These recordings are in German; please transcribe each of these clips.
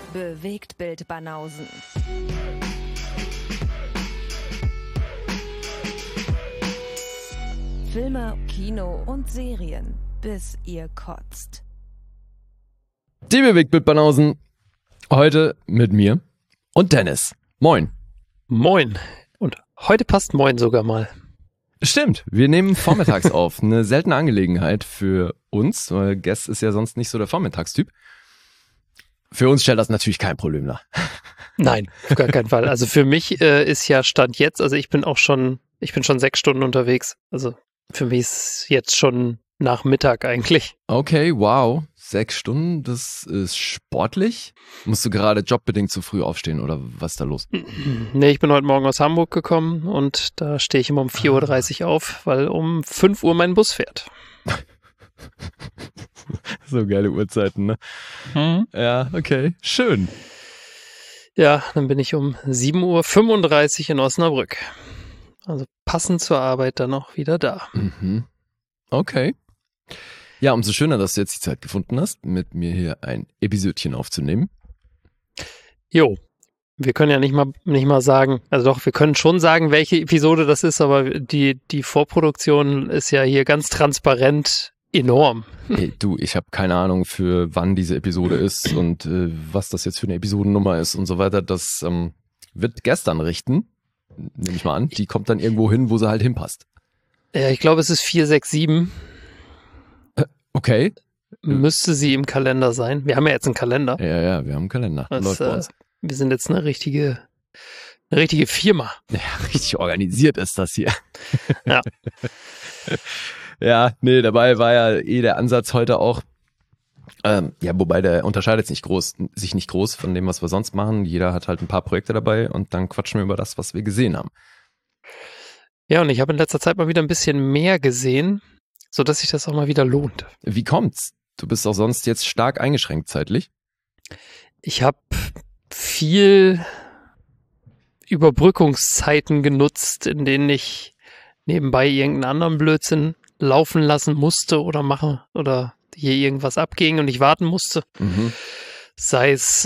Bewegtbild Banausen. Filme, Kino und Serien, bis ihr kotzt. Die Bewegtbild Banausen. Heute mit mir und Dennis. Moin. Moin. Und heute passt Moin sogar mal. Stimmt, wir nehmen vormittags auf. Eine seltene Angelegenheit für uns, weil Guest ist ja sonst nicht so der Vormittagstyp. Für uns stellt das natürlich kein Problem dar. Nein, auf gar keinen Fall. Also für mich ist ja Stand jetzt, also ich bin schon 6 Stunden unterwegs. Also für mich ist jetzt schon nach Mittag eigentlich. Okay, wow. 6 Stunden, das ist sportlich. Musst du gerade jobbedingt zu früh aufstehen oder was ist da los? Nee, ich bin heute Morgen aus Hamburg gekommen und da stehe ich immer um 4.30 Uhr auf, weil um 5 Uhr mein Bus fährt. So geile Uhrzeiten, ne? Mhm. Ja, okay. Schön. Ja, dann bin ich um 7.35 Uhr in Osnabrück. Also passend zur Arbeit dann auch wieder da. Mhm. Okay. Ja, umso schöner, dass du jetzt die Zeit gefunden hast, mit mir hier ein Episodchen aufzunehmen. Jo, wir können ja nicht mal sagen, also doch, wir können schon sagen, welche Episode das ist, aber die Vorproduktion ist ja hier ganz transparent enorm. Hey, du, ich habe keine Ahnung, für wann diese Episode ist und was das jetzt für eine Episodennummer ist und so weiter. Das wird gestern richten, nehme ich mal an. Die kommt dann irgendwo hin, wo sie halt hinpasst. Ja, ich glaube, es ist 467. Okay. Müsste sie im Kalender sein. Wir haben ja jetzt einen Kalender. Ja, wir haben einen Kalender. Läuft bei uns. Wir sind jetzt eine richtige Firma. Ja, richtig organisiert ist das hier. Ja. Ja, nee, dabei war ja der Ansatz heute auch, wobei der unterscheidet sich nicht groß von dem, was wir sonst machen. Jeder hat halt ein paar Projekte dabei und dann quatschen wir über das, was wir gesehen haben. Ja, und ich habe in letzter Zeit mal wieder ein bisschen mehr gesehen, sodass sich das auch mal wieder lohnt. Wie kommt's? Du bist auch sonst jetzt stark eingeschränkt zeitlich. Ich habe viel Überbrückungszeiten genutzt, in denen ich nebenbei irgendeinen anderen Blödsinn laufen lassen musste oder machen oder hier irgendwas abging und ich warten musste. Mhm. Sei es,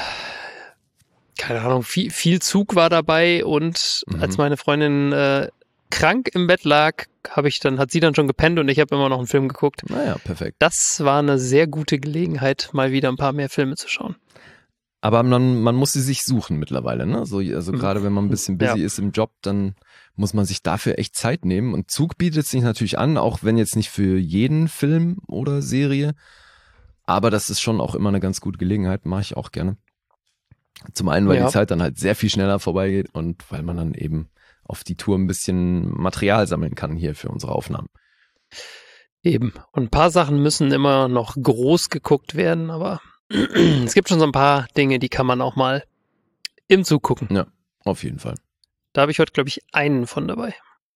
keine Ahnung, viel Zug war dabei und als meine Freundin krank im Bett lag, hat sie dann schon gepennt und ich habe immer noch einen Film geguckt. Naja, perfekt. Das war eine sehr gute Gelegenheit, mal wieder ein paar mehr Filme zu schauen. Aber man muss sie sich suchen mittlerweile, ne? Also gerade wenn man ein bisschen busy ist im Job, dann muss man sich dafür echt Zeit nehmen. Und Zug bietet sich natürlich an, auch wenn jetzt nicht für jeden Film oder Serie. Aber das ist schon auch immer eine ganz gute Gelegenheit, mache ich auch gerne. Zum einen, weil die Zeit dann halt sehr viel schneller vorbeigeht und weil man dann eben auf die Tour ein bisschen Material sammeln kann hier für unsere Aufnahmen. Eben. Und ein paar Sachen müssen immer noch groß geguckt werden, aber es gibt schon so ein paar Dinge, die kann man auch mal im Zug gucken. Ja, auf jeden Fall. Da habe ich heute, glaube ich, einen von dabei.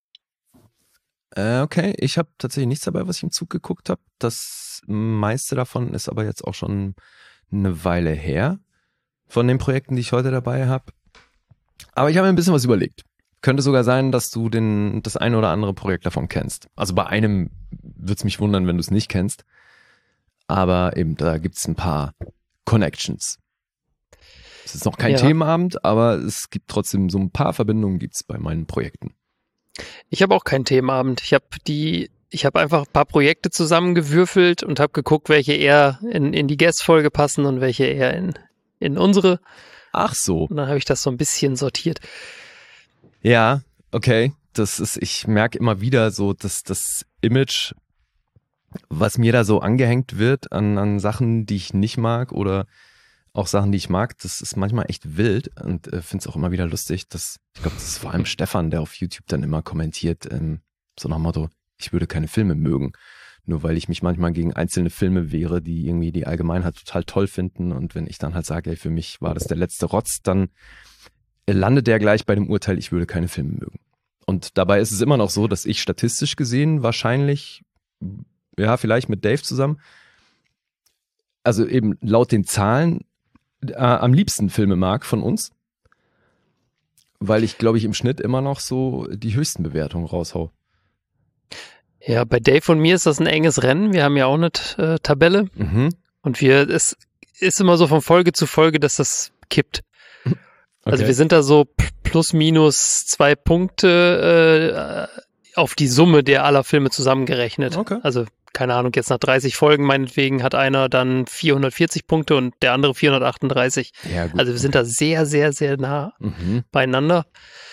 Okay, ich habe tatsächlich nichts dabei, was ich im Zug geguckt habe. Das meiste davon ist aber jetzt auch schon eine Weile her von den Projekten, die ich heute dabei habe. Aber ich habe mir ein bisschen was überlegt. Könnte sogar sein, dass du das eine oder andere Projekt davon kennst. Also bei einem würde es mich wundern, wenn du es nicht kennst. Aber eben, da gibt es ein paar Connections. Es ist noch kein Themenabend, aber es gibt trotzdem so ein paar Verbindungen gibt's bei meinen Projekten. Ich habe auch keinen Themenabend. Ich habe einfach ein paar Projekte zusammengewürfelt und habe geguckt, welche eher in die Guest-Folge passen und welche eher in unsere. Ach so. Und dann habe ich das so ein bisschen sortiert. Ja, okay. Ich merke immer wieder so, dass das Image, was mir da so angehängt wird an Sachen, die ich nicht mag oder auch Sachen, die ich mag, das ist manchmal echt wild und finde es auch immer wieder lustig, ich glaube, das ist vor allem Stefan, der auf YouTube dann immer kommentiert, so nach dem Motto, ich würde keine Filme mögen, nur weil ich mich manchmal gegen einzelne Filme wehre, die irgendwie die Allgemeinheit total toll finden und wenn ich dann halt sage, ey, für mich war das der letzte Rotz, dann landet der gleich bei dem Urteil, ich würde keine Filme mögen. Und dabei ist es immer noch so, dass ich statistisch gesehen wahrscheinlich, ja, vielleicht mit Dave zusammen, also eben laut den Zahlen am liebsten Filme mag von uns, weil ich, glaube ich, im Schnitt immer noch so die höchsten Bewertungen raushau. Ja, bei Dave und mir ist das ein enges Rennen. Wir haben ja auch eine Tabelle. Mhm. Und es ist immer so von Folge zu Folge, dass das kippt. Also Okay. wir sind da so plus minus 2 Punkte auf die Summe der aller Filme zusammengerechnet. Okay. Also keine Ahnung, jetzt nach 30 Folgen meinetwegen hat einer dann 440 Punkte und der andere 438. Ja, gut. Also wir sind da sehr, sehr, sehr nah Mhm. beieinander.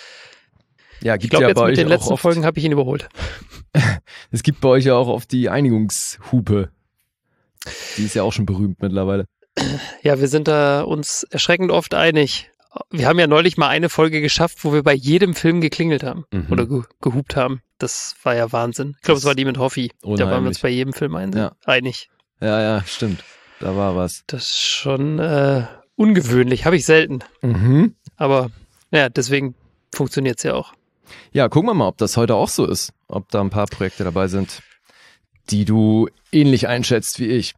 Ja, Ich gibt glaube, ja jetzt bei mit euch den auch letzten oft, Folgen habe ich ihn überholt. es gibt bei euch ja auch oft die Einigungshupe. Die ist ja auch schon berühmt mittlerweile. Ja, wir sind da uns erschreckend oft einig. Wir haben ja neulich mal eine Folge geschafft, wo wir bei jedem Film geklingelt haben Mhm. oder gehupt haben. Das war ja Wahnsinn. Ich glaube, es war die mit Hoffi. Da waren wir uns Unheimlich. bei jedem Film Ja. einig. Ja, stimmt. Da war was. Das ist schon ungewöhnlich, habe ich selten. Mhm. Aber ja, deswegen funktioniert es ja auch. Ja, gucken wir mal, ob das heute auch so ist. Ob da ein paar Projekte dabei sind, die du ähnlich einschätzt wie ich.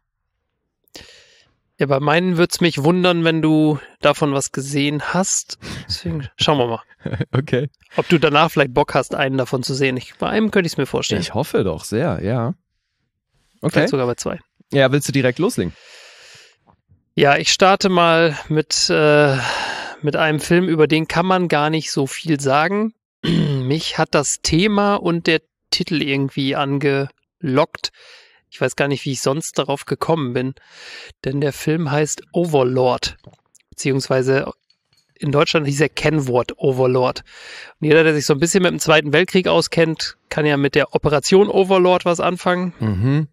Ja, bei meinen würde es mich wundern, wenn du davon was gesehen hast. Deswegen schauen wir mal, Okay. ob du danach vielleicht Bock hast, einen davon zu sehen. Bei einem könnte ich es mir vorstellen. Ich hoffe doch sehr, ja. Okay. Vielleicht sogar bei 2. Ja, willst du direkt loslegen? Ja, ich starte mal mit einem Film, über den kann man gar nicht so viel sagen. Mich hat das Thema und der Titel irgendwie angelockt. Ich weiß gar nicht, wie ich sonst darauf gekommen bin, denn der Film heißt Overlord, beziehungsweise in Deutschland hieß er Kennwort Overlord. Und jeder, der sich so ein bisschen mit dem Zweiten Weltkrieg auskennt, kann ja mit der Operation Overlord was anfangen. Mhm.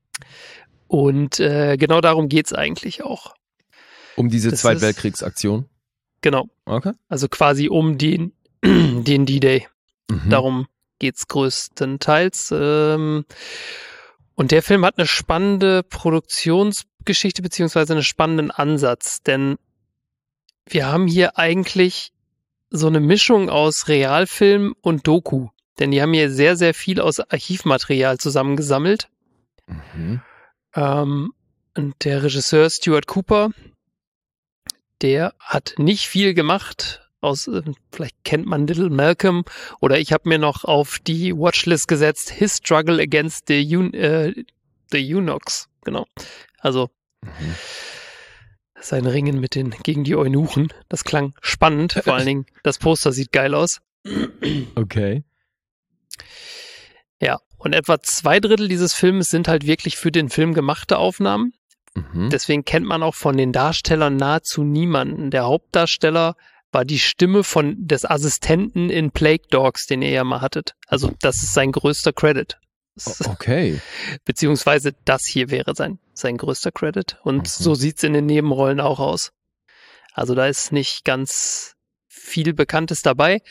Und genau darum geht's eigentlich auch. Um diese Das Zweitweltkriegsaktion. Genau, Okay. also quasi um den D-Day. Mhm. Darum geht's größtenteils. Und der Film hat eine spannende Produktionsgeschichte beziehungsweise einen spannenden Ansatz, denn wir haben hier eigentlich so eine Mischung aus Realfilm und Doku, denn die haben hier sehr, sehr viel aus Archivmaterial zusammengesammelt. Mhm. Und der Regisseur Stuart Cooper, der hat nicht viel gemacht. Vielleicht kennt man Little Malcolm oder ich habe mir noch auf die Watchlist gesetzt His Struggle Against the Eunuchs. Genau. Also Mhm. sein Ringen gegen die Eunuchen. Das klang spannend. Vor allen Dingen das Poster sieht geil aus. Okay. Ja. Und etwa 2/3 dieses Films sind halt wirklich für den Film gemachte Aufnahmen. Mhm. Deswegen kennt man auch von den Darstellern nahezu niemanden. Der Hauptdarsteller war die Stimme des Assistenten in Plague Dogs, den ihr ja mal hattet. Also das ist sein größter Credit. Okay. Beziehungsweise das hier wäre sein größter Credit. Und Mhm. so sieht's in den Nebenrollen auch aus. Also da ist nicht ganz viel Bekanntes dabei.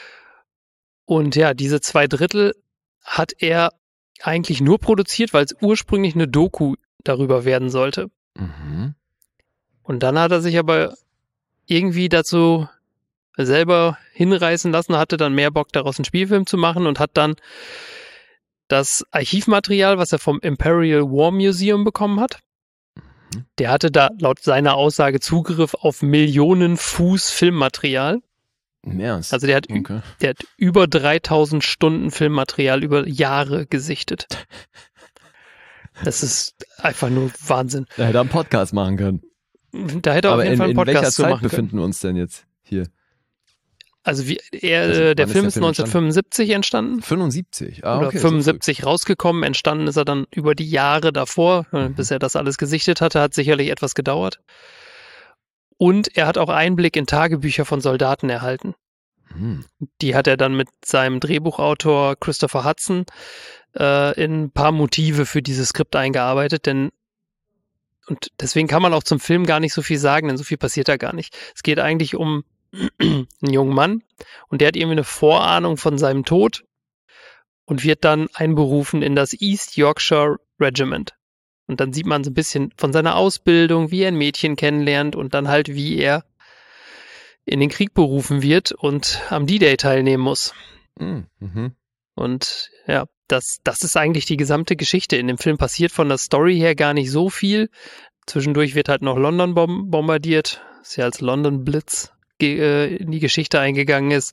Und ja, diese 2/3 hat er eigentlich nur produziert, weil es ursprünglich eine Doku darüber werden sollte. Mhm. Und dann hat er sich aber irgendwie dazu selber hinreißen lassen, hatte dann mehr Bock daraus einen Spielfilm zu machen und hat dann das Archivmaterial, was er vom Imperial War Museum bekommen hat, der hatte da laut seiner Aussage Zugriff auf Millionen Fuß Filmmaterial. Im Ernst? Also der hat über 3000 Stunden Filmmaterial über Jahre gesichtet. Das ist einfach nur Wahnsinn. Da hätte er einen Podcast machen können. Da hätte er Aber auf jeden Fall einen in welcher Podcast zu Zeit machen können. befinden wir uns denn jetzt hier? Also Also, der wann ist Film der ist Film 1975 entstanden. 75. Oder Okay. 75 rausgekommen. Entstanden ist er dann über die Jahre davor, bis er das alles gesichtet hatte, hat sicherlich etwas gedauert. Und er hat auch Einblick in Tagebücher von Soldaten erhalten. Mhm. Die hat er dann mit seinem Drehbuchautor Christopher Hudson in ein paar Motive für dieses Skript eingearbeitet, und deswegen kann man auch zum Film gar nicht so viel sagen, denn so viel passiert da gar nicht. Es geht eigentlich um einen jungen Mann und der hat irgendwie eine Vorahnung von seinem Tod und wird dann einberufen in das East Yorkshire Regiment. Und dann sieht man so ein bisschen von seiner Ausbildung, wie er ein Mädchen kennenlernt und dann halt, wie er in den Krieg berufen wird und am D-Day teilnehmen muss. Mhm. Und ja, das ist eigentlich die gesamte Geschichte. In dem Film passiert von der Story her gar nicht so viel. Zwischendurch wird halt noch London bombardiert, das ja als London Blitz in die Geschichte eingegangen ist.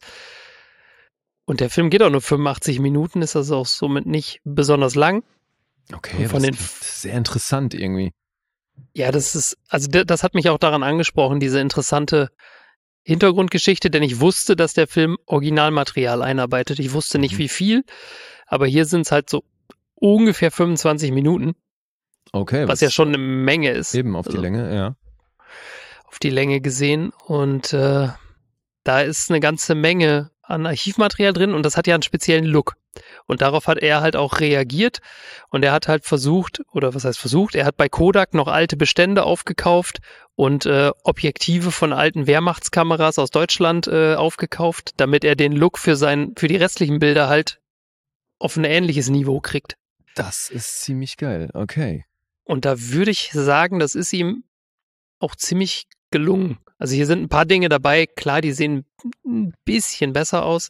Und der Film geht auch nur 85 Minuten, ist also auch somit nicht besonders lang. Okay, Von das den- ist sehr interessant irgendwie. Ja, das hat mich auch daran angesprochen, diese interessante Hintergrundgeschichte, denn ich wusste, dass der Film Originalmaterial einarbeitet. Ich wusste nicht, wie viel, aber hier sind es halt so ungefähr 25 Minuten, Okay, was ja schon eine Menge ist. eben auf die Länge, ja. Auf die Länge gesehen und da ist eine ganze Menge an Archivmaterial drin und das hat ja einen speziellen Look. Und darauf hat er halt auch reagiert und er hat halt versucht, oder was heißt versucht, er hat bei Kodak noch alte Bestände aufgekauft und Objektive von alten Wehrmachtskameras aus Deutschland aufgekauft, damit er den Look für die restlichen Bilder halt auf ein ähnliches Niveau kriegt. Das ist ziemlich geil, okay. Und da würde ich sagen, das ist ihm auch ziemlich gelungen. Also hier sind ein paar Dinge dabei, klar, die sehen ein bisschen besser aus,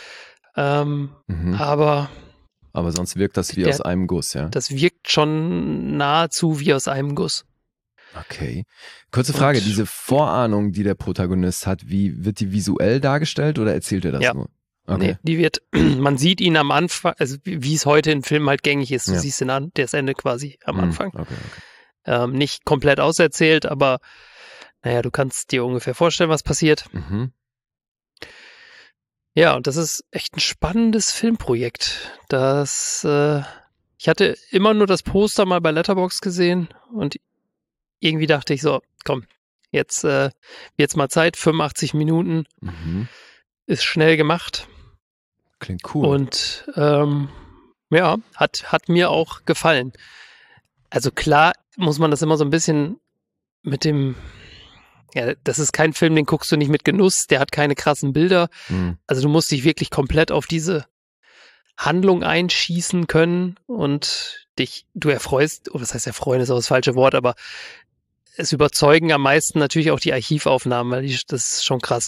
aber sonst wirkt das wie aus einem Guss, ja? Das wirkt schon nahezu wie aus einem Guss. Okay. Kurze Frage, diese Vorahnung, die der Protagonist hat, wird die visuell dargestellt oder erzählt er das nur? Okay. Nee, man sieht ihn am Anfang, also wie es heute in Filmen halt gängig ist, du siehst das Ende quasi am Anfang. Okay. Nicht komplett auserzählt, aber naja, du kannst dir ungefähr vorstellen, was passiert. Ja, und das ist echt ein spannendes Filmprojekt. Ich hatte immer nur das Poster mal bei Letterboxd gesehen und irgendwie dachte ich so, komm, jetzt mal Zeit, 85 Minuten, ist schnell gemacht. Klingt cool. Und ja, hat mir auch gefallen. Also klar muss man das immer so ein bisschen mit dem, ja, das ist kein Film, den guckst du nicht mit Genuss, der hat keine krassen Bilder. Also du musst dich wirklich komplett auf diese Handlung einschießen können und du erfreust, oder das heißt erfreuen ist auch das falsche Wort, aber es überzeugen am meisten natürlich auch die Archivaufnahmen, weil das ist schon krass.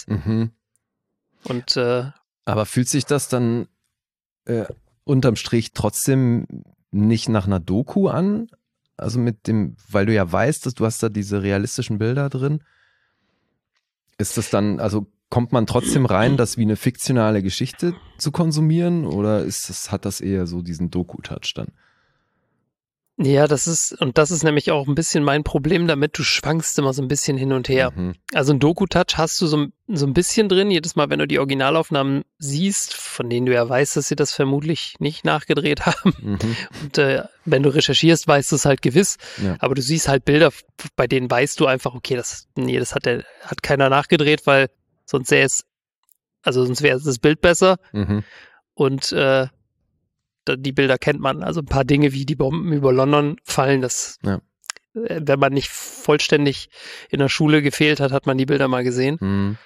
Und aber fühlt sich das dann unterm Strich trotzdem nicht nach einer Doku an? Also weil du ja weißt, dass du hast da diese realistischen Bilder drin. Ist das dann, also kommt man trotzdem rein, das wie eine fiktionale Geschichte zu konsumieren oder hat das eher so diesen Doku-Touch dann? Ja, das ist nämlich auch ein bisschen mein Problem damit, du schwankst immer so ein bisschen hin und her. Also ein Doku-Touch hast du so ein bisschen drin, jedes Mal, wenn du die Originalaufnahmen siehst, von denen du ja weißt, dass sie das vermutlich nicht nachgedreht haben. Und wenn du recherchierst, weißt du es halt gewiss. Ja. Aber du siehst halt Bilder, bei denen weißt du einfach, okay, das hat keiner nachgedreht, weil sonst wäre das Bild besser. Und die Bilder kennt man. Also ein paar Dinge wie die Bomben über London fallen, wenn man nicht vollständig in der Schule gefehlt hat, hat man die Bilder mal gesehen.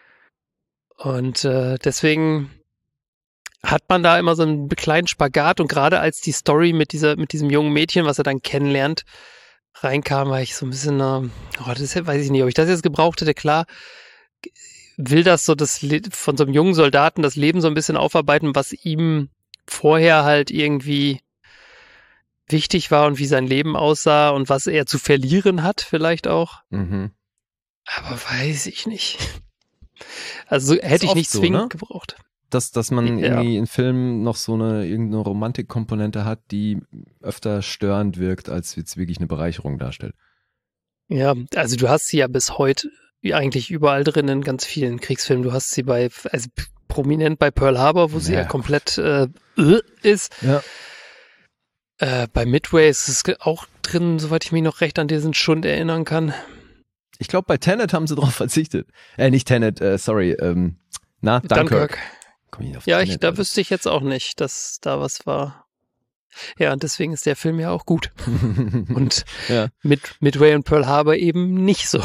Und deswegen hat man da immer so einen kleinen Spagat und gerade als die Story mit diesem jungen Mädchen, was er dann kennenlernt, reinkam, war ich so ein bisschen, weiß ich nicht, ob ich das jetzt gebraucht hätte. Klar, will das so von so einem jungen Soldaten das Leben so ein bisschen aufarbeiten, was ihm vorher halt irgendwie wichtig war und wie sein Leben aussah und was er zu verlieren hat vielleicht auch. Aber weiß ich nicht. Also hätte ich nicht zwingend gebraucht. Dass man irgendwie in Filmen noch so irgendeine Romantikkomponente hat, die öfter störend wirkt, als jetzt wirklich eine Bereicherung darstellt. Ja, also du hast sie ja bis heute eigentlich überall drin in ganz vielen Kriegsfilmen. Du hast sie prominent bei Pearl Harbor, wo sie ja komplett ist. Ja. Bei Midway ist es auch drin, soweit ich mich noch recht an diesen Schund erinnern kann. Ich glaube, bei Tenet haben sie drauf verzichtet. Nicht Tenet, sorry. Dunkirk. Da wüsste ich jetzt auch nicht, dass da was war. Ja, und deswegen ist der Film ja auch gut. Und mit Midway und Pearl Harbor eben nicht so.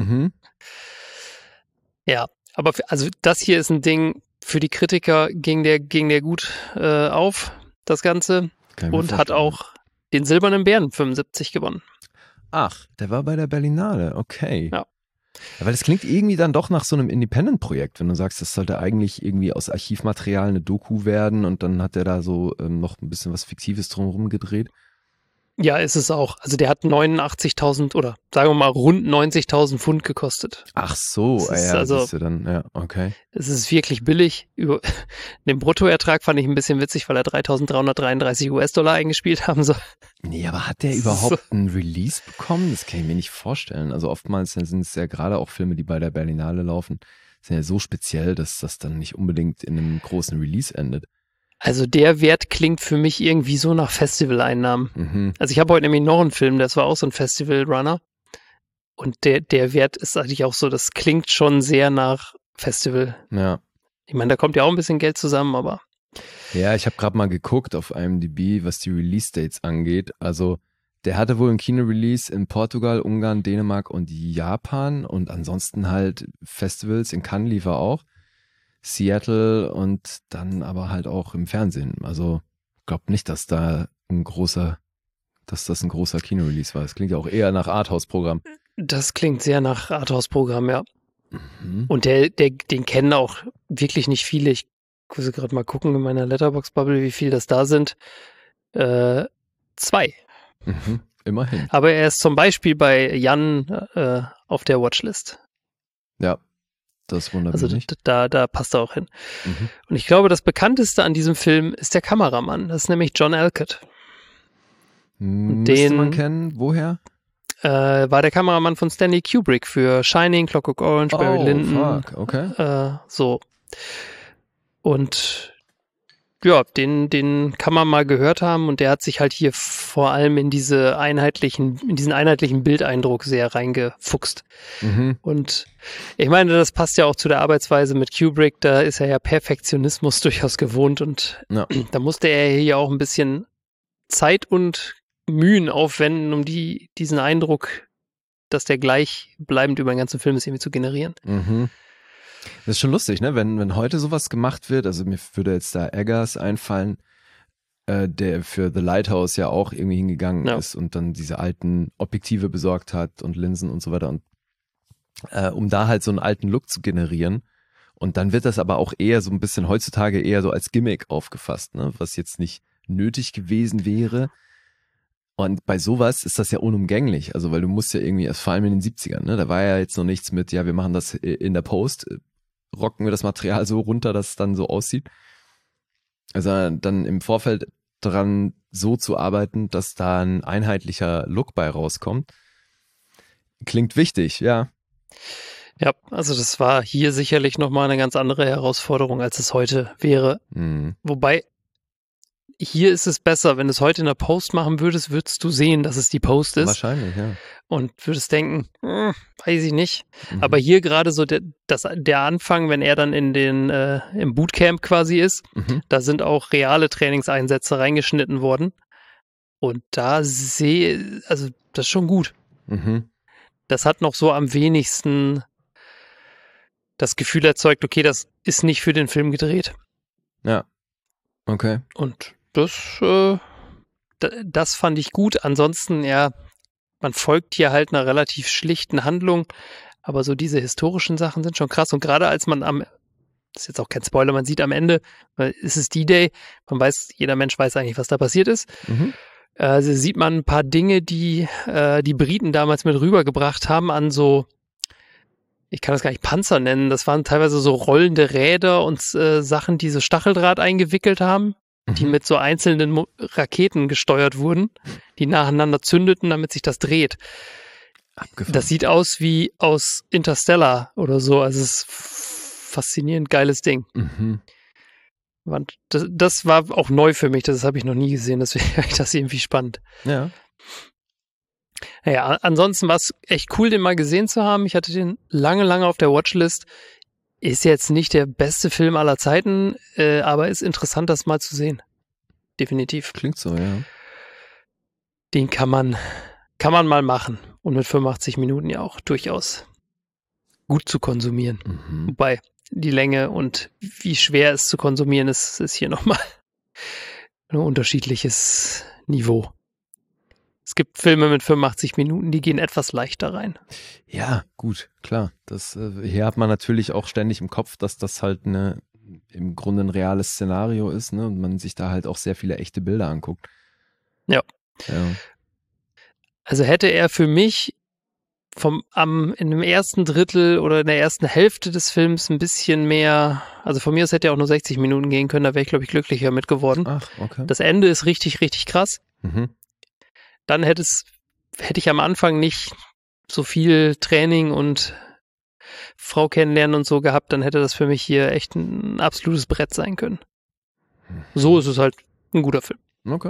Ja, aber also das hier ist ein Ding, für die Kritiker ging der gut auf, das Ganze. Und hat auch den Silbernen Bären 75 gewonnen. Ach, der war bei der Berlinale, okay. Ja. Weil das klingt irgendwie dann doch nach so einem Independent-Projekt, wenn du sagst, das sollte eigentlich irgendwie aus Archivmaterial eine Doku werden und dann hat der da so noch ein bisschen was Fiktives drumherum gedreht. Ja, ist es auch. Also der hat 89.000 oder sagen wir mal rund 90.000 Pfund gekostet. Ach so, Das ist ja, also- siehst du dann, ja, okay. Es ist wirklich billig. Den Bruttoertrag fand ich ein bisschen witzig, weil er 3.333 US-Dollar eingespielt haben soll. Nee, aber hat der überhaupt einen Release bekommen? Das kann ich mir nicht vorstellen. Also oftmals sind es ja gerade auch Filme, die bei der Berlinale laufen, sind ja so speziell, dass das dann nicht unbedingt in einem großen Release endet. Also der Wert klingt für mich irgendwie so nach Festivaleinnahmen. Mhm. Also ich habe heute nämlich noch einen Film, das war auch so ein Festival-Runner. Und der Wert ist eigentlich auch so, das klingt schon sehr nach Festival. Ja. Ich meine, da kommt ja auch ein bisschen Geld zusammen, aber Ja, ich habe gerade mal geguckt auf IMDb, was die Release-Dates angeht. Also der hatte wohl ein Kino-Release in Portugal, Ungarn, Dänemark und Japan und ansonsten halt Festivals. In Cannes lief er auch, Seattle und dann aber halt auch im Fernsehen. Also ich glaube nicht, dass das ein großer Kino-Release war. Es klingt ja auch eher nach Arthouse-Programm. das klingt sehr nach Arthouse-Programm, ja. Mhm. Und den kennen auch wirklich nicht viele. Ich muss gerade mal gucken in meiner Letterboxd-Bubble, wie viel das da sind. 2. Mhm. Immerhin. Aber er ist zum Beispiel bei Jan auf der Watchlist. Ja, das wundert Also mich nicht. da passt er auch hin. Mhm. Und ich glaube, das bekannteste an diesem Film ist der Kameramann. Das ist nämlich John Alcott. Müsste man kennen. Woher? War der Kameramann von Stanley Kubrick für Shining, Clockwork Orange, Barry Lyndon. Fuck, okay. So. Und ja, den kann man mal gehört haben und der hat sich halt hier vor allem in diesen einheitlichen Bildeindruck sehr reingefuchst. Mhm. Und ich meine, das passt ja auch zu der Arbeitsweise mit Kubrick, da ist er ja Perfektionismus durchaus gewohnt und Ja. da musste er hier auch ein bisschen Zeit und Mühen aufwenden, um diesen Eindruck, dass der gleichbleibend über den ganzen Film ist, irgendwie zu generieren. Mhm. Das ist schon lustig, ne? Wenn heute sowas gemacht wird, also mir würde jetzt da Eggers einfallen, der für The Lighthouse ja auch irgendwie hingegangen ist und dann diese alten Objektive besorgt hat und Linsen und so weiter und um da halt so einen alten Look zu generieren. Und dann wird das aber auch eher so ein bisschen heutzutage eher so als Gimmick aufgefasst, ne? Was jetzt nicht nötig gewesen wäre. Und bei sowas ist das ja unumgänglich, also weil du musst ja irgendwie, vor allem in den 70ern, ne, da war ja jetzt noch nichts mit, ja, wir machen das in der Post, rocken wir das Material so runter, dass es dann so aussieht. Also dann im Vorfeld dran so zu arbeiten, dass da ein einheitlicher Look bei rauskommt, klingt wichtig, ja. Ja, also das war hier sicherlich nochmal eine ganz andere Herausforderung, als es heute wäre. Mhm. Wobei, hier ist es besser, wenn du es heute in der Post machen würdest, würdest du sehen, dass es die Post ist Wahrscheinlich, ja. und würdest denken, weiß ich nicht. Mhm. Aber hier gerade so der Anfang, wenn er dann im Bootcamp quasi ist, da sind auch reale Trainingseinsätze reingeschnitten worden. Und da also das ist schon gut. Mhm. Das hat noch so am wenigsten das Gefühl erzeugt, okay, das ist nicht für den Film gedreht. Ja, okay. Und das fand ich gut. Ansonsten, ja, man folgt hier halt einer relativ schlichten Handlung, aber so diese historischen Sachen sind schon krass. Und gerade als man das ist jetzt auch kein Spoiler, man sieht am Ende, ist es D-Day, jeder Mensch weiß eigentlich, was da passiert ist. Mhm. Sieht man ein paar Dinge, die die Briten damals mit rübergebracht haben an so, ich kann das gar nicht Panzer nennen, das waren teilweise so rollende Räder und Sachen, die so Stacheldraht eingewickelt haben, die mit so einzelnen Raketen gesteuert wurden, die nacheinander zündeten, damit sich das dreht. Abgefahren. Das sieht aus wie aus Interstellar oder so, also es ist faszinierend geiles Ding. Mhm. Das war auch neu für mich, das habe ich noch nie gesehen, deswegen fand ich das irgendwie spannend. Ja. Naja, ansonsten war es echt cool, den mal gesehen zu haben. Ich hatte den lange auf der Watchlist. Ist jetzt nicht der beste Film aller Zeiten, aber ist interessant, das mal zu sehen. Definitiv. Klingt so, ja. Den kann man mal machen. Und mit 85 Minuten ja auch durchaus gut zu konsumieren. Mhm. Wobei die Länge und wie schwer es zu konsumieren ist hier nochmal ein unterschiedliches Niveau. Es gibt Filme mit 85 Minuten, die gehen etwas leichter rein. Ja, gut, klar. Hier hat man natürlich auch ständig im Kopf, dass das halt im Grunde ein reales Szenario ist, ne? Und man sich da halt auch sehr viele echte Bilder anguckt. Ja. Also hätte er für mich in dem ersten Drittel oder in der ersten Hälfte des Films ein bisschen mehr, also von mir aus hätte er auch nur 60 Minuten gehen können, da wäre ich, glaube ich, glücklicher mit geworden. Ach, okay. Das Ende ist richtig, richtig krass. Mhm. Dann hätte ich am Anfang nicht so viel Training und Frau kennenlernen und so gehabt, dann hätte das für mich hier echt ein absolutes Brett sein können. So ist es halt ein guter Film. Okay.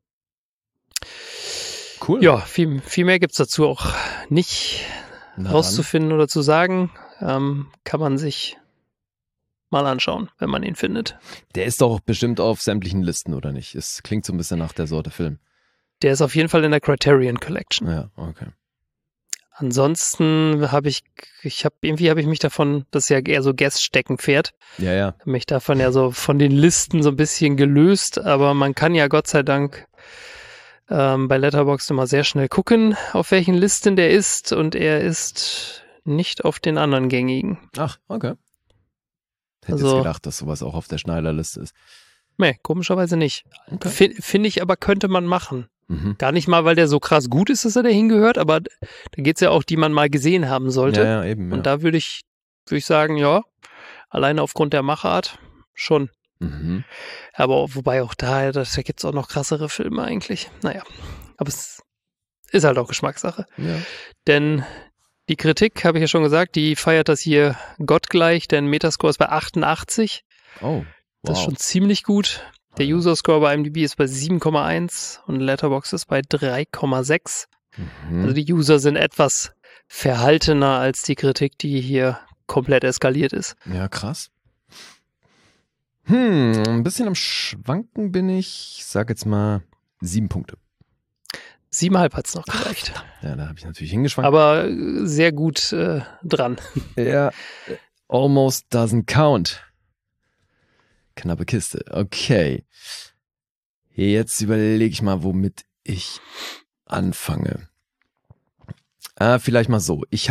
Cool. Ja, viel mehr gibt's dazu auch nicht rauszufinden oder zu sagen. Kann man sich mal anschauen, wenn man ihn findet. Der ist doch bestimmt auf sämtlichen Listen, oder nicht? Es klingt so ein bisschen nach der Sorte Film. Der ist auf jeden Fall in der Criterion Collection. Ja, okay. Ansonsten habe ich mich davon, das ist ja eher so Guest-Steckenpferd, Ja. mich davon ja so von den Listen so ein bisschen gelöst, aber man kann ja Gott sei Dank bei Letterboxd immer sehr schnell gucken, auf welchen Listen der ist, und er ist nicht auf den anderen gängigen. Ach, okay. Hätte Also, jetzt gedacht, dass sowas auch auf der Schneiderliste ist. Nee, komischerweise nicht. Okay. Finde ich aber, könnte man machen. Mhm. Gar nicht mal, weil der so krass gut ist, dass er da hingehört, aber da geht's ja auch, die man mal gesehen haben sollte. Ja, eben. Und da würde ich sagen, ja, alleine aufgrund der Machart schon. Mhm. Aber wobei auch da gibt's auch noch krassere Filme eigentlich. Naja, aber es ist halt auch Geschmackssache. Ja. Denn die Kritik, habe ich ja schon gesagt, die feiert das hier gottgleich, denn Metascore ist bei 88. Oh, wow. Das ist schon ziemlich gut. Der User-Score bei IMDb ist bei 7,1 und Letterboxd ist bei 3,6. Mhm. Also die User sind etwas verhaltener als die Kritik, die hier komplett eskaliert ist. Ja, krass. Ein bisschen am Schwanken bin ich. Ich sag jetzt mal 7 Punkte. 7,5 hat's noch gereicht. Ja, da habe ich natürlich hingeschwankt. Aber sehr gut dran. Ja, almost doesn't count. Knappe Kiste. Okay. Jetzt überlege ich mal, womit ich anfange. Vielleicht mal so. Ich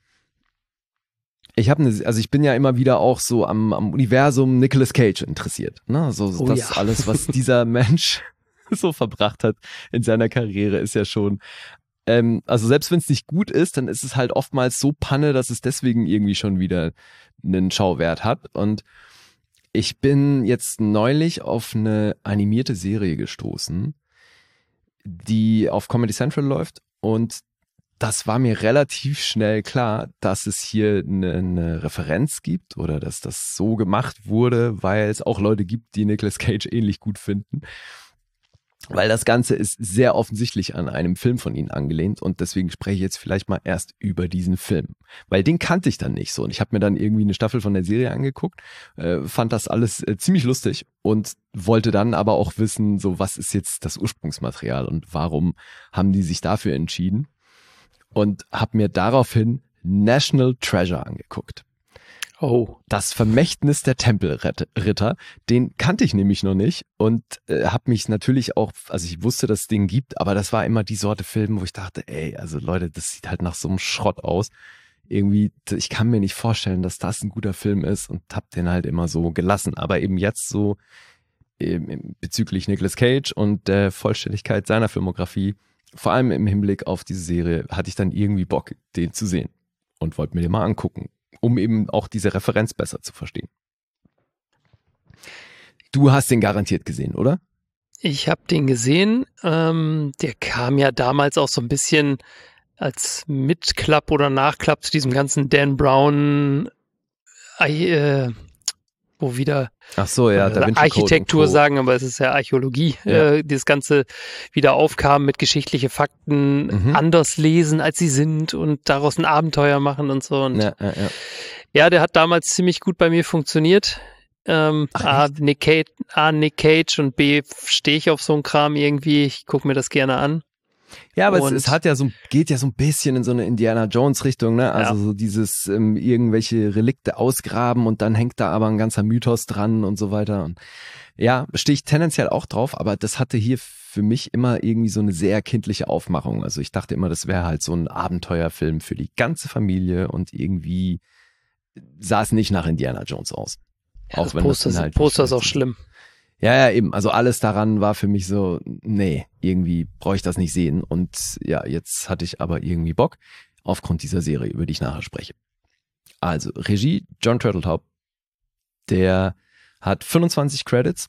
bin ja immer wieder auch so am Universum Nicolas Cage interessiert. Ne? So das ja. Alles, was dieser Mensch so verbracht hat in seiner Karriere, ist ja schon, also selbst wenn es nicht gut ist, dann ist es halt oftmals so Panne, dass es deswegen irgendwie schon wieder einen Schauwert hat. Und ich bin jetzt neulich auf eine animierte Serie gestoßen, die auf Comedy Central läuft, und das war mir relativ schnell klar, dass es hier eine Referenz gibt oder dass das so gemacht wurde, weil es auch Leute gibt, die Nicolas Cage ähnlich gut finden. Weil das Ganze ist sehr offensichtlich an einem Film von ihnen angelehnt, und deswegen spreche ich jetzt vielleicht mal erst über diesen Film. Weil den kannte ich dann nicht so, und ich habe mir dann irgendwie eine Staffel von der Serie angeguckt, fand das alles ziemlich lustig und wollte dann aber auch wissen, so was ist jetzt das Ursprungsmaterial und warum haben die sich dafür entschieden, und habe mir daraufhin National Treasure angeguckt. Oh. Das Vermächtnis der Tempelritter, den kannte ich nämlich noch nicht, und habe mich natürlich auch, also ich wusste, dass es den gibt, aber das war immer die Sorte Film, wo ich dachte, ey, also Leute, das sieht halt nach so einem Schrott aus. Irgendwie, ich kann mir nicht vorstellen, dass das ein guter Film ist, und habe den halt immer so gelassen. Aber eben jetzt so bezüglich Nicolas Cage und der Vollständigkeit seiner Filmografie, vor allem im Hinblick auf diese Serie, hatte ich dann irgendwie Bock, den zu sehen und wollte mir den mal angucken, um eben auch diese Referenz besser zu verstehen. Du hast den garantiert gesehen, oder? Ich habe den gesehen. Der kam ja damals auch so ein bisschen als Mitklapp oder Nachklapp zu diesem ganzen Dan Brown, wo wieder Ach so, ja, Da Vinci Architektur Code und Co. sagen, aber es ist ja Archäologie. Ja. Das Ganze wieder aufkam mit geschichtliche Fakten anders lesen, als sie sind, und daraus ein Abenteuer machen und so. Und ja, der hat damals ziemlich gut bei mir funktioniert. Nick Cage und B, stehe ich auf so einen Kram irgendwie. Ich gucke mir das gerne an. Ja, aber es hat ja geht ja so ein bisschen in so eine Indiana Jones Richtung, ne? Also so dieses irgendwelche Relikte ausgraben, und dann hängt da aber ein ganzer Mythos dran und so weiter. Und ja, stehe ich tendenziell auch drauf, aber das hatte hier für mich immer irgendwie so eine sehr kindliche Aufmachung. Also ich dachte immer, das wäre halt so ein Abenteuerfilm für die ganze Familie, und irgendwie sah es nicht nach Indiana Jones aus. Ja, auch das Poster ist auch schlimm. Ja, eben. Also alles daran war für mich so, nee, irgendwie brauche ich das nicht sehen. Und ja, jetzt hatte ich aber irgendwie Bock aufgrund dieser Serie, über die ich nachher spreche. Also Regie John Turteltaub, der hat 25 Credits.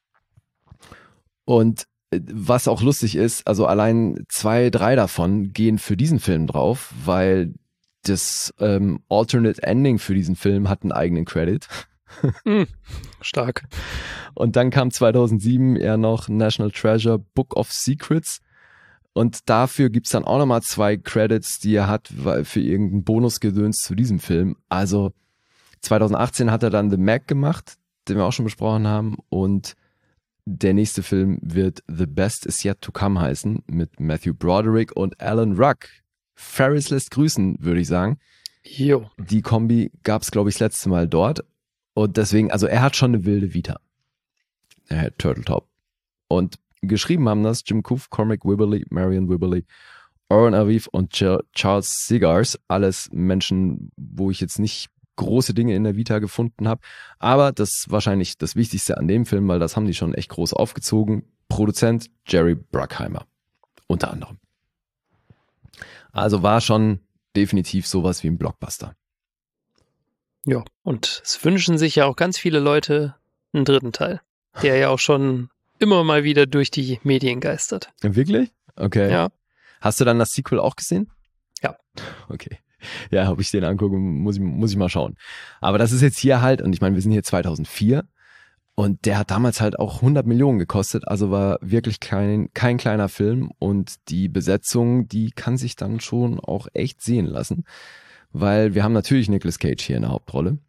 Und was auch lustig ist, also allein 2, 3 davon gehen für diesen Film drauf, weil das Alternate Ending für diesen Film hat einen eigenen Credit. Stark. Und dann kam 2007 eher noch National Treasure Book of Secrets. Und dafür gibt's dann auch nochmal 2 Credits, die er hat für irgendeinen Bonusgedöns zu diesem Film. Also 2018 hat er dann The Meg gemacht, den wir auch schon besprochen haben. Und der nächste Film wird The Best Is Yet To Come heißen, mit Matthew Broderick und Alan Ruck. Ferris lässt grüßen, würde ich sagen. Jo. Die Kombi gab's, glaube ich, das letzte Mal dort. Und deswegen, also er hat schon eine wilde Vita. Herr Turteltaub. Und geschrieben haben das Jim Koof, Cormac Wibberley, Marion Wibberley, Oren Aviv und Charles Sigars. Alles Menschen, wo ich jetzt nicht große Dinge in der Vita gefunden habe. Aber das ist wahrscheinlich das Wichtigste an dem Film, weil das haben die schon echt groß aufgezogen. Produzent Jerry Bruckheimer. Unter anderem. Also war schon definitiv sowas wie ein Blockbuster. Ja, und es wünschen sich ja auch ganz viele Leute einen dritten Teil, der ja auch schon immer mal wieder durch die Medien geistert. Wirklich? Okay. Ja. Hast du dann das Sequel auch gesehen? Ja. Okay. Ja, ob ich den angucke, muss ich mal schauen. Aber das ist jetzt hier halt, und ich meine, wir sind hier 2004 und der hat damals halt auch 100 Millionen gekostet, also war wirklich kein kleiner Film und die Besetzung, die kann sich dann schon auch echt sehen lassen. Weil wir haben natürlich Nicolas Cage hier in der Hauptrolle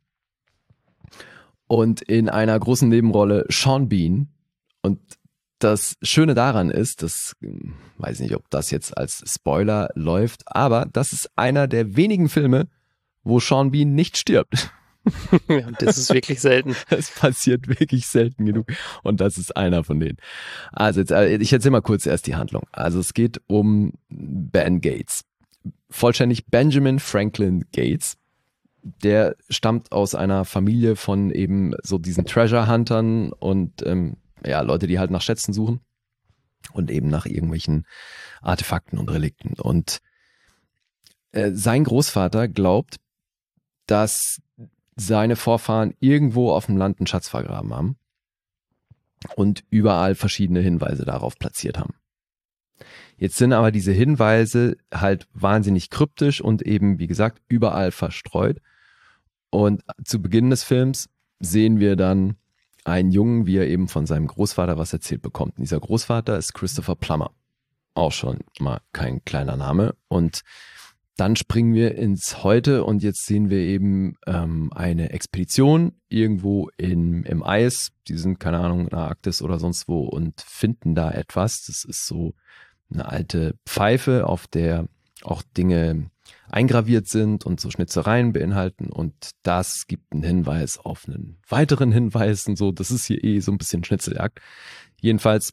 und in einer großen Nebenrolle Sean Bean. Und das Schöne daran ist, das weiß nicht, ob das jetzt als Spoiler läuft, aber das ist einer der wenigen Filme, wo Sean Bean nicht stirbt. Ja, das ist wirklich selten. Das passiert wirklich selten genug und das ist einer von denen. Also jetzt, ich erzähle mal kurz erst die Handlung. Also es geht um Ben Gates. Vollständig Benjamin Franklin Gates. Der stammt aus einer Familie von eben so diesen Treasure Huntern und ja, Leute, die halt nach Schätzen suchen und eben nach irgendwelchen Artefakten und Relikten. Und sein Großvater glaubt, dass seine Vorfahren irgendwo auf dem Land einen Schatz vergraben haben und überall verschiedene Hinweise darauf platziert haben. Jetzt sind aber diese Hinweise halt wahnsinnig kryptisch und eben, wie gesagt, überall verstreut. Und zu Beginn des Films sehen wir dann einen Jungen, wie er eben von seinem Großvater was erzählt bekommt. Und dieser Großvater ist Christopher Plummer. Auch schon mal kein kleiner Name. Und dann springen wir ins Heute und jetzt sehen wir eben eine Expedition irgendwo im Eis. Die sind, keine Ahnung, in der Arktis oder sonst wo und finden da etwas. Das ist so eine alte Pfeife, auf der auch Dinge eingraviert sind und so Schnitzereien beinhalten und das gibt einen Hinweis auf einen weiteren Hinweis und so. Das ist hier so ein bisschen Schnitzeljagd. Jedenfalls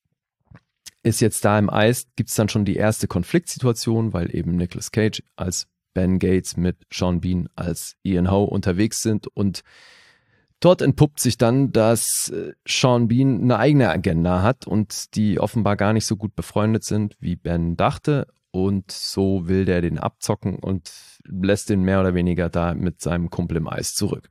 ist jetzt da im Eis, gibt's dann schon die erste Konfliktsituation, weil eben Nicolas Cage als Ben Gates mit Sean Bean als Ian Ho unterwegs sind und dort entpuppt sich dann, dass Sean Bean eine eigene Agenda hat und die offenbar gar nicht so gut befreundet sind, wie Ben dachte. Und so will der den abzocken und lässt den mehr oder weniger da mit seinem Kumpel im Eis zurück.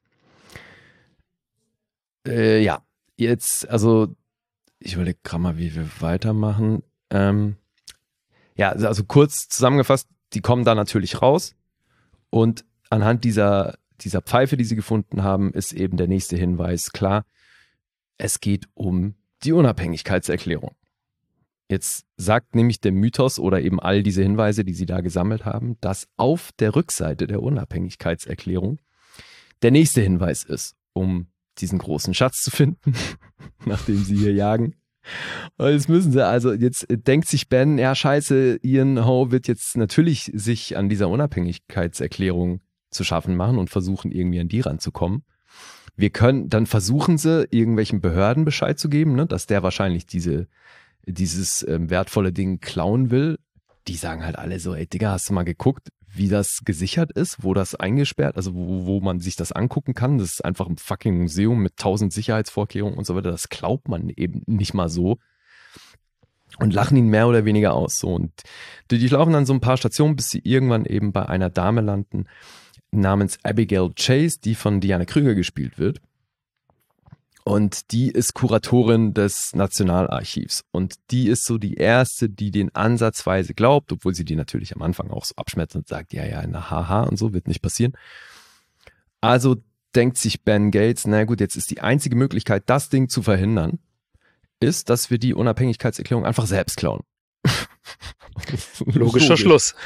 Ja, jetzt, also ich überlege gerade mal, wie wir weitermachen. Ja, also kurz zusammengefasst, die kommen da natürlich raus und anhand dieser Pfeife, die sie gefunden haben, ist eben der nächste Hinweis klar. Es geht um die Unabhängigkeitserklärung. Jetzt sagt nämlich der Mythos oder eben all diese Hinweise, die sie da gesammelt haben, dass auf der Rückseite der Unabhängigkeitserklärung der nächste Hinweis ist, um diesen großen Schatz zu finden, nachdem sie hier jagen. Und jetzt müssen sie, also jetzt denkt sich Ben, ja scheiße, Ian Ho wird jetzt natürlich sich an dieser Unabhängigkeitserklärung zu schaffen machen und versuchen irgendwie an die ranzukommen. Dann versuchen sie irgendwelchen Behörden Bescheid zu geben, ne, dass der wahrscheinlich dieses wertvolle Ding klauen will. Die sagen halt alle so, ey Digga, hast du mal geguckt, wie das gesichert ist, wo das eingesperrt, also wo man sich das angucken kann. Das ist einfach ein fucking Museum mit 1000 Sicherheitsvorkehrungen und so weiter. Das glaubt man eben nicht mal so. Und lachen ihn mehr oder weniger aus. So. Und die laufen dann so ein paar Stationen, bis sie irgendwann eben bei einer Dame landen, namens Abigail Chase, die von Diana Krüger gespielt wird. Und die ist Kuratorin des Nationalarchivs. Und die ist so die erste, die den ansatzweise glaubt, obwohl sie die natürlich am Anfang auch so abschmettert und sagt, ja, na, haha und so, wird nicht passieren. Also denkt sich Ben Gates, na gut, jetzt ist die einzige Möglichkeit, das Ding zu verhindern, ist, dass wir die Unabhängigkeitserklärung einfach selbst klauen. Logischer Schluss.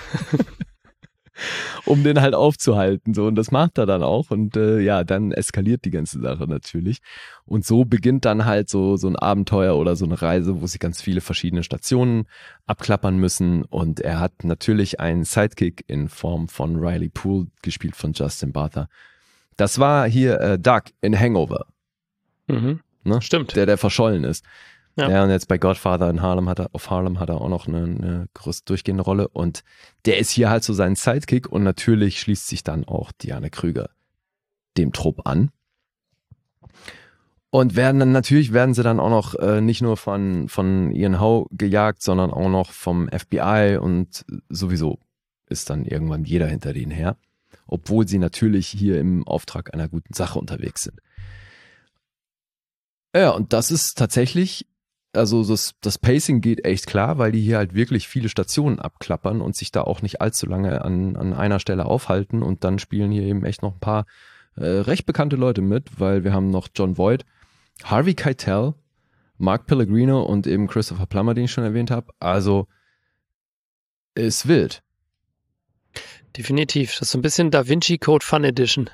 Um den halt aufzuhalten. So. Und das macht er dann auch. Und dann eskaliert die ganze Sache natürlich. Und so beginnt dann halt so ein Abenteuer oder so eine Reise, wo sie ganz viele verschiedene Stationen abklappern müssen. Und er hat natürlich einen Sidekick in Form von Riley Poole, gespielt von Justin Bartha. Das war hier Doug in Hangover. Mhm. Ne? Stimmt. Der verschollen ist. Ja. Und jetzt bei Godfather in Harlem hat er auch noch eine groß durchgehende Rolle und der ist hier halt so sein Sidekick und natürlich schließt sich dann auch Diana Krüger dem Trupp an. Und werden sie dann auch noch nicht nur von Ian Howe gejagt, sondern auch noch vom FBI und sowieso ist dann irgendwann jeder hinter denen her, obwohl sie natürlich hier im Auftrag einer guten Sache unterwegs sind. Ja, und das ist tatsächlich, also das Pacing geht echt klar, weil die hier halt wirklich viele Stationen abklappern und sich da auch nicht allzu lange an einer Stelle aufhalten und dann spielen hier eben echt noch ein paar recht bekannte Leute mit, weil wir haben noch Jon Voight, Harvey Keitel, Mark Pellegrino und eben Christopher Plummer, den ich schon erwähnt habe. Also ist wild. Definitiv. Das ist so ein bisschen Da Vinci Code Fun Edition.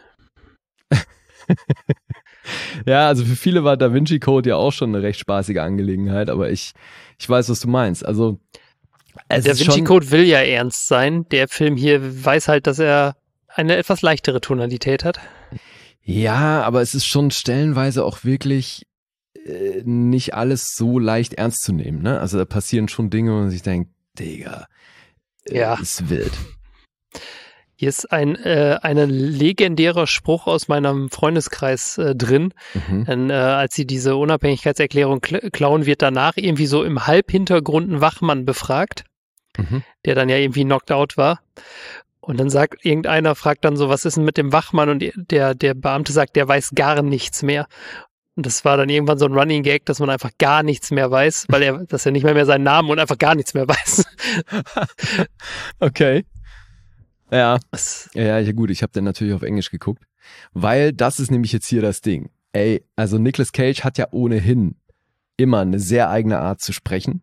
Ja, also für viele war Da Vinci Code ja auch schon eine recht spaßige Angelegenheit, aber ich weiß, was du meinst. Also Da Vinci Code will ja ernst sein. Der Film hier weiß halt, dass er eine etwas leichtere Tonalität hat. Ja, aber es ist schon stellenweise auch wirklich nicht alles so leicht ernst zu nehmen. Ne? Also da passieren schon Dinge, wo man sich denkt, Digga, ist wild. Hier ist ein legendärer Spruch aus meinem Freundeskreis drin. Denn, als sie diese Unabhängigkeitserklärung klauen, wird danach irgendwie so im Halbhintergrund ein Wachmann befragt, der dann ja irgendwie knocked out war. Und dann fragt dann so, was ist denn mit dem Wachmann? Und der Beamte sagt, der weiß gar nichts mehr. Und das war dann irgendwann so ein Running Gag, dass man einfach gar nichts mehr weiß, dass er nicht mehr seinen Namen und einfach gar nichts mehr weiß. Okay. Ja, gut, ich habe den natürlich auf Englisch geguckt, weil das ist nämlich jetzt hier das Ding. Also Nicolas Cage hat ja ohnehin immer eine sehr eigene Art zu sprechen.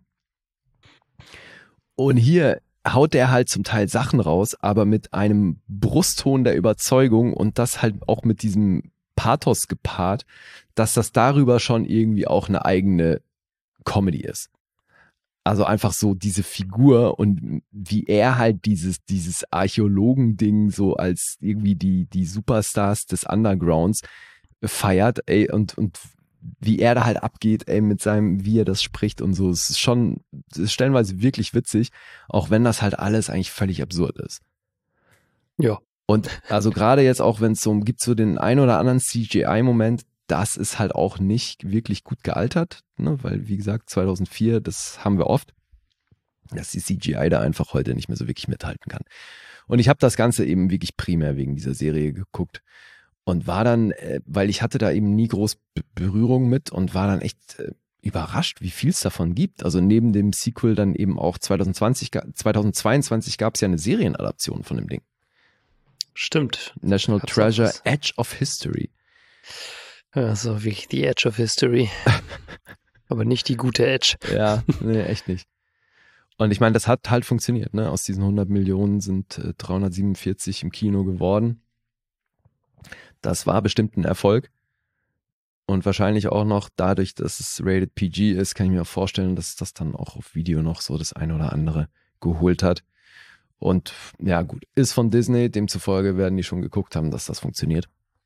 Und hier haut er halt zum Teil Sachen raus, aber mit einem Brustton der Überzeugung und das halt auch mit diesem Pathos gepaart, dass das darüber schon irgendwie auch eine eigene Comedy ist. Also einfach so diese Figur und wie er halt dieses Archäologen-Ding so als irgendwie die Superstars des Undergrounds feiert, und wie er da halt abgeht, mit seinem, wie er das spricht und so. Es ist stellenweise wirklich witzig, auch wenn das halt alles eigentlich völlig absurd ist. Ja. Und also gerade jetzt auch, wenn es gibt so den ein oder anderen CGI-Moment, das ist halt auch nicht wirklich gut gealtert, ne? Weil, wie gesagt, 2004, das haben wir oft, dass die CGI da einfach heute nicht mehr so wirklich mithalten kann. Und ich habe das Ganze eben wirklich primär wegen dieser Serie geguckt und war dann, weil ich hatte da eben nie groß Berührung mit und war dann echt überrascht, wie viel es davon gibt. Also neben dem Sequel dann eben auch 2022 gab es ja eine Serienadaption von dem Ding. Stimmt. National Treasure, Edge of History. Also wirklich die Edge of History. Aber nicht die gute Edge. Ja, nee, echt nicht. Und ich meine, das hat halt funktioniert, ne? Aus diesen 100 Millionen sind 347 im Kino geworden. Das war bestimmt ein Erfolg. Und wahrscheinlich auch noch dadurch, dass es rated PG ist, kann ich mir auch vorstellen, dass das dann auch auf Video noch so das eine oder andere geholt hat. Und ja gut, ist von Disney, demzufolge werden die schon geguckt haben, dass das funktioniert.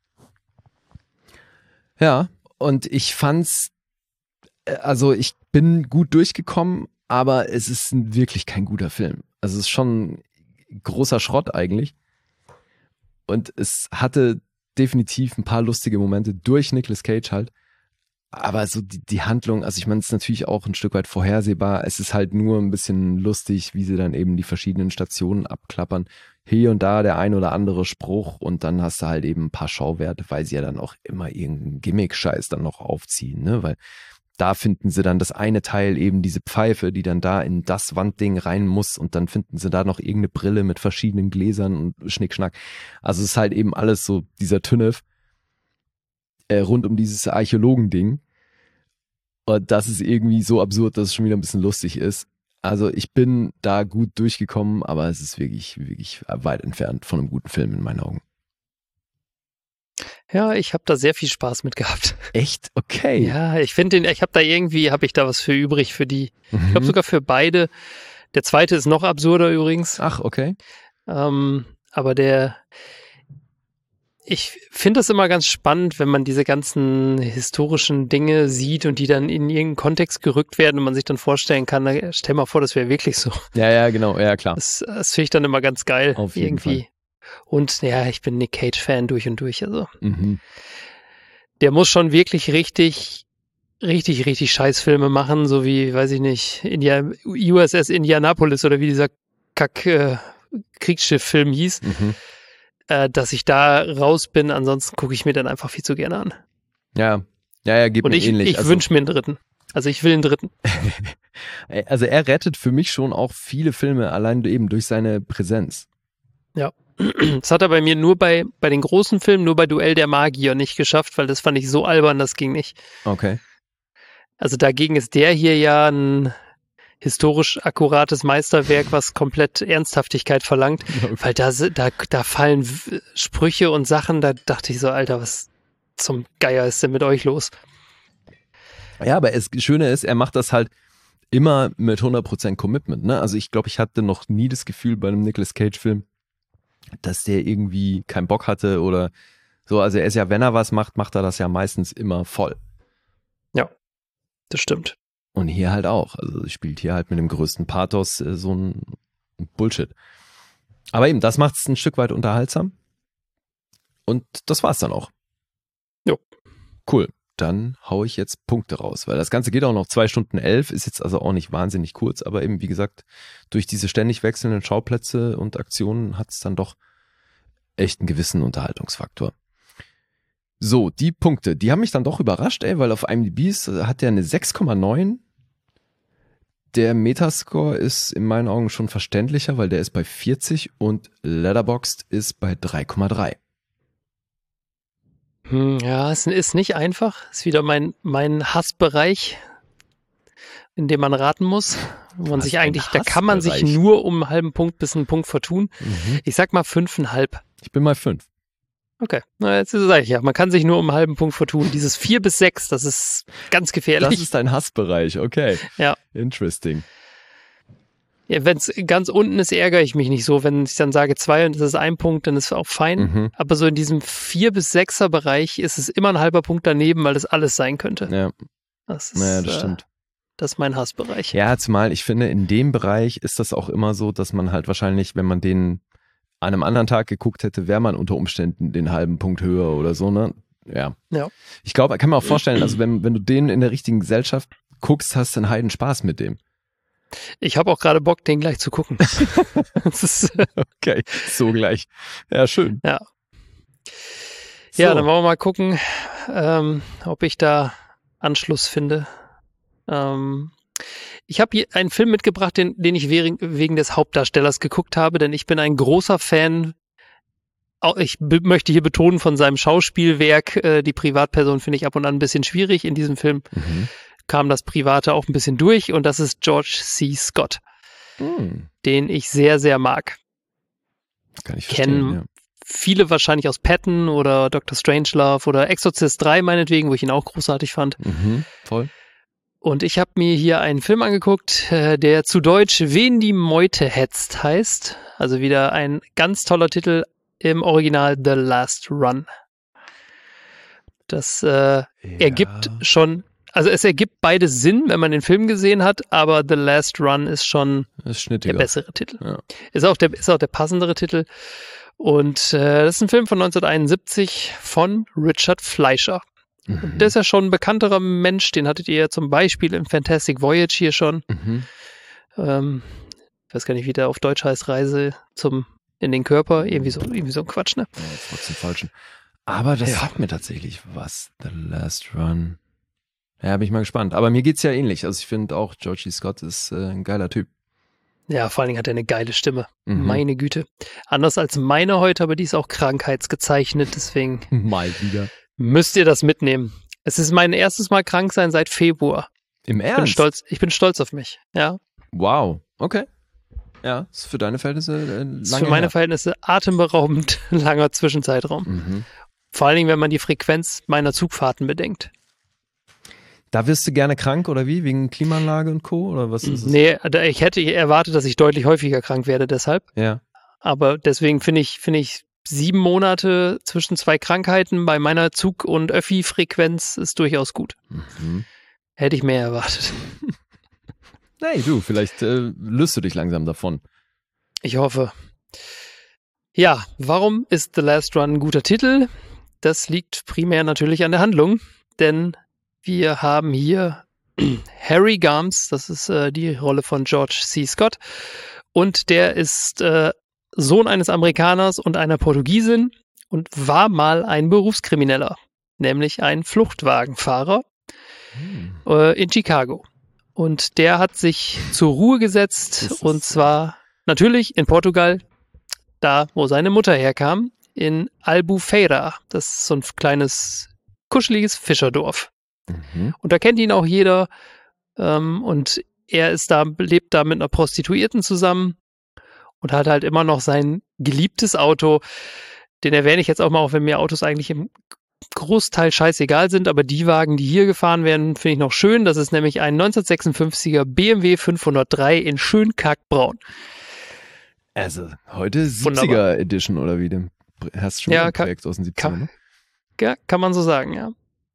Ja, und ich fand's, also ich bin gut durchgekommen, aber es ist wirklich kein guter Film. Also es ist schon großer Schrott eigentlich. Und es hatte definitiv ein paar lustige Momente durch Nicolas Cage halt. Aber so die Handlung, also ich meine, es ist natürlich auch ein Stück weit vorhersehbar. Es ist halt nur ein bisschen lustig, wie sie dann eben die verschiedenen Stationen abklappern. Hier und da der ein oder andere Spruch und dann hast du halt eben ein paar Schauwerte, weil sie ja dann auch immer irgendeinen Gimmick-Scheiß dann noch aufziehen, ne? Weil da finden sie dann das eine Teil, eben diese Pfeife, die dann da in das Wandding rein muss und dann finden sie da noch irgendeine Brille mit verschiedenen Gläsern und Schnickschnack. Also es ist halt eben alles so dieser Tünnef rund um dieses Archäologen-Ding. Und das ist irgendwie so absurd, dass es schon wieder ein bisschen lustig ist. Also ich bin da gut durchgekommen, aber es ist wirklich, wirklich weit entfernt von einem guten Film in meinen Augen. Ja, ich habe da sehr viel Spaß mit gehabt. Echt? Okay. Ja, ich finde ich habe da was für übrig für die. Ich glaube sogar für beide. Der zweite ist noch absurder übrigens. Ach, okay. Aber ich finde das immer ganz spannend, wenn man diese ganzen historischen Dinge sieht und die dann in irgendeinen Kontext gerückt werden und man sich dann vorstellen kann, stell mal vor, das wäre wirklich so. Ja, genau, ja, klar. Das finde ich dann immer ganz geil. Auf jeden Fall. Und ja, ich bin Nick Cage-Fan durch und durch. Also der muss schon wirklich richtig Scheißfilme machen, so wie, weiß ich nicht, USS Indianapolis oder wie dieser Kriegsschiff-Film hieß. Dass ich da raus bin, ansonsten gucke ich mir dann einfach viel zu gerne an. Ja, geht mir ähnlich. Ich wünsche mir einen dritten. Also ich will einen dritten. Also er rettet für mich schon auch viele Filme, allein eben durch seine Präsenz. Ja, das hat er bei mir nur bei den großen Filmen, nur bei Duell der Magier nicht geschafft, weil das fand ich so albern, das ging nicht. Okay. Also dagegen ist der hier ja ein historisch akkurates Meisterwerk, was komplett Ernsthaftigkeit verlangt, weil da fallen Sprüche und Sachen, da dachte ich so, Alter, was zum Geier ist denn mit euch los? Ja, aber das Schöne ist, er macht das halt immer mit 100% Commitment, ne? Also ich glaube, ich hatte noch nie das Gefühl bei einem Nicolas Cage-Film, dass der irgendwie keinen Bock hatte oder so. Also er ist ja, wenn er was macht, macht er das ja meistens immer voll. Ja, das stimmt. Und hier halt auch. Also spielt hier halt mit dem größten Pathos so ein Bullshit. Aber eben, das macht es ein Stück weit unterhaltsam. Und das war's dann auch. Jo. Cool. Dann hau ich jetzt Punkte raus. Weil das Ganze geht auch noch 2 Stunden 11, ist jetzt also auch nicht wahnsinnig kurz, aber eben, wie gesagt, durch diese ständig wechselnden Schauplätze und Aktionen hat es dann doch echt einen gewissen Unterhaltungsfaktor. So, die Punkte, die haben mich dann doch überrascht, weil auf IMDb hat der eine 6,9. Der Metascore ist in meinen Augen schon verständlicher, weil der ist bei 40 und Letterboxd ist bei 3,3. Ja, es ist nicht einfach. Es ist wieder mein Hassbereich, in dem man raten muss. Wo man sich eigentlich, da kann man sich nur um einen halben Punkt bis einen Punkt vertun. Ich sag mal 5,5. Ich bin mal 5. Okay, na jetzt sage ich ja, man kann sich nur um einen halben Punkt vertun. Dieses 4 bis 6, das ist ganz gefährlich. Das ist dein Hassbereich, okay. Ja. Interesting. Ja, wenn es ganz unten ist, ärgere ich mich nicht so. Wenn ich dann sage 2 und das ist 1 Punkt, dann ist es auch fein. Aber so in diesem 4 bis 6er Bereich ist es immer ein halber Punkt daneben, weil das alles sein könnte. Ja. Das stimmt. Das ist mein Hassbereich. Ja, zumal ich finde, in dem Bereich ist das auch immer so, dass man halt wahrscheinlich, wenn man den an einem anderen Tag geguckt hätte, wäre man unter Umständen den halben Punkt höher oder so, ne? Ja. Ich glaube, ich kann mir auch vorstellen, also wenn du den in der richtigen Gesellschaft guckst, hast du einen heiden Spaß mit dem. Ich habe auch gerade Bock, den gleich zu gucken. Okay, so gleich. Ja, schön. Ja. So. Ja, dann wollen wir mal gucken, ob ich da Anschluss finde. Ich habe hier einen Film mitgebracht, den ich wegen des Hauptdarstellers geguckt habe, denn ich bin ein großer Fan. Ich möchte hier betonen von seinem Schauspielwerk. Die Privatperson finde ich ab und an ein bisschen schwierig. In diesem Film kam das Private auch ein bisschen durch und das ist George C. Scott, den ich sehr, sehr mag. Kann ich verstehen, Kennen viele wahrscheinlich aus Patton oder Dr. Strangelove oder Exorcist 3 meinetwegen, wo ich ihn auch großartig fand. Voll. Und ich habe mir hier einen Film angeguckt, der zu Deutsch Wen die Meute hetzt heißt. Also wieder ein ganz toller Titel, im Original The Last Run. Das ergibt schon Also es ergibt beides Sinn, wenn man den Film gesehen hat, aber The Last Run ist schon der bessere Titel. Ja. Ist auch der passendere Titel. Und das ist ein Film von 1971 von Richard Fleischer. Und der ist ja schon ein bekannterer Mensch, den hattet ihr ja zum Beispiel im Fantastic Voyage hier schon. Ich weiß gar nicht, wie der auf Deutsch heißt, Reise in den Körper, irgendwie so ein Quatsch, ne? Ja, trotzdem falschen. Aber das sagt mir tatsächlich was, The Last Run. Ja, bin ich mal gespannt. Aber mir geht's ja ähnlich. Also ich finde auch, George C. Scott ist ein geiler Typ. Ja, vor allen Dingen hat er eine geile Stimme. Meine Güte. Anders als meine heute, aber die ist auch krankheitsgezeichnet, deswegen mal wieder. Müsst ihr das mitnehmen. Es ist mein erstes Mal krank sein seit Februar. Im Ernst? Ich bin stolz auf mich, ja. Wow, okay. Ja, ist für deine Verhältnisse lange ist für meine Verhältnisse atemberaubend langer Zwischenzeitraum. Vor allen Dingen, wenn man die Frequenz meiner Zugfahrten bedenkt. Da wirst du gerne krank oder wie? Wegen Klimaanlage und Co.? Oder was ist es? Nee, ich hätte erwartet, dass ich deutlich häufiger krank werde deshalb. Ja. Aber deswegen finde ich 7 Monate zwischen 2 Krankheiten bei meiner Zug- und Öffi-Frequenz ist durchaus gut. Hätte ich mehr erwartet. Hey, du, vielleicht löst du dich langsam davon. Ich hoffe. Ja, warum ist The Last Run ein guter Titel? Das liegt primär natürlich an der Handlung, denn wir haben hier Harry Garms, das ist die Rolle von George C. Scott, und der ist Sohn eines Amerikaners und einer Portugiesin und war mal ein Berufskrimineller, nämlich ein Fluchtwagenfahrer in Chicago. Und der hat sich zur Ruhe gesetzt und zwar natürlich in Portugal, da wo seine Mutter herkam, in Albufeira. Das ist so ein kleines, kuscheliges Fischerdorf. Und da kennt ihn auch jeder und er lebt da mit einer Prostituierten zusammen und hat halt immer noch sein geliebtes Auto. Den erwähne ich jetzt auch mal, auch wenn mir Autos eigentlich im Großteil scheißegal sind, aber die Wagen, die hier gefahren werden, finde ich noch schön. Das ist nämlich ein 1956er BMW 503 in schön kackbraun. Also heute 70er Wunderbar. Edition oder wie? Den hast du schon ein Projekt aus den 70ern, ne? Ja, kann man so sagen, ja.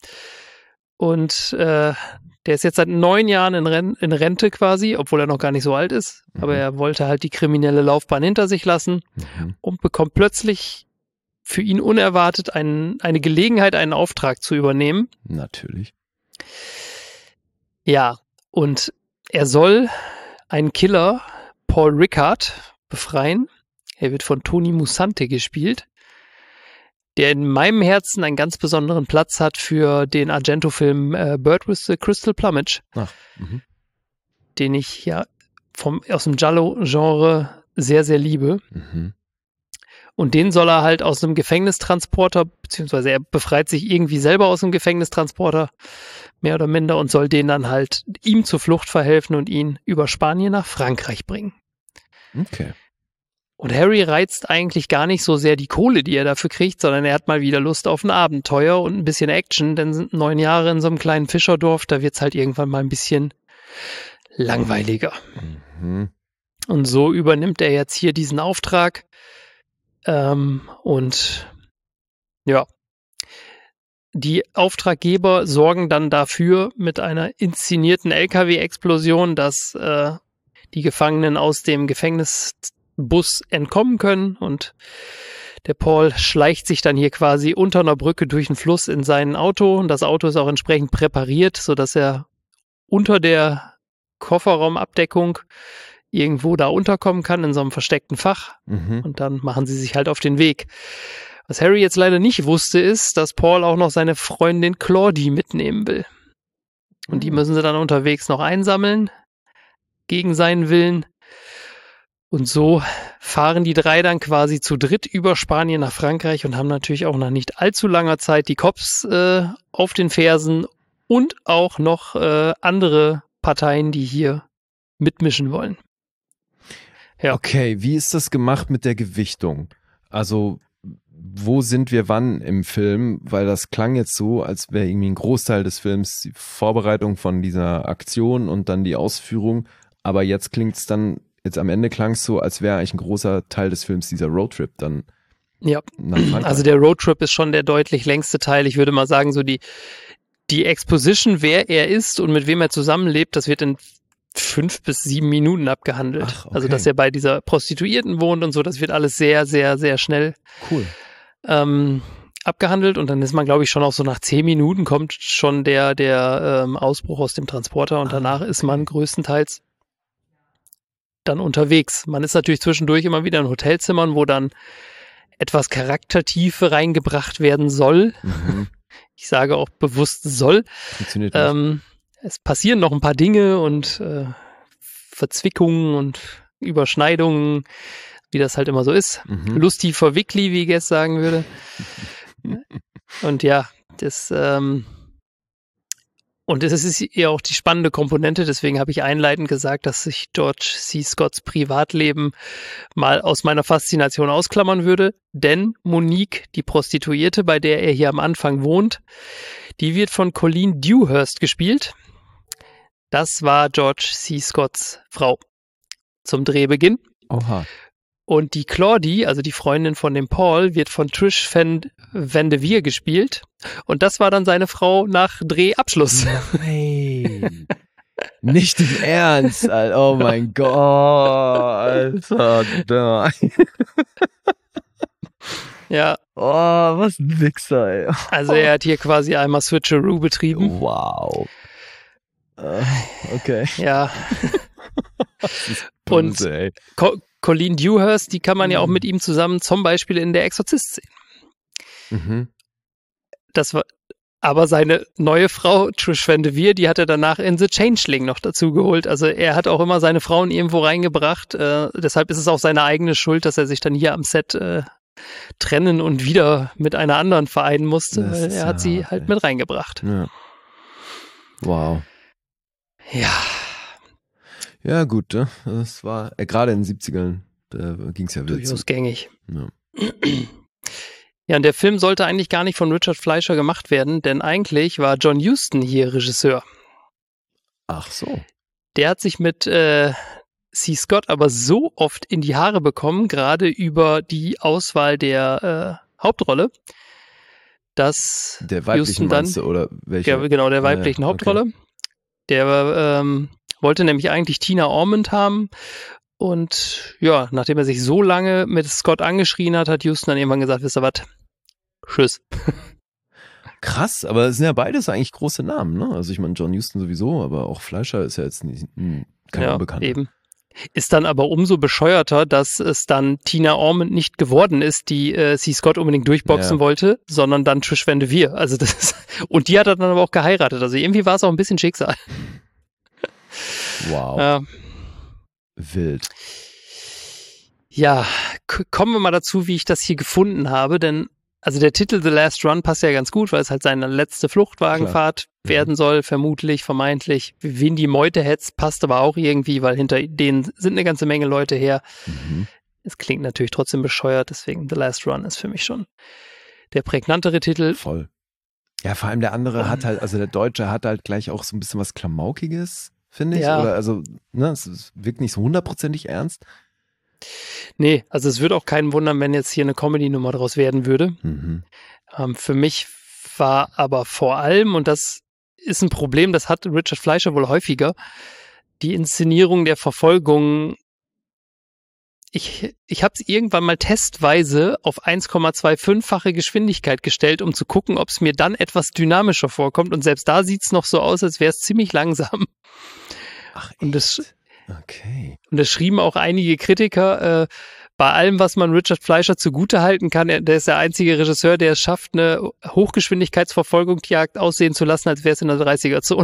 Und der ist jetzt seit 9 Jahren in Rente quasi, obwohl er noch gar nicht so alt ist. Aber er wollte halt die kriminelle Laufbahn hinter sich lassen und bekommt plötzlich für ihn unerwartet eine Gelegenheit, einen Auftrag zu übernehmen. Natürlich. Ja, und er soll einen Killer, Paul Rickard, befreien. Er wird von Tony Musante gespielt, der in meinem Herzen einen ganz besonderen Platz hat für den Argento-Film Bird with the Crystal Plumage, den ich ja aus dem Giallo-Genre sehr, sehr liebe. Und den soll er halt aus einem Gefängnistransporter, beziehungsweise er befreit sich irgendwie selber aus einem Gefängnistransporter, mehr oder minder, und soll den dann halt ihm zur Flucht verhelfen und ihn über Spanien nach Frankreich bringen. Okay. Und Harry reizt eigentlich gar nicht so sehr die Kohle, die er dafür kriegt, sondern er hat mal wieder Lust auf ein Abenteuer und ein bisschen Action, denn sind 9 Jahre in so einem kleinen Fischerdorf, da wird's halt irgendwann mal ein bisschen langweiliger. Und so übernimmt er jetzt hier diesen Auftrag. Und ja, die Auftraggeber sorgen dann dafür mit einer inszenierten LKW-Explosion, dass die Gefangenen aus dem Gefängnisbus entkommen können und der Paul schleicht sich dann hier quasi unter einer Brücke durch den Fluss in sein Auto und das Auto ist auch entsprechend präpariert, sodass er unter der Kofferraumabdeckung irgendwo da unterkommen kann in so einem versteckten Fach und dann machen sie sich halt auf den Weg. Was Harry jetzt leider nicht wusste, ist, dass Paul auch noch seine Freundin Claudie mitnehmen will. Und die müssen sie dann unterwegs noch einsammeln, gegen seinen Willen. Und so fahren die 3 dann quasi zu dritt über Spanien nach Frankreich und haben natürlich auch nach nicht allzu langer Zeit die Cops auf den Fersen und auch noch andere Parteien, die hier mitmischen wollen. Ja. Okay, wie ist das gemacht mit der Gewichtung? Also, wo sind wir wann im Film? Weil das klang jetzt so, als wäre irgendwie ein Großteil des Films die Vorbereitung von dieser Aktion und dann die Ausführung. Aber jetzt am Ende klang es so, als wäre eigentlich ein großer Teil des Films dieser Roadtrip dann. Ja, also der Roadtrip ist schon der deutlich längste Teil. Ich würde mal sagen, so die die Exposition, wer er ist und mit wem er zusammenlebt, das wird in 5 bis 7 Minuten abgehandelt. Ach, okay. Also, dass er bei dieser Prostituierten wohnt und so, das wird alles sehr, sehr, sehr schnell Cool. abgehandelt und dann ist man, glaube ich, schon auch so nach 10 Minuten kommt schon der Ausbruch aus dem Transporter und danach ist man größtenteils dann unterwegs. Man ist natürlich zwischendurch immer wieder in Hotelzimmern, wo dann etwas Charaktertiefe reingebracht werden soll. Mhm. Ich sage auch bewusst soll. Funktioniert nicht. Es passieren noch ein paar Dinge und Verzwickungen und Überschneidungen, wie das halt immer so ist. Mhm. Lusti verwickli, wie Guess sagen würde. Und ja, das und es ist ja auch die spannende Komponente, deswegen habe ich einleitend gesagt, dass ich George C. Scotts Privatleben mal aus meiner Faszination ausklammern würde, denn Monique, die Prostituierte, bei der er hier am Anfang wohnt, die wird von Colleen Dewhurst gespielt. Das war George C. Scotts Frau zum Drehbeginn. Oha. Und die Claudie, also die Freundin von dem Paul, wird von Trish Van de Veer gespielt. Und das war dann seine Frau nach Drehabschluss. Nein. Nicht im Ernst, Alter. Oh mein Gott, Alter. Nein. Ja. Oh, was ein Wichser, ey. Also er hat hier quasi einmal Switcheroo betrieben. Wow. Okay. Ja. Das ist Und böse, ey. Colleen Dewhurst, die kann man ja auch mit ihm zusammen zum Beispiel in Der Exorzist sehen. Mhm. Das war aber seine neue Frau, Trish Van de Veer, die hat er danach in The Changeling noch dazu geholt. Also er hat auch immer seine Frauen irgendwo reingebracht. Deshalb ist es auch seine eigene Schuld, dass er sich dann hier am Set trennen und wieder mit einer anderen vereinen musste. Das Weil ist er hat ja sie hart, halt ey. mit reingebracht. Ja. Wow. Ja. Ja, gut, ne? Das war, gerade in den 70ern, da ging es ja wieder zu. Durchaus gängig. Ja. Ja, und der Film sollte eigentlich gar nicht von Richard Fleischer gemacht werden, denn eigentlich war John Huston hier Regisseur. Ach so. Der hat sich mit C. Scott aber so oft in die Haare bekommen, gerade über die Auswahl der Hauptrolle, dass Der weiblichen Huston dann, meinst du, oder welche? ja, genau, der weiblichen Ja, okay. Hauptrolle, der wollte nämlich eigentlich Tina Ormond haben. Und ja, nachdem er sich so lange mit Scott angeschrien hat, hat Huston dann irgendwann gesagt, wisst ihr was, tschüss. Krass, aber es sind ja beides eigentlich große Namen, ne? Also ich meine, John Huston sowieso, aber auch Fleischer ist ja jetzt nicht, kein Ja, Unbekannter. eben. Ist dann aber umso bescheuerter, dass es dann Tina Ormond nicht geworden ist, die C. Scott unbedingt durchboxen wollte, sondern dann Trish Van de Veer. Also das ist, und die hat er dann aber auch geheiratet. Also irgendwie war es auch ein bisschen Schicksal. Wow. Wild. Ja, kommen wir mal dazu, wie ich das hier gefunden habe, denn also der Titel The Last Run passt ja ganz gut, weil es halt seine letzte Fluchtwagenfahrt werden soll, vermutlich, vermeintlich. Wen die Meute hetzt, passt aber auch irgendwie, weil hinter denen sind eine ganze Menge Leute her. Mhm. Es klingt natürlich trotzdem bescheuert, deswegen The Last Run ist für mich schon der prägnantere Titel. Voll. Ja, vor allem der andere hat halt, also der Deutsche hat halt gleich auch so ein bisschen was Klamaukiges, finde ich. Ja. Oder also, ne, es wirkt nicht so 100%ig ernst. Nee, also es würde auch keinen wundern, wenn jetzt hier eine Comedy-Nummer draus werden würde. Mhm. Für mich war aber vor allem, und das ist ein Problem, das hat Richard Fleischer wohl häufiger, die Inszenierung der Verfolgung. Ich habe es irgendwann mal testweise auf 1,25-fache Geschwindigkeit gestellt, um zu gucken, ob es mir dann etwas dynamischer vorkommt. Und selbst da sieht es noch so aus, als wäre es ziemlich langsam. Ach, Und das okay. Und das schrieben auch einige Kritiker, bei allem, was man Richard Fleischer zugutehalten kann, der ist der einzige Regisseur, der es schafft, eine Hochgeschwindigkeitsverfolgungsjagd aussehen zu lassen, als wäre es in der 30er-Zone.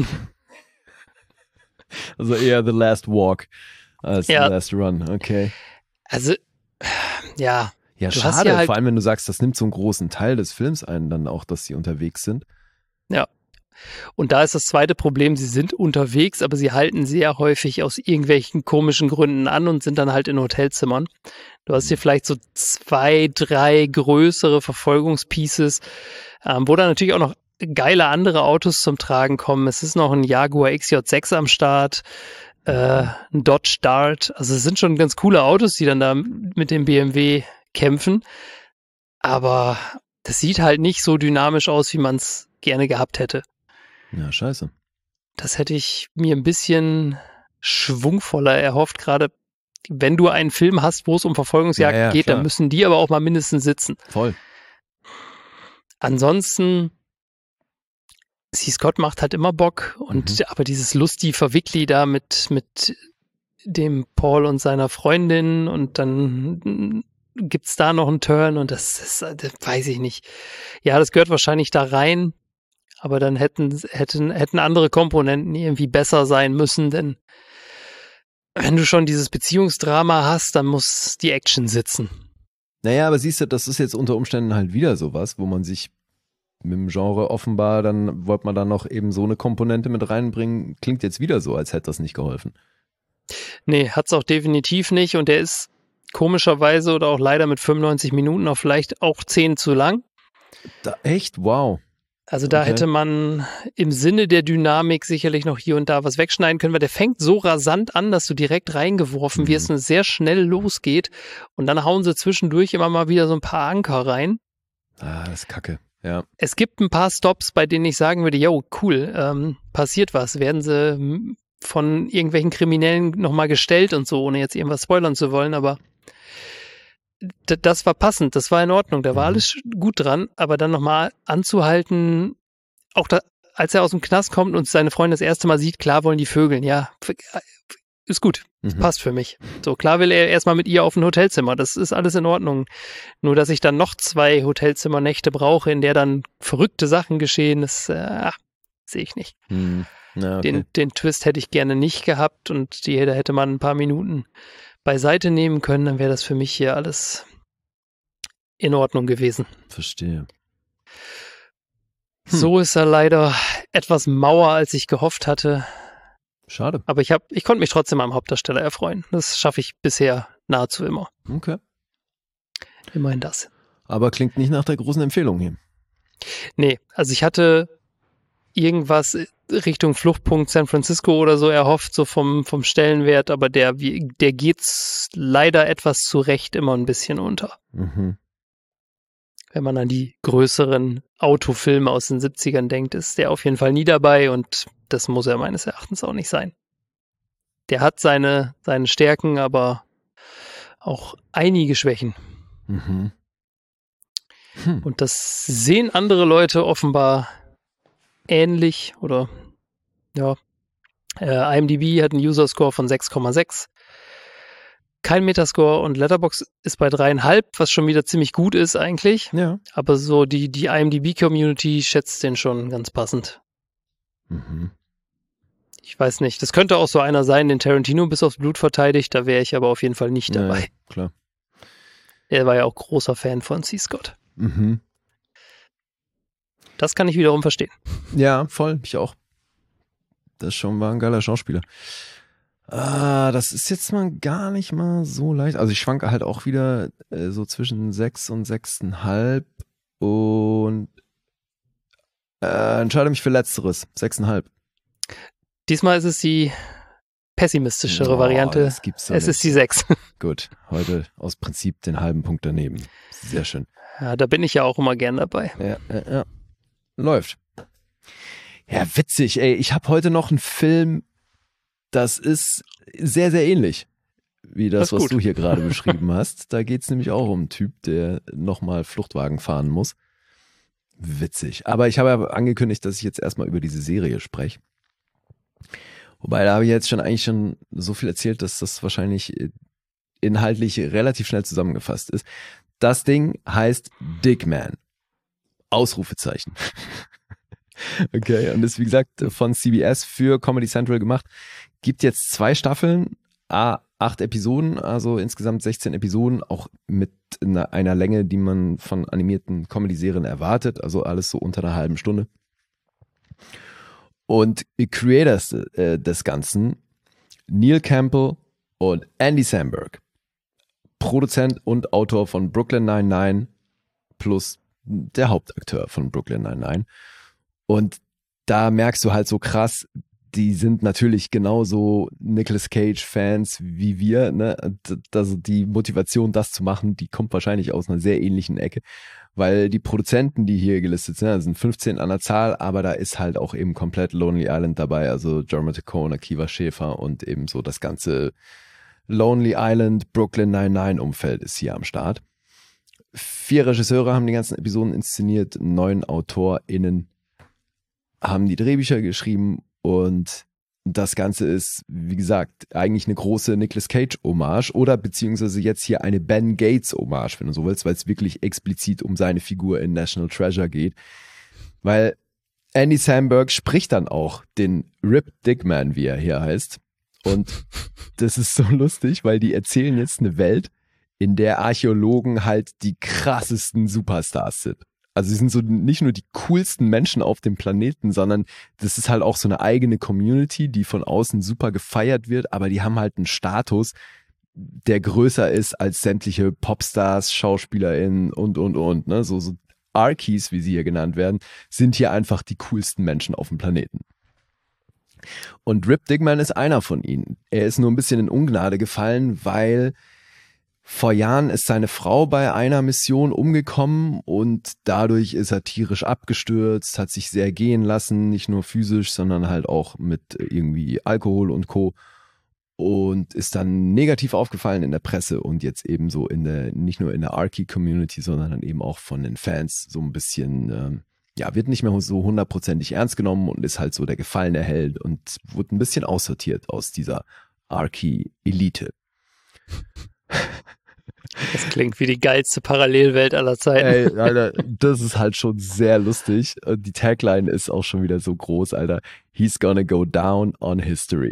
Also eher The Last Walk als Ja. The Last Run, okay. Also, ja. Ja, Du hast schade, ja halt- vor allem wenn du sagst, das nimmt so einen großen Teil des Films ein, dann auch, dass sie unterwegs sind. Und da ist das zweite Problem, sie sind unterwegs, aber sie halten sehr häufig aus irgendwelchen komischen Gründen an und sind dann halt in Hotelzimmern. Du hast hier vielleicht so 2, 3 größere Verfolgungspieces, wo dann natürlich auch noch geile andere Autos zum Tragen kommen. Es ist noch ein Jaguar XJ6 am Start, ein Dodge Dart. Also es sind schon ganz coole Autos, die dann da mit dem BMW kämpfen. Aber das sieht halt nicht so dynamisch aus, wie man es gerne gehabt hätte. Ja, scheiße. Das hätte ich mir ein bisschen schwungvoller erhofft, gerade wenn du einen Film hast, wo es um Verfolgungsjagd geht, klar. dann müssen die aber auch mal mindestens sitzen. Voll. Ansonsten, C. Scott macht halt immer Bock und aber dieses Lusti-Verwickli da mit dem Paul und seiner Freundin und dann gibt's da noch einen Turn und das weiß ich nicht. Ja, das gehört wahrscheinlich da rein, aber dann hätten andere Komponenten irgendwie besser sein müssen, denn wenn du schon dieses Beziehungsdrama hast, dann muss die Action sitzen. Naja, aber siehst du, das ist jetzt unter Umständen halt wieder sowas, wo man sich mit dem Genre offenbar, dann wollte man da noch eben so eine Komponente mit reinbringen, klingt jetzt wieder so, als hätte das nicht geholfen. Nee, hat's auch definitiv nicht und der ist komischerweise oder auch leider mit 95 Minuten auch vielleicht auch 10 zu lang. Echt? Wow. Also da hätte man im Sinne der Dynamik sicherlich noch hier und da was wegschneiden können, weil der fängt so rasant an, dass du direkt reingeworfen wirst und es sehr schnell losgeht und dann hauen sie zwischendurch immer mal wieder so ein paar Anker rein. Ah, das ist kacke, ja. Es gibt ein paar Stops, bei denen ich sagen würde, yo, cool, passiert was, werden sie von irgendwelchen Kriminellen nochmal gestellt und so, ohne jetzt irgendwas spoilern zu wollen, aber das war passend, das war in Ordnung, da war alles gut dran, aber dann nochmal anzuhalten, auch da, als er aus dem Knast kommt und seine Freundin das erste Mal sieht, klar wollen die Vögeln, ja, ist gut, passt für mich. So, klar will er erstmal mit ihr auf ein Hotelzimmer, das ist alles in Ordnung. Nur, dass ich dann noch 2 Hotelzimmernächte brauche, in der dann verrückte Sachen geschehen, das sehe ich nicht. Ja, okay. Den Twist hätte ich gerne nicht gehabt und da hätte man ein paar Minuten beiseite nehmen können, dann wäre das für mich hier alles in Ordnung gewesen. Verstehe. So ist er leider etwas mauer, als ich gehofft hatte. Schade. Aber ich konnte mich trotzdem am Hauptdarsteller erfreuen. Das schaffe ich bisher nahezu immer. Okay. Immerhin das. Aber klingt nicht nach der großen Empfehlung hier. Nee, also ich hatte irgendwas Richtung Fluchtpunkt San Francisco oder so erhofft, so vom Stellenwert, aber der geht's leider etwas zu Recht immer ein bisschen unter. Wenn man an die größeren Autofilme aus den 70ern denkt, ist der auf jeden Fall nie dabei und das muss er meines Erachtens auch nicht sein. Der hat seine Stärken, aber auch einige Schwächen. Und das sehen andere Leute offenbar ähnlich oder ja. IMDb hat einen User-Score von 6,6. Kein Metascore und Letterboxd ist bei 3,5, was schon wieder ziemlich gut ist eigentlich. Ja. Aber so die IMDb-Community schätzt den schon ganz passend. Ich weiß nicht, das könnte auch so einer sein, den Tarantino bis aufs Blut verteidigt, da wäre ich aber auf jeden Fall nicht dabei. Ja, klar. Er war ja auch großer Fan von C. Scott. Das kann ich wiederum verstehen. Ja, voll, ich auch. Das war ein geiler Schauspieler. Das ist jetzt mal gar nicht mal so leicht. Also ich schwanke halt auch wieder so zwischen 6 und 6,5 und entscheide mich für Letzteres, 6,5. Diesmal ist es die pessimistischere Variante. Das gibt's es ist die 6. Gut, heute aus Prinzip den halben Punkt daneben. Sehr schön. Ja, da bin ich ja auch immer gern dabei. Ja. Läuft. Ja, witzig, ey. Ich habe heute noch einen Film, das ist sehr, sehr ähnlich wie das, was du hier gerade beschrieben hast. Da geht's nämlich auch um einen Typ, der nochmal Fluchtwagen fahren muss. Witzig. Aber ich habe ja angekündigt, dass ich jetzt erstmal über diese Serie spreche. Wobei, da habe ich jetzt eigentlich schon so viel erzählt, dass das wahrscheinlich inhaltlich relativ schnell zusammengefasst ist. Das Ding heißt Dickman. Ausrufezeichen. Okay, und ist wie gesagt von CBS für Comedy Central gemacht. Gibt jetzt 2 Staffeln, 8 Episoden, also insgesamt 16 Episoden, auch mit einer Länge, die man von animierten Comedy-Serien erwartet, also alles so unter einer halben Stunde. Und die Creators des Ganzen, Neil Campbell und Andy Samberg, Produzent und Autor von Brooklyn Nine-Nine plus der Hauptakteur von Brooklyn Nine-Nine. Und da merkst du halt so krass, die sind natürlich genauso Nicolas Cage-Fans wie wir, ne? Also die Motivation, das zu machen, die kommt wahrscheinlich aus einer sehr ähnlichen Ecke, weil die Produzenten, die hier gelistet sind, sind 15 an der Zahl, aber da ist halt auch eben komplett Lonely Island dabei, also Jorma Cohn, Akiva Schäfer und eben so das ganze Lonely Island, Brooklyn Nine-Nine Umfeld ist hier am Start. 4 Regisseure haben die ganzen Episoden inszeniert, 9 AutorInnen haben die Drehbücher geschrieben und das Ganze ist, wie gesagt, eigentlich eine große Nicolas Cage-Hommage oder beziehungsweise jetzt hier eine Ben Gates-Hommage, wenn du so willst, weil es wirklich explizit um seine Figur in National Treasure geht. Weil Andy Samberg spricht dann auch den Rip Dickman, wie er hier heißt. Und das ist so lustig, weil die erzählen jetzt eine Welt, in der Archäologen halt die krassesten Superstars sind. Also sie sind so nicht nur die coolsten Menschen auf dem Planeten, sondern das ist halt auch so eine eigene Community, die von außen super gefeiert wird, aber die haben halt einen Status, der größer ist als sämtliche Popstars, SchauspielerInnen und. Ne? So Archies, wie sie hier genannt werden, sind hier einfach die coolsten Menschen auf dem Planeten. Und Rip Dickman ist einer von ihnen. Er ist nur ein bisschen in Ungnade gefallen, weil vor Jahren ist seine Frau bei einer Mission umgekommen und dadurch ist er tierisch abgestürzt, hat sich sehr gehen lassen, nicht nur physisch, sondern halt auch mit irgendwie Alkohol und Co. Und ist dann negativ aufgefallen in der Presse und jetzt eben so nicht nur in der Archie-Community, sondern dann eben auch von den Fans so ein bisschen, wird nicht mehr so 100%ig ernst genommen und ist halt so der gefallene Held und wurde ein bisschen aussortiert aus dieser Archie-Elite. Das klingt wie die geilste Parallelwelt aller Zeiten. Ey, Alter, das ist halt schon sehr lustig. Und die Tagline ist auch schon wieder so groß, Alter. He's gonna go down on history.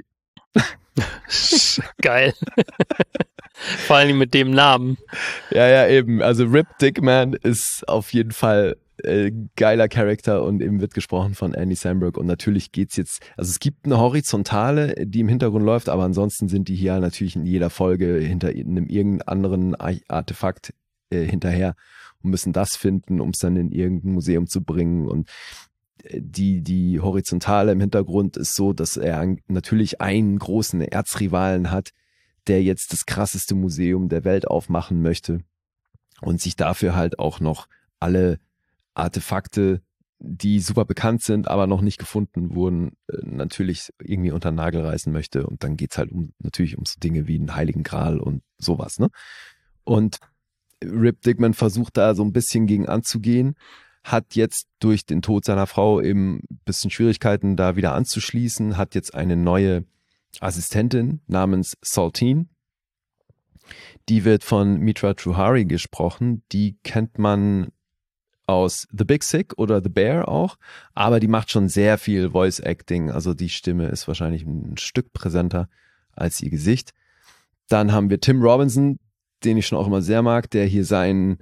Geil. Vor allem mit dem Namen. Ja, eben. Also Rip Dickman ist auf jeden Fall geiler Charakter und eben wird gesprochen von Andy Samberg und natürlich geht's jetzt, also es gibt eine Horizontale, die im Hintergrund läuft, aber ansonsten sind die hier natürlich in jeder Folge hinter einem irgendeinem anderen Artefakt hinterher und müssen das finden, um es dann in irgendein Museum zu bringen und die Horizontale im Hintergrund ist so, dass er natürlich einen großen Erzrivalen hat, der jetzt das krasseste Museum der Welt aufmachen möchte und sich dafür halt auch noch alle Artefakte, die super bekannt sind, aber noch nicht gefunden wurden, natürlich irgendwie unter den Nagel reißen möchte. Und dann geht's halt natürlich um so Dinge wie den Heiligen Gral und sowas, ne? Und Rip Dickman versucht da so ein bisschen gegen anzugehen, hat jetzt durch den Tod seiner Frau eben ein bisschen Schwierigkeiten, da wieder anzuschließen, hat jetzt eine neue Assistentin namens Saltine. Die wird von Mitra Truhari gesprochen. Die kennt man aus The Big Sick oder The Bear auch, aber die macht schon sehr viel Voice Acting, also die Stimme ist wahrscheinlich ein Stück präsenter als ihr Gesicht. Dann haben wir Tim Robinson, den ich schon auch immer sehr mag, der hier seinen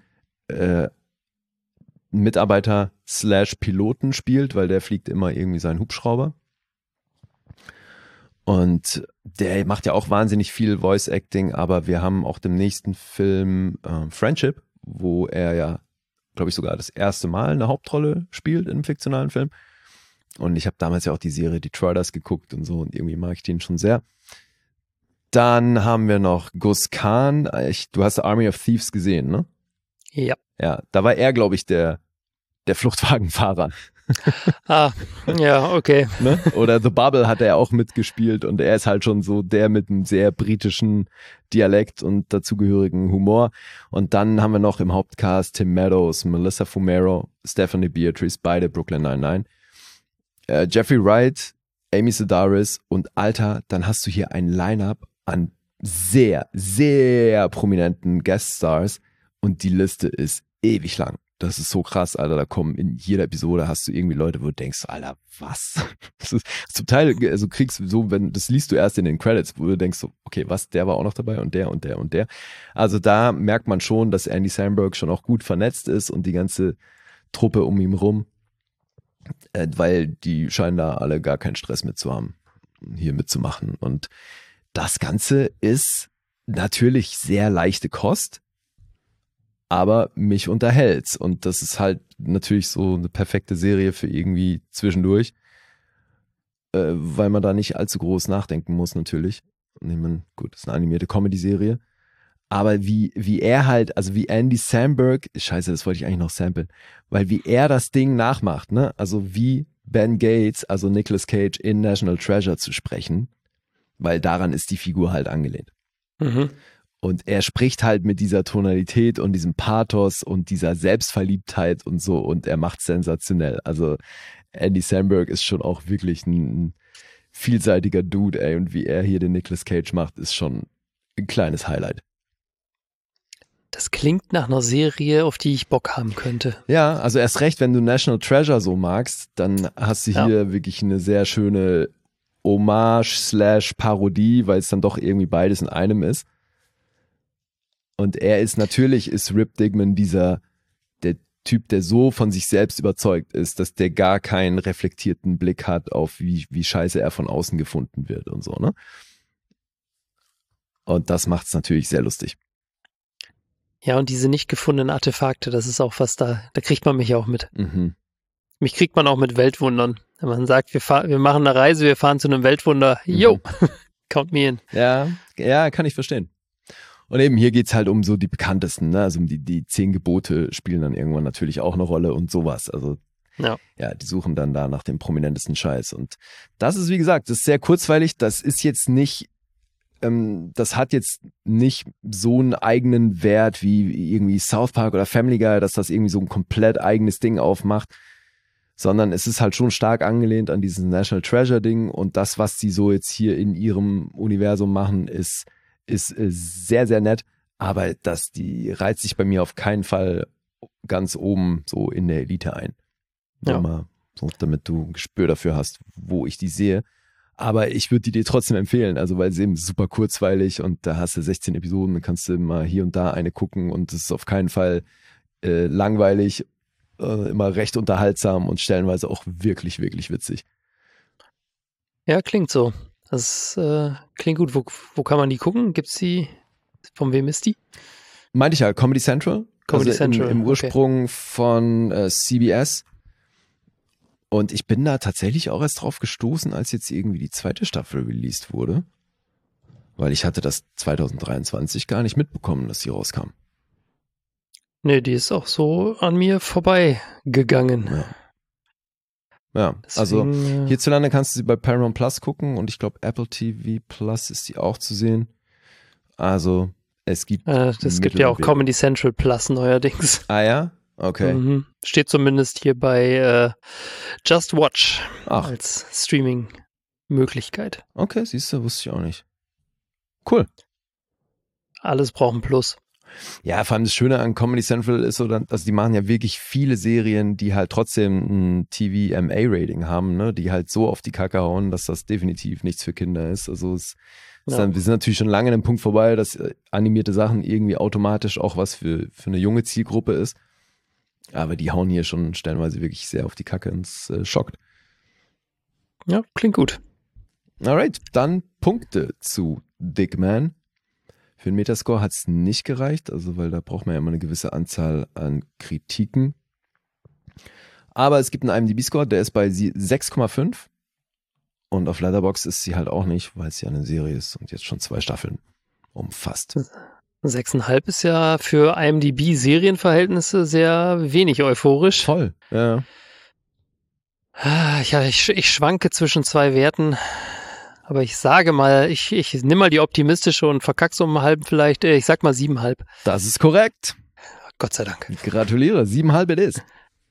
Mitarbeiter / Piloten spielt, weil der fliegt immer irgendwie seinen Hubschrauber. Und der macht ja auch wahnsinnig viel Voice Acting, aber wir haben auch dem nächsten Film Friendship, wo er ja glaube ich, sogar das erste Mal eine Hauptrolle spielt in einem fiktionalen Film. Und ich habe damals ja auch die Serie Detroiters geguckt und so und irgendwie mag ich den schon sehr. Dann haben wir noch Gus Kahn. Du hast Army of Thieves gesehen, ne? Ja. Ja, da war er, glaube ich, der Fluchtwagenfahrer. Ja, okay. Ne? Oder The Bubble hat er auch mitgespielt und er ist halt schon so der mit einem sehr britischen Dialekt und dazugehörigen Humor. Und dann haben wir noch im Hauptcast Tim Meadows, Melissa Fumero, Stephanie Beatrice, beide Brooklyn Nine-Nine, Jeffrey Wright, Amy Sedaris und Alter, dann hast du hier ein Line-Up an sehr, sehr prominenten Gueststars und die Liste ist ewig lang. Das ist so krass, Alter, da kommen in jeder Episode hast du irgendwie Leute, wo du denkst, Alter, was? Das ist zum Teil, also kriegst du so, das liest du erst in den Credits, wo du denkst so, okay, was, der war auch noch dabei und der und der und der. Also da merkt man schon, dass Andy Samberg schon auch gut vernetzt ist und die ganze Truppe um ihn rum, weil die scheinen da alle gar keinen Stress mit zu haben, hier mitzumachen. Und das Ganze ist natürlich sehr leichte Kost, aber mich unterhält's. Und das ist halt natürlich so eine perfekte Serie für irgendwie zwischendurch. weil man da nicht allzu groß nachdenken muss natürlich. Gut, das ist eine animierte Comedy-Serie. Aber wie er halt, also wie Andy Samberg, scheiße, das wollte ich eigentlich noch samplen, weil wie er das Ding nachmacht, ne? Also wie Ben Gates, also Nicolas Cage in National Treasure zu sprechen, weil daran ist die Figur halt angelehnt. Mhm. Und er spricht halt mit dieser Tonalität und diesem Pathos und dieser Selbstverliebtheit und so und er macht sensationell. Also Andy Samberg ist schon auch wirklich ein vielseitiger Dude, ey, und wie er hier den Nicolas Cage macht, ist schon ein kleines Highlight. Das klingt nach einer Serie, auf die ich Bock haben könnte. Ja, also erst recht, wenn du National Treasure so magst, dann hast du hier wirklich eine sehr schöne Hommage/Parodie, weil es dann doch irgendwie beides in einem ist. Und ist Rip Digman der Typ, der so von sich selbst überzeugt ist, dass der gar keinen reflektierten Blick hat auf wie scheiße er von außen gefunden wird und so, ne? Und das macht's natürlich sehr lustig. Ja, und diese nicht gefundenen Artefakte, das ist auch was da kriegt man mich auch mit. Mhm. Mich kriegt man auch mit Weltwundern. Wenn man sagt, wir machen eine Reise, wir fahren zu einem Weltwunder, count me in. Ja, kann ich verstehen. Und eben hier geht's halt um so die bekanntesten, ne? Also um die 10 Gebote spielen dann irgendwann natürlich auch eine Rolle und sowas. Also ja, die suchen dann da nach dem prominentesten Scheiß. Und das ist, wie gesagt, das ist sehr kurzweilig. Das ist jetzt nicht, das hat jetzt nicht so einen eigenen Wert wie irgendwie South Park oder Family Guy, dass das irgendwie so ein komplett eigenes Ding aufmacht, sondern es ist halt schon stark angelehnt an dieses National Treasure Ding und das, was sie so jetzt hier in ihrem Universum machen, ist sehr, sehr nett, aber die reiht sich bei mir auf keinen Fall ganz oben so in der Elite ein. Ja. So, damit du ein Gespür dafür hast, wo ich die sehe. Aber ich würde die dir trotzdem empfehlen, also weil sie eben super kurzweilig und da hast du 16 Episoden, dann kannst du mal hier und da eine gucken und es ist auf keinen Fall langweilig, immer recht unterhaltsam und stellenweise auch wirklich, wirklich witzig. Ja, klingt so. Das klingt gut. Wo kann man die gucken? Gibt's die? Von wem ist die? Meinte ich ja, Comedy Central. Comedy Central. Im Ursprung von CBS. Und ich bin da tatsächlich auch erst drauf gestoßen, als jetzt irgendwie die 2. Staffel released wurde. Weil ich hatte das 2023 gar nicht mitbekommen, dass die rauskam. Nee, die ist auch so an mir vorbeigegangen. Ja, also hierzulande kannst du sie bei Paramount Plus gucken und ich glaube Apple TV Plus ist die auch zu sehen. Also es gibt das gibt ja auch Comedy Central Plus neuerdings. Ah ja? Okay. Mhm. Steht zumindest hier bei Just Watch als Streaming-Möglichkeit. Okay, siehst du, wusste ich auch nicht. Cool. Alles braucht ein Plus. Ja, vor allem das Schöne an Comedy Central ist so, also die machen ja wirklich viele Serien, die halt trotzdem ein TV-MA-Rating haben, ne, die halt so auf die Kacke hauen, dass das definitiv nichts für Kinder ist. Also wir sind natürlich schon lange an dem Punkt vorbei, dass animierte Sachen irgendwie automatisch auch was für eine junge Zielgruppe ist. Aber die hauen hier schon stellenweise wirklich sehr auf die Kacke und es schockt. Ja, klingt gut. Alright, dann Punkte zu Digman. Für den Metascore hat es nicht gereicht, also weil da braucht man ja immer eine gewisse Anzahl an Kritiken. Aber es gibt einen IMDb-Score, der ist bei 6,5 und auf Letterboxd ist sie halt auch nicht, weil es ja eine Serie ist und jetzt schon 2 Staffeln umfasst. 6,5 ist ja für IMDb-Serienverhältnisse sehr wenig euphorisch. Voll, ja. Ja, ich schwanke zwischen 2 Werten. Aber ich sage mal, ich nehme mal die optimistische und verkack's um einen halben vielleicht. Ich sag mal 7,5. Das ist korrekt. Gott sei Dank. Gratuliere, 7,5 it is.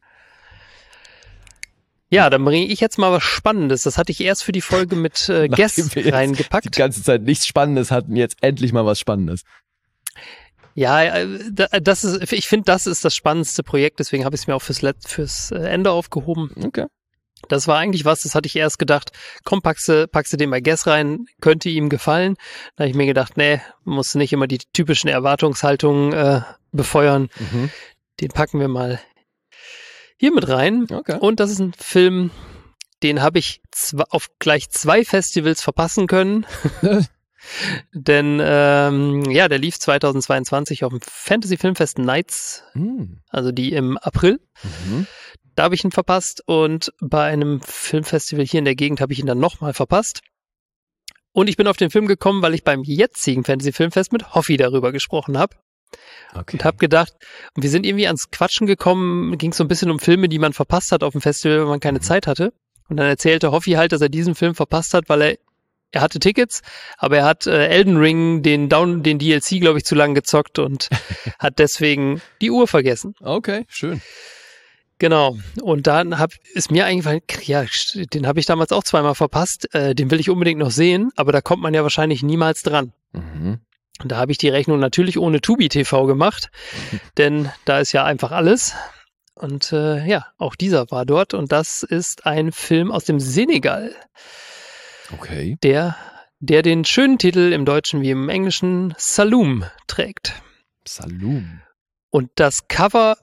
Ja, dann bringe ich jetzt mal was Spannendes. Das hatte ich erst für die Folge mit Guess reingepackt. Die ganze Zeit nichts Spannendes hatten, jetzt endlich mal was Spannendes. Ja, ich finde, das ist das spannendste Projekt, deswegen habe ich es mir auch fürs Ende aufgehoben. Okay. Das war eigentlich was, das hatte ich erst gedacht, komm, packst du den bei Guess rein, könnte ihm gefallen. Da habe ich mir gedacht, nee, musst du nicht immer die typischen Erwartungshaltungen befeuern. Mhm. Den packen wir mal hier mit rein. Okay. Und das ist ein Film, den habe ich auf gleich 2 Festivals verpassen können. Denn der lief 2022 auf dem Fantasy Filmfest Nights, also die im April. Da habe ich ihn verpasst und bei einem Filmfestival hier in der Gegend habe ich ihn dann nochmal verpasst. Und ich bin auf den Film gekommen, weil ich beim jetzigen Fantasy-Filmfest mit Hoffi darüber gesprochen habe. Okay. Und habe gedacht, wir sind irgendwie ans Quatschen gekommen, ging so ein bisschen um Filme, die man verpasst hat auf dem Festival, wenn man keine Zeit hatte. Und dann erzählte Hoffi halt, dass er diesen Film verpasst hat, weil er hatte Tickets, aber er hat Elden Ring, den DLC, glaube ich, zu lang gezockt und hat deswegen die Uhr vergessen. Okay, schön. Genau. Und dann ist mir eingefallen, ja, den habe ich damals auch zweimal verpasst. Den will ich unbedingt noch sehen, aber da kommt man ja wahrscheinlich niemals dran. Mhm. Und da habe ich die Rechnung natürlich ohne Tubi TV gemacht, denn da ist ja einfach alles. Und ja, auch dieser war dort und das ist ein Film aus dem Senegal. Okay. Der den schönen Titel im Deutschen wie im Englischen Saloum trägt. Saloum. Und das Cover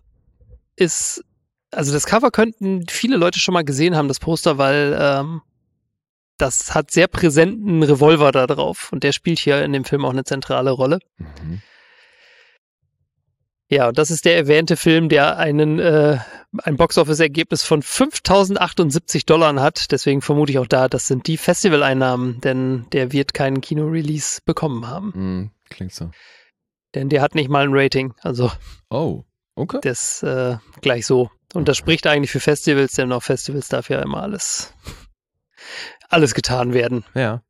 das Cover könnten viele Leute schon mal gesehen haben, das Poster, weil das hat sehr präsenten Revolver da drauf und der spielt hier in dem Film auch eine zentrale Rolle. Mhm. Ja, und das ist der erwähnte Film, der ein Box-Office-Ergebnis von $5.078 hat. Deswegen vermute ich auch das sind die Festivaleinnahmen, denn der wird keinen Kino-Release bekommen haben. Klingt so. Denn der hat nicht mal ein Rating, also Oh, okay. das gleich so. Und das spricht eigentlich für Festivals, denn auf Festivals darf ja immer alles getan werden. Ja.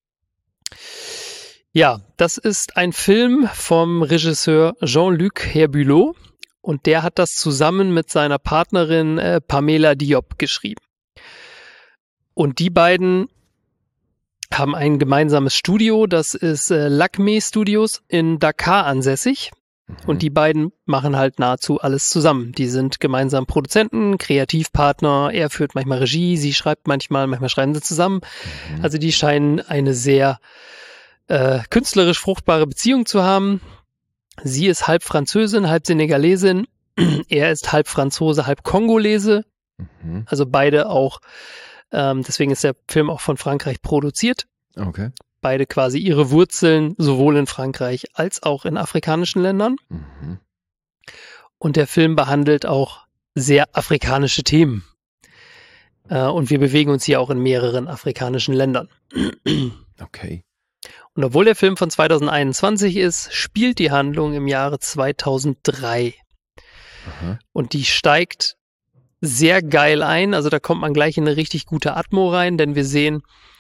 Ja, das ist ein Film vom Regisseur Jean-Luc Herbulot und der hat das zusammen mit seiner Partnerin Pamela Diop geschrieben. Und die beiden haben ein gemeinsames Studio, das ist Lakme Studios in Dakar ansässig. Und die beiden machen halt nahezu alles zusammen. Die sind gemeinsam Produzenten, Kreativpartner, er führt manchmal Regie, sie schreibt manchmal schreiben sie zusammen. Also die scheinen eine sehr künstlerisch fruchtbare Beziehung zu haben. Sie ist halb Französin, halb Senegalesin. Er ist halb Franzose, halb Kongolese. Also beide auch, deswegen ist der Film auch von Frankreich produziert. Okay. Beide quasi ihre Wurzeln sowohl in Frankreich als auch in afrikanischen Ländern. Und der Film behandelt auch sehr afrikanische Themen. Und wir bewegen uns hier auch in mehreren afrikanischen Ländern. Okay. Und obwohl der Film von 2021 ist, spielt die Handlung im Jahre 2003. Aha. Und die steigt sehr geil ein. Also da kommt man gleich in eine richtig gute Atmo rein, denn wir sehen,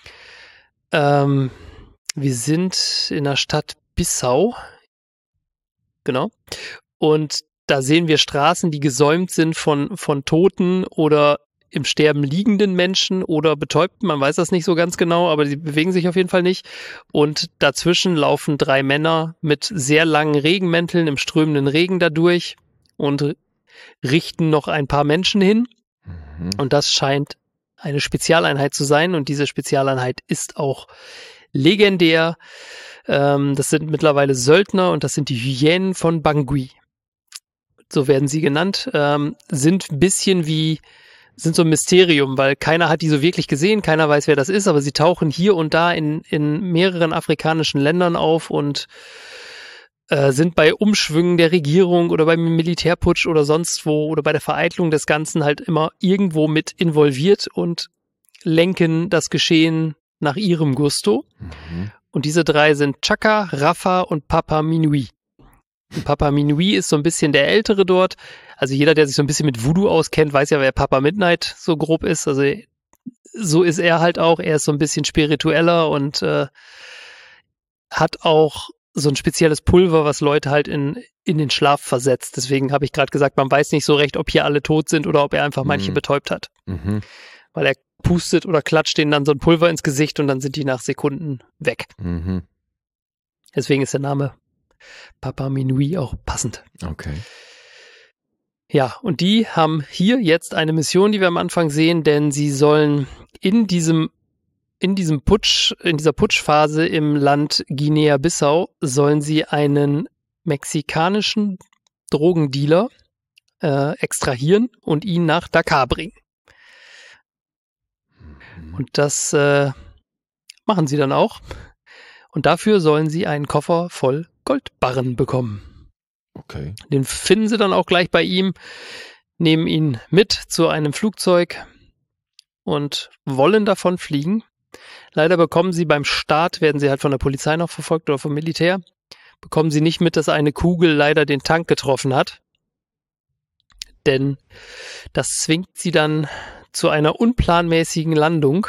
wir sind in der Stadt Bissau. Genau. Und da sehen wir Straßen, die gesäumt sind von toten oder im Sterben liegenden Menschen oder Betäubten. Man weiß das nicht so ganz genau, aber sie bewegen sich auf jeden Fall nicht. Und dazwischen laufen 3 Männer mit sehr langen Regenmänteln im strömenden Regen dadurch und richten noch ein paar Menschen hin. Und das scheint eine Spezialeinheit zu sein. Und diese Spezialeinheit ist auch legendär. Das sind mittlerweile Söldner und das sind die Hyänen von Bangui. So werden sie genannt. Sind ein bisschen sind so ein Mysterium, weil keiner hat die so wirklich gesehen, keiner weiß, wer das ist, aber sie tauchen hier und da in mehreren afrikanischen Ländern auf und sind bei Umschwüngen der Regierung oder beim Militärputsch oder sonst wo oder bei der Vereitelung des Ganzen halt immer irgendwo mit involviert und lenken das Geschehen nach ihrem Gusto. Und diese 3 sind Chaka, Rafa und Papa Minui. Und Papa Minui ist so ein bisschen der Ältere dort. Also jeder, der sich so ein bisschen mit Voodoo auskennt, weiß ja, wer Papa Midnight so grob ist. Also so ist er halt auch. Er ist so ein bisschen spiritueller und hat auch so ein spezielles Pulver, was Leute halt in den Schlaf versetzt. Deswegen habe ich gerade gesagt, man weiß nicht so recht, ob hier alle tot sind oder ob er einfach manche betäubt hat. Weil er pustet oder klatscht denen dann so ein Pulver ins Gesicht und dann sind die nach Sekunden weg. Deswegen ist der Name Papa Minui auch passend. Okay. Ja, und die haben hier jetzt eine Mission, die wir am Anfang sehen, denn sie sollen in dieser Putschphase im Land Guinea-Bissau sollen sie einen mexikanischen Drogendealer extrahieren und ihn nach Dakar bringen. Und das machen sie dann auch. Und dafür sollen sie einen Koffer voll Goldbarren bekommen. Okay. Den finden sie dann auch gleich bei ihm. nehmen ihn mit zu einem Flugzeug und wollen davon fliegen. Leider bekommen sie beim Start, werden sie halt von der Polizei noch verfolgt oder vom Militär, bekommen sie nicht mit, dass eine Kugel leider den Tank getroffen hat. Denn das zwingt sie dann zu einer unplanmäßigen Landung.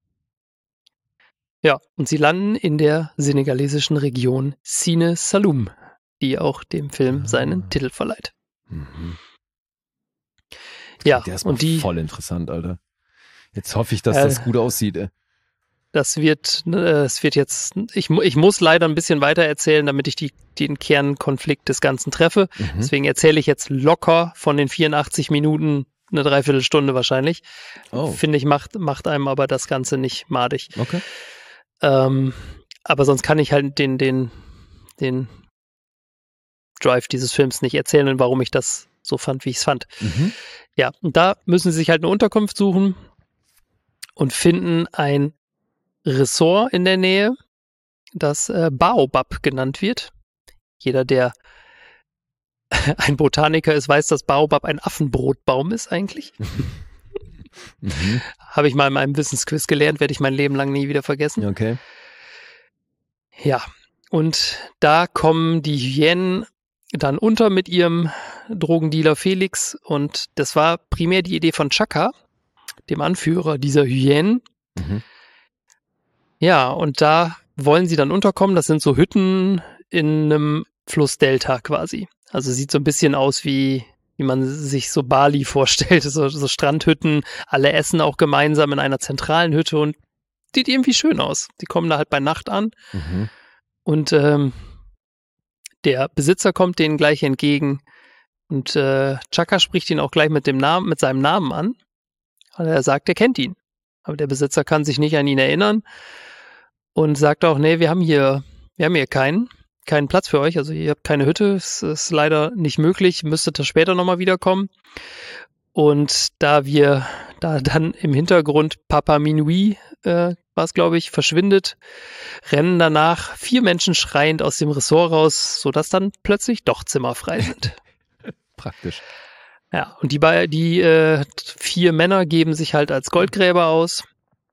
Ja, und sie landen in der senegalesischen Region Sine Saloum, die auch dem Film seinen Titel verleiht. Mhm. Ja, Der ist und die voll interessant, Alter. Jetzt hoffe ich, dass das gut aussieht, ey. es wird jetzt, ich muss leider ein bisschen weiter erzählen, damit ich den Kernkonflikt des Ganzen treffe. Deswegen erzähle ich jetzt locker von den 84 Minuten eine Dreiviertelstunde wahrscheinlich. Oh. Finde ich, macht einem aber das Ganze nicht madig. Okay. Aber sonst kann ich halt den Drive dieses Films nicht erzählen und warum ich das so fand, wie ich es fand. Mhm. Ja, und da müssen sie sich halt eine Unterkunft suchen und finden ein Ressort in der Nähe, das Baobab genannt wird. Jeder, der ein Botaniker ist, weiß, dass Baobab ein Affenbrotbaum ist eigentlich. Mhm. Habe ich mal in meinem Wissensquiz gelernt, werde ich mein Leben lang nie wieder vergessen. Okay. Ja, und da kommen die Hyänen dann unter mit ihrem Drogendealer Felix und das war primär die Idee von Chaka, dem Anführer dieser Hyänen. Mhm. Ja, und da wollen sie dann unterkommen. Das sind so Hütten in einem Flussdelta quasi. Also sieht so ein bisschen aus wie man sich so Bali vorstellt, so Strandhütten. Alle essen auch gemeinsam in einer zentralen Hütte und sieht irgendwie schön aus. Die kommen da halt bei Nacht an und der Besitzer kommt denen gleich entgegen und Chaka spricht ihn auch gleich mit seinem Namen an. Und er sagt, er kennt ihn. Aber der Besitzer kann sich nicht an ihn erinnern und sagt auch, nee, wir haben hier keinen Platz für euch. Also ihr habt keine Hütte, es ist leider nicht möglich, müsstet ihr später nochmal wiederkommen. Und da dann im Hintergrund Papa Minui, war es glaube ich, verschwindet, rennen danach 4 Menschen schreiend aus dem Ressort raus, sodass dann plötzlich doch Zimmer frei sind. Praktisch. Ja, und die 4 Männer geben sich halt als Goldgräber aus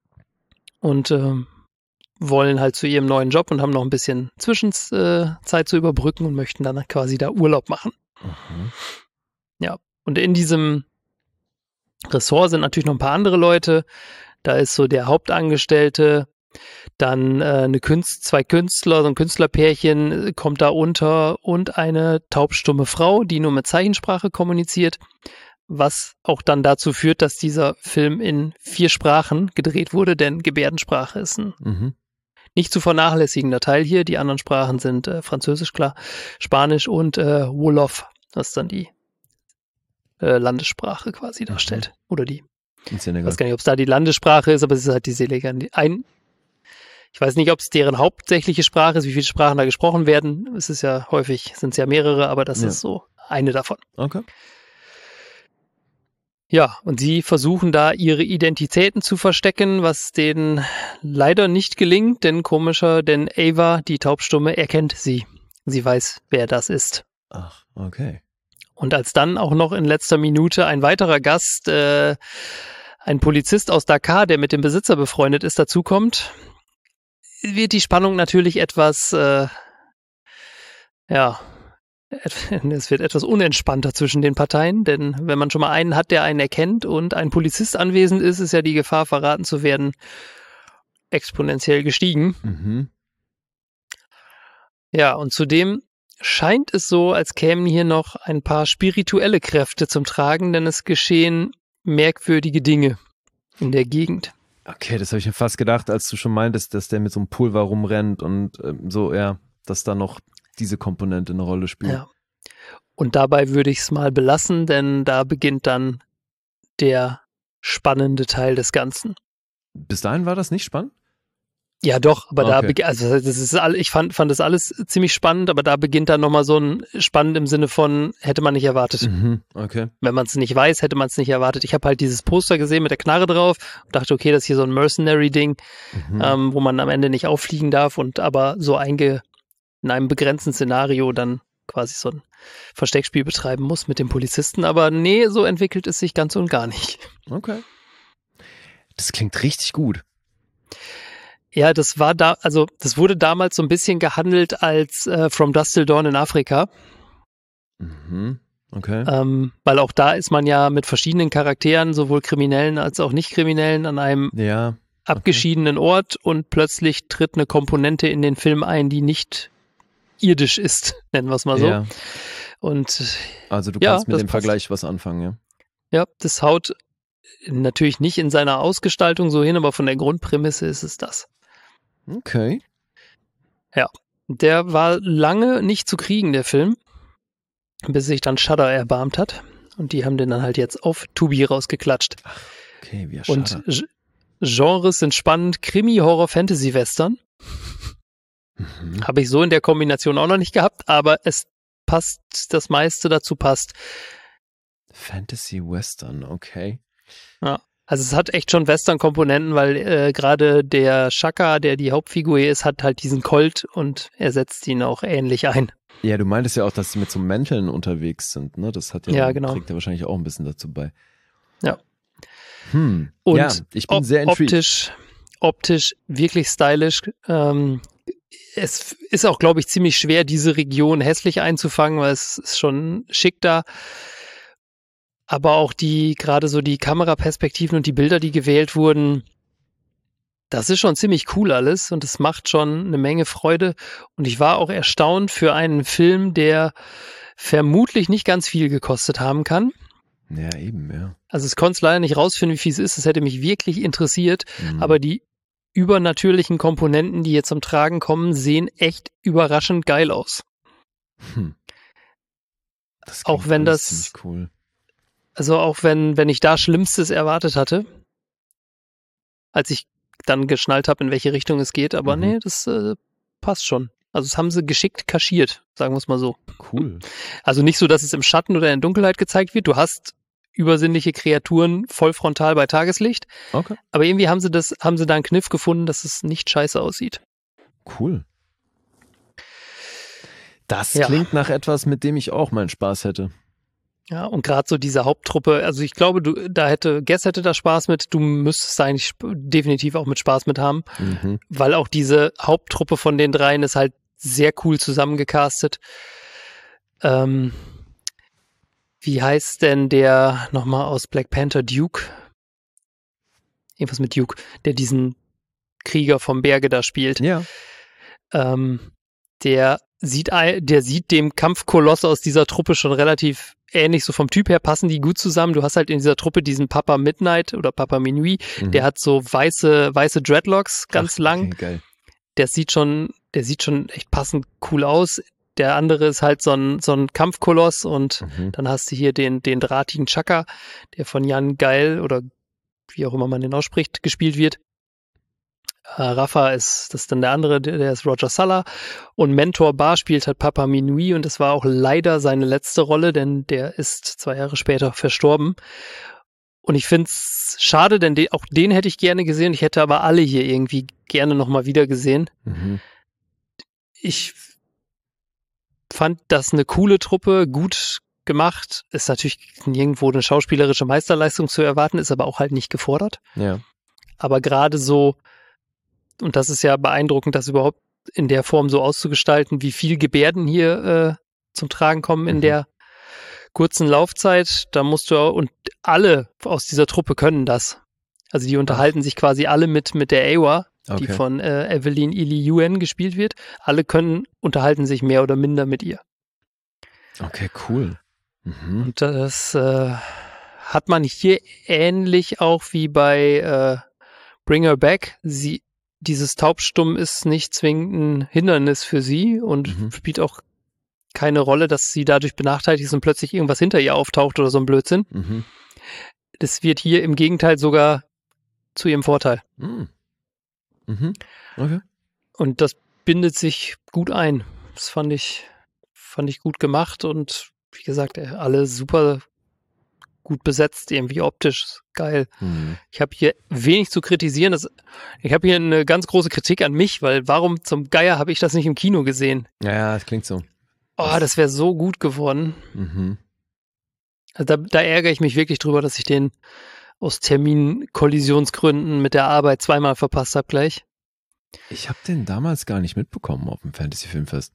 und wollen halt zu ihrem neuen Job und haben noch ein bisschen Zwischenzeit zu überbrücken und möchten dann quasi da Urlaub machen. Mhm. Ja, und in diesem Ressort sind natürlich noch ein paar andere Leute. Da ist so der Hauptangestellte, dann 2 Künstler, so ein Künstlerpärchen kommt da unter und eine taubstumme Frau, die nur mit Zeichensprache kommuniziert, was auch dann dazu führt, dass dieser Film in 4 Sprachen gedreht wurde, denn Gebärdensprache ist ein nicht zu vernachlässigender Teil hier. Die anderen Sprachen sind Französisch, klar, Spanisch und Wolof, was dann die Landessprache quasi darstellt. Oder die. Ich weiß gar nicht, ob es da die Landessprache ist, aber es ist halt die Senegal. Ich weiß nicht, ob es deren hauptsächliche Sprache ist, wie viele Sprachen da gesprochen werden. Es ist ja häufig, sind es ja mehrere, aber das ist so eine davon. Okay. Ja, und sie versuchen da ihre Identitäten zu verstecken, was denen leider nicht gelingt, denn Ava, die Taubstumme, erkennt sie. Sie weiß, wer das ist. Ach, okay. Und als dann auch noch in letzter Minute ein weiterer Gast, ein Polizist aus Dakar, der mit dem Besitzer befreundet ist, dazukommt, wird die Spannung natürlich etwas, es wird etwas unentspannter zwischen den Parteien, denn wenn man schon mal einen hat, der einen erkennt und ein Polizist anwesend ist, ist ja die Gefahr, verraten zu werden, exponentiell gestiegen. Mhm. Ja, und zudem scheint es so, als kämen hier noch ein paar spirituelle Kräfte zum Tragen, denn es geschehen merkwürdige Dinge in der Gegend. Okay, das habe ich mir fast gedacht, als du schon meintest, dass der mit so einem Pulver rumrennt und dass da noch diese Komponente eine Rolle spielt. Ja. Und dabei würde ich es mal belassen, denn da beginnt dann der spannende Teil des Ganzen. Bis dahin war das nicht spannend? Ja, doch, aber Okay. ich fand das alles ziemlich spannend, aber da beginnt dann nochmal so ein spannend im Sinne von, hätte man nicht erwartet. Mhm. Okay. Wenn man es nicht weiß, hätte man es nicht erwartet. Ich habe halt dieses Poster gesehen mit der Knarre drauf und dachte, okay, das ist hier so ein Mercenary-Ding, wo man am Ende nicht auffliegen darf und aber so in einem begrenzten Szenario dann quasi so ein Versteckspiel betreiben muss mit dem Polizisten. Aber nee, so entwickelt es sich ganz und gar nicht. Okay. Das klingt richtig gut. Ja, das wurde damals so ein bisschen gehandelt als From Dusk Till Dawn in Afrika. Mhm. Okay. Weil auch da ist man ja mit verschiedenen Charakteren, sowohl Kriminellen als auch Nicht-Kriminellen, an einem abgeschiedenen Ort und plötzlich tritt eine Komponente in den Film ein, die nicht irdisch ist, nennen wir es mal so. Ja. Und also du kannst mit dem Vergleich was anfangen, ja? Ja, das haut natürlich nicht in seiner Ausgestaltung so hin, aber von der Grundprämisse ist es das. Okay. Ja, der war lange nicht zu kriegen, der Film, bis sich dann Shudder erbarmt hat. Und die haben den dann halt jetzt auf Tubi rausgeklatscht. Ach, okay, wie Shudder. Und Genres sind spannend. Krimi, Horror, Fantasy, Western. Habe ich so in der Kombination auch noch nicht gehabt, aber es passt, das meiste dazu passt. Fantasy, Western, okay. Ja. Also es hat echt schon Western-Komponenten, weil gerade der Shaka, der die Hauptfigur ist, hat halt diesen Colt und er setzt ihn auch ähnlich ein. Ja, du meintest ja auch, dass sie mit so Mänteln unterwegs sind, ne? Das hat genau. Trägt ja wahrscheinlich auch ein bisschen dazu bei. Ja. Und ja, ich bin sehr intrigued. Optisch wirklich stylisch. Es ist auch, glaube ich, ziemlich schwer, diese Region hässlich einzufangen, weil es ist schon schick da. Aber auch gerade so die Kameraperspektiven und die Bilder, die gewählt wurden, das ist schon ziemlich cool alles und es macht schon eine Menge Freude. Und ich war auch erstaunt für einen Film, der vermutlich nicht ganz viel gekostet haben kann. Ja, eben, ja. Also es konnte es leider nicht rausfinden, wie viel es ist. Es hätte mich wirklich interessiert. Aber die übernatürlichen Komponenten, die hier zum Tragen kommen, sehen echt überraschend geil aus. Das auch wenn das ziemlich cool. Also auch wenn ich da Schlimmstes erwartet hatte, als ich dann geschnallt habe, in welche Richtung es geht. Aber nee, das passt schon. Also das haben sie geschickt kaschiert, sagen wir es mal so. Cool. Also nicht so, dass es im Schatten oder in der Dunkelheit gezeigt wird. Du hast übersinnliche Kreaturen voll frontal bei Tageslicht. Okay. Aber irgendwie haben sie da einen Kniff gefunden, dass es nicht scheiße aussieht. Cool. Das klingt nach etwas, mit dem ich auch meinen Spaß hätte. Ja, und gerade so diese Haupttruppe, also ich glaube, Guess hätte da Spaß mit, du müsstest da eigentlich definitiv auch mit Spaß mit haben, weil auch diese Haupttruppe von den dreien ist halt sehr cool zusammengecastet. Wie heißt denn der nochmal aus Black Panther, Duke? Irgendwas mit Duke, der diesen Krieger vom Berge da spielt. Ja. Der sieht dem Kampfkoloss aus dieser Truppe schon relativ ähnlich, so vom Typ her passen die gut zusammen. Du hast halt in dieser Truppe diesen Papa Midnight oder Papa Minuit, der hat so weiße Dreadlocks, ganz lang. Okay, geil. Der sieht schon echt passend cool aus. Der andere ist halt so ein Kampfkoloss und dann hast du hier den drahtigen Chaka, der von Jan Geil oder wie auch immer man den ausspricht, gespielt wird. Rafa das ist dann der andere, der ist Roger Sala und Mentor Bar spielt halt Papa Minuit und das war auch leider seine letzte Rolle, denn der ist 2 Jahre später verstorben. Und ich finde es schade, denn auch den hätte ich gerne gesehen, ich hätte aber alle hier irgendwie gerne nochmal wieder gesehen. Ich fand das eine coole Truppe, gut gemacht, ist natürlich nirgendwo eine schauspielerische Meisterleistung zu erwarten, ist aber auch halt nicht gefordert. Ja. Aber gerade so, und das ist ja beeindruckend, das überhaupt in der Form so auszugestalten, wie viel Gebärden hier zum Tragen kommen in der kurzen Laufzeit. Da musst du und alle aus dieser Truppe können das. Also die unterhalten sich quasi alle mit der Awa, die von Evelyn Ili Yuen gespielt wird. Alle unterhalten sich mehr oder minder mit ihr. Okay, cool. Und das hat man hier ähnlich auch wie bei Bring Her Back. Dieses Taubstumm ist nicht zwingend ein Hindernis für sie und spielt auch keine Rolle, dass sie dadurch benachteiligt ist und plötzlich irgendwas hinter ihr auftaucht oder so ein Blödsinn. Das wird hier im Gegenteil sogar zu ihrem Vorteil. Okay. Und das bindet sich gut ein. Das fand ich gut gemacht und wie gesagt, alle super gut besetzt, irgendwie optisch geil. Ich habe hier wenig zu kritisieren. Ich habe hier eine ganz große Kritik an mich, weil warum zum Geier habe ich das nicht im Kino gesehen? Ja, das klingt so. Oh, das wäre so gut geworden. Mhm. Also da ärgere ich mich wirklich drüber, dass ich den aus Terminkollisionsgründen mit der Arbeit zweimal verpasst habe gleich. Ich habe den damals gar nicht mitbekommen auf dem Fantasy-Filmfest.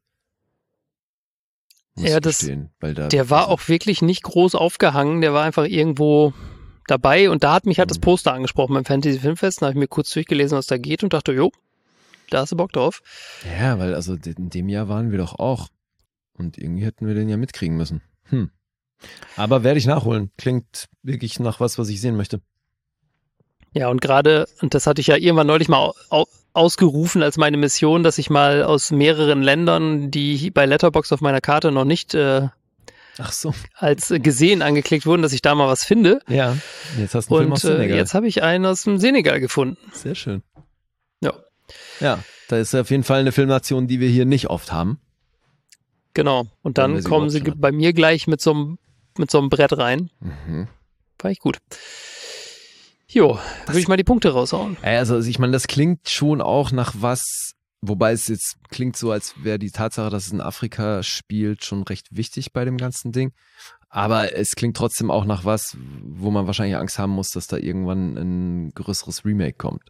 Muss Ja, ich gestehen, weil der war auch wirklich nicht groß aufgehangen, der war einfach irgendwo dabei und da hat mich halt das Poster angesprochen beim Fantasy Filmfest, da habe ich mir kurz durchgelesen, was da geht und dachte, jo, da hast du Bock drauf. Ja, weil also in dem Jahr waren wir doch auch und irgendwie hätten wir den ja mitkriegen müssen. Aber werde ich nachholen. Klingt wirklich nach was ich sehen möchte. Ja, und gerade, und das hatte ich ja irgendwann neulich mal ausgerufen als meine Mission, dass ich mal aus mehreren Ländern, die bei Letterboxd auf meiner Karte noch nicht Ach so. als gesehen angeklickt wurden, dass ich da mal was finde. Ja, jetzt hast du einen Film aus Und Senegal. jetzt habe ich einen aus dem Senegal gefunden. Sehr schön. Ja. Ja, da ist auf jeden Fall eine Filmnation, die wir hier nicht oft haben. Genau. Und Wenn wir dann sie kommen überhaupt sie schon hatten. bei mir gleich mit so einem Brett rein. Mhm. War ich gut. Jo, würde ich mal die Punkte raushauen. Also ich meine, das klingt schon auch nach was, wobei es jetzt klingt so, als wäre die Tatsache, dass es in Afrika spielt, schon recht wichtig bei dem ganzen Ding. Aber es klingt trotzdem auch nach was, wo man wahrscheinlich Angst haben muss, dass da irgendwann ein größeres Remake kommt.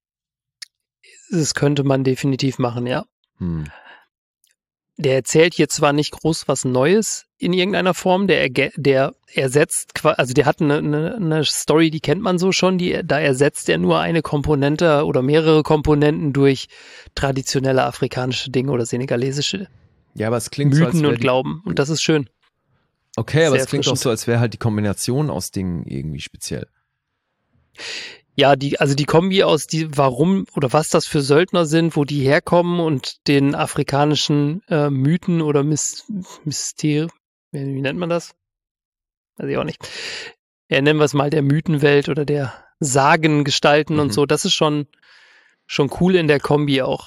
Das könnte man definitiv machen, ja. Hm. Der erzählt hier zwar nicht groß was Neues in irgendeiner Form, der ersetzt, also der hat eine Story, die kennt man so schon, da ersetzt er nur eine Komponente oder mehrere Komponenten durch traditionelle afrikanische Dinge oder senegalesische Ja, aber es klingt so, als Mythen wäre und Glauben. Und das ist schön. Okay, aber Sehr es klingt auch erfrischend. so, als wäre halt die Kombination aus Dingen irgendwie speziell. Ja, die Kombi aus warum oder was das für Söldner sind, wo die herkommen und den afrikanischen Mythen oder Mysterien, wie nennt man das? Weiß ich auch nicht. Ja, nennen wir es mal der Mythenwelt oder der Sagengestalten und so. Das ist schon cool in der Kombi auch.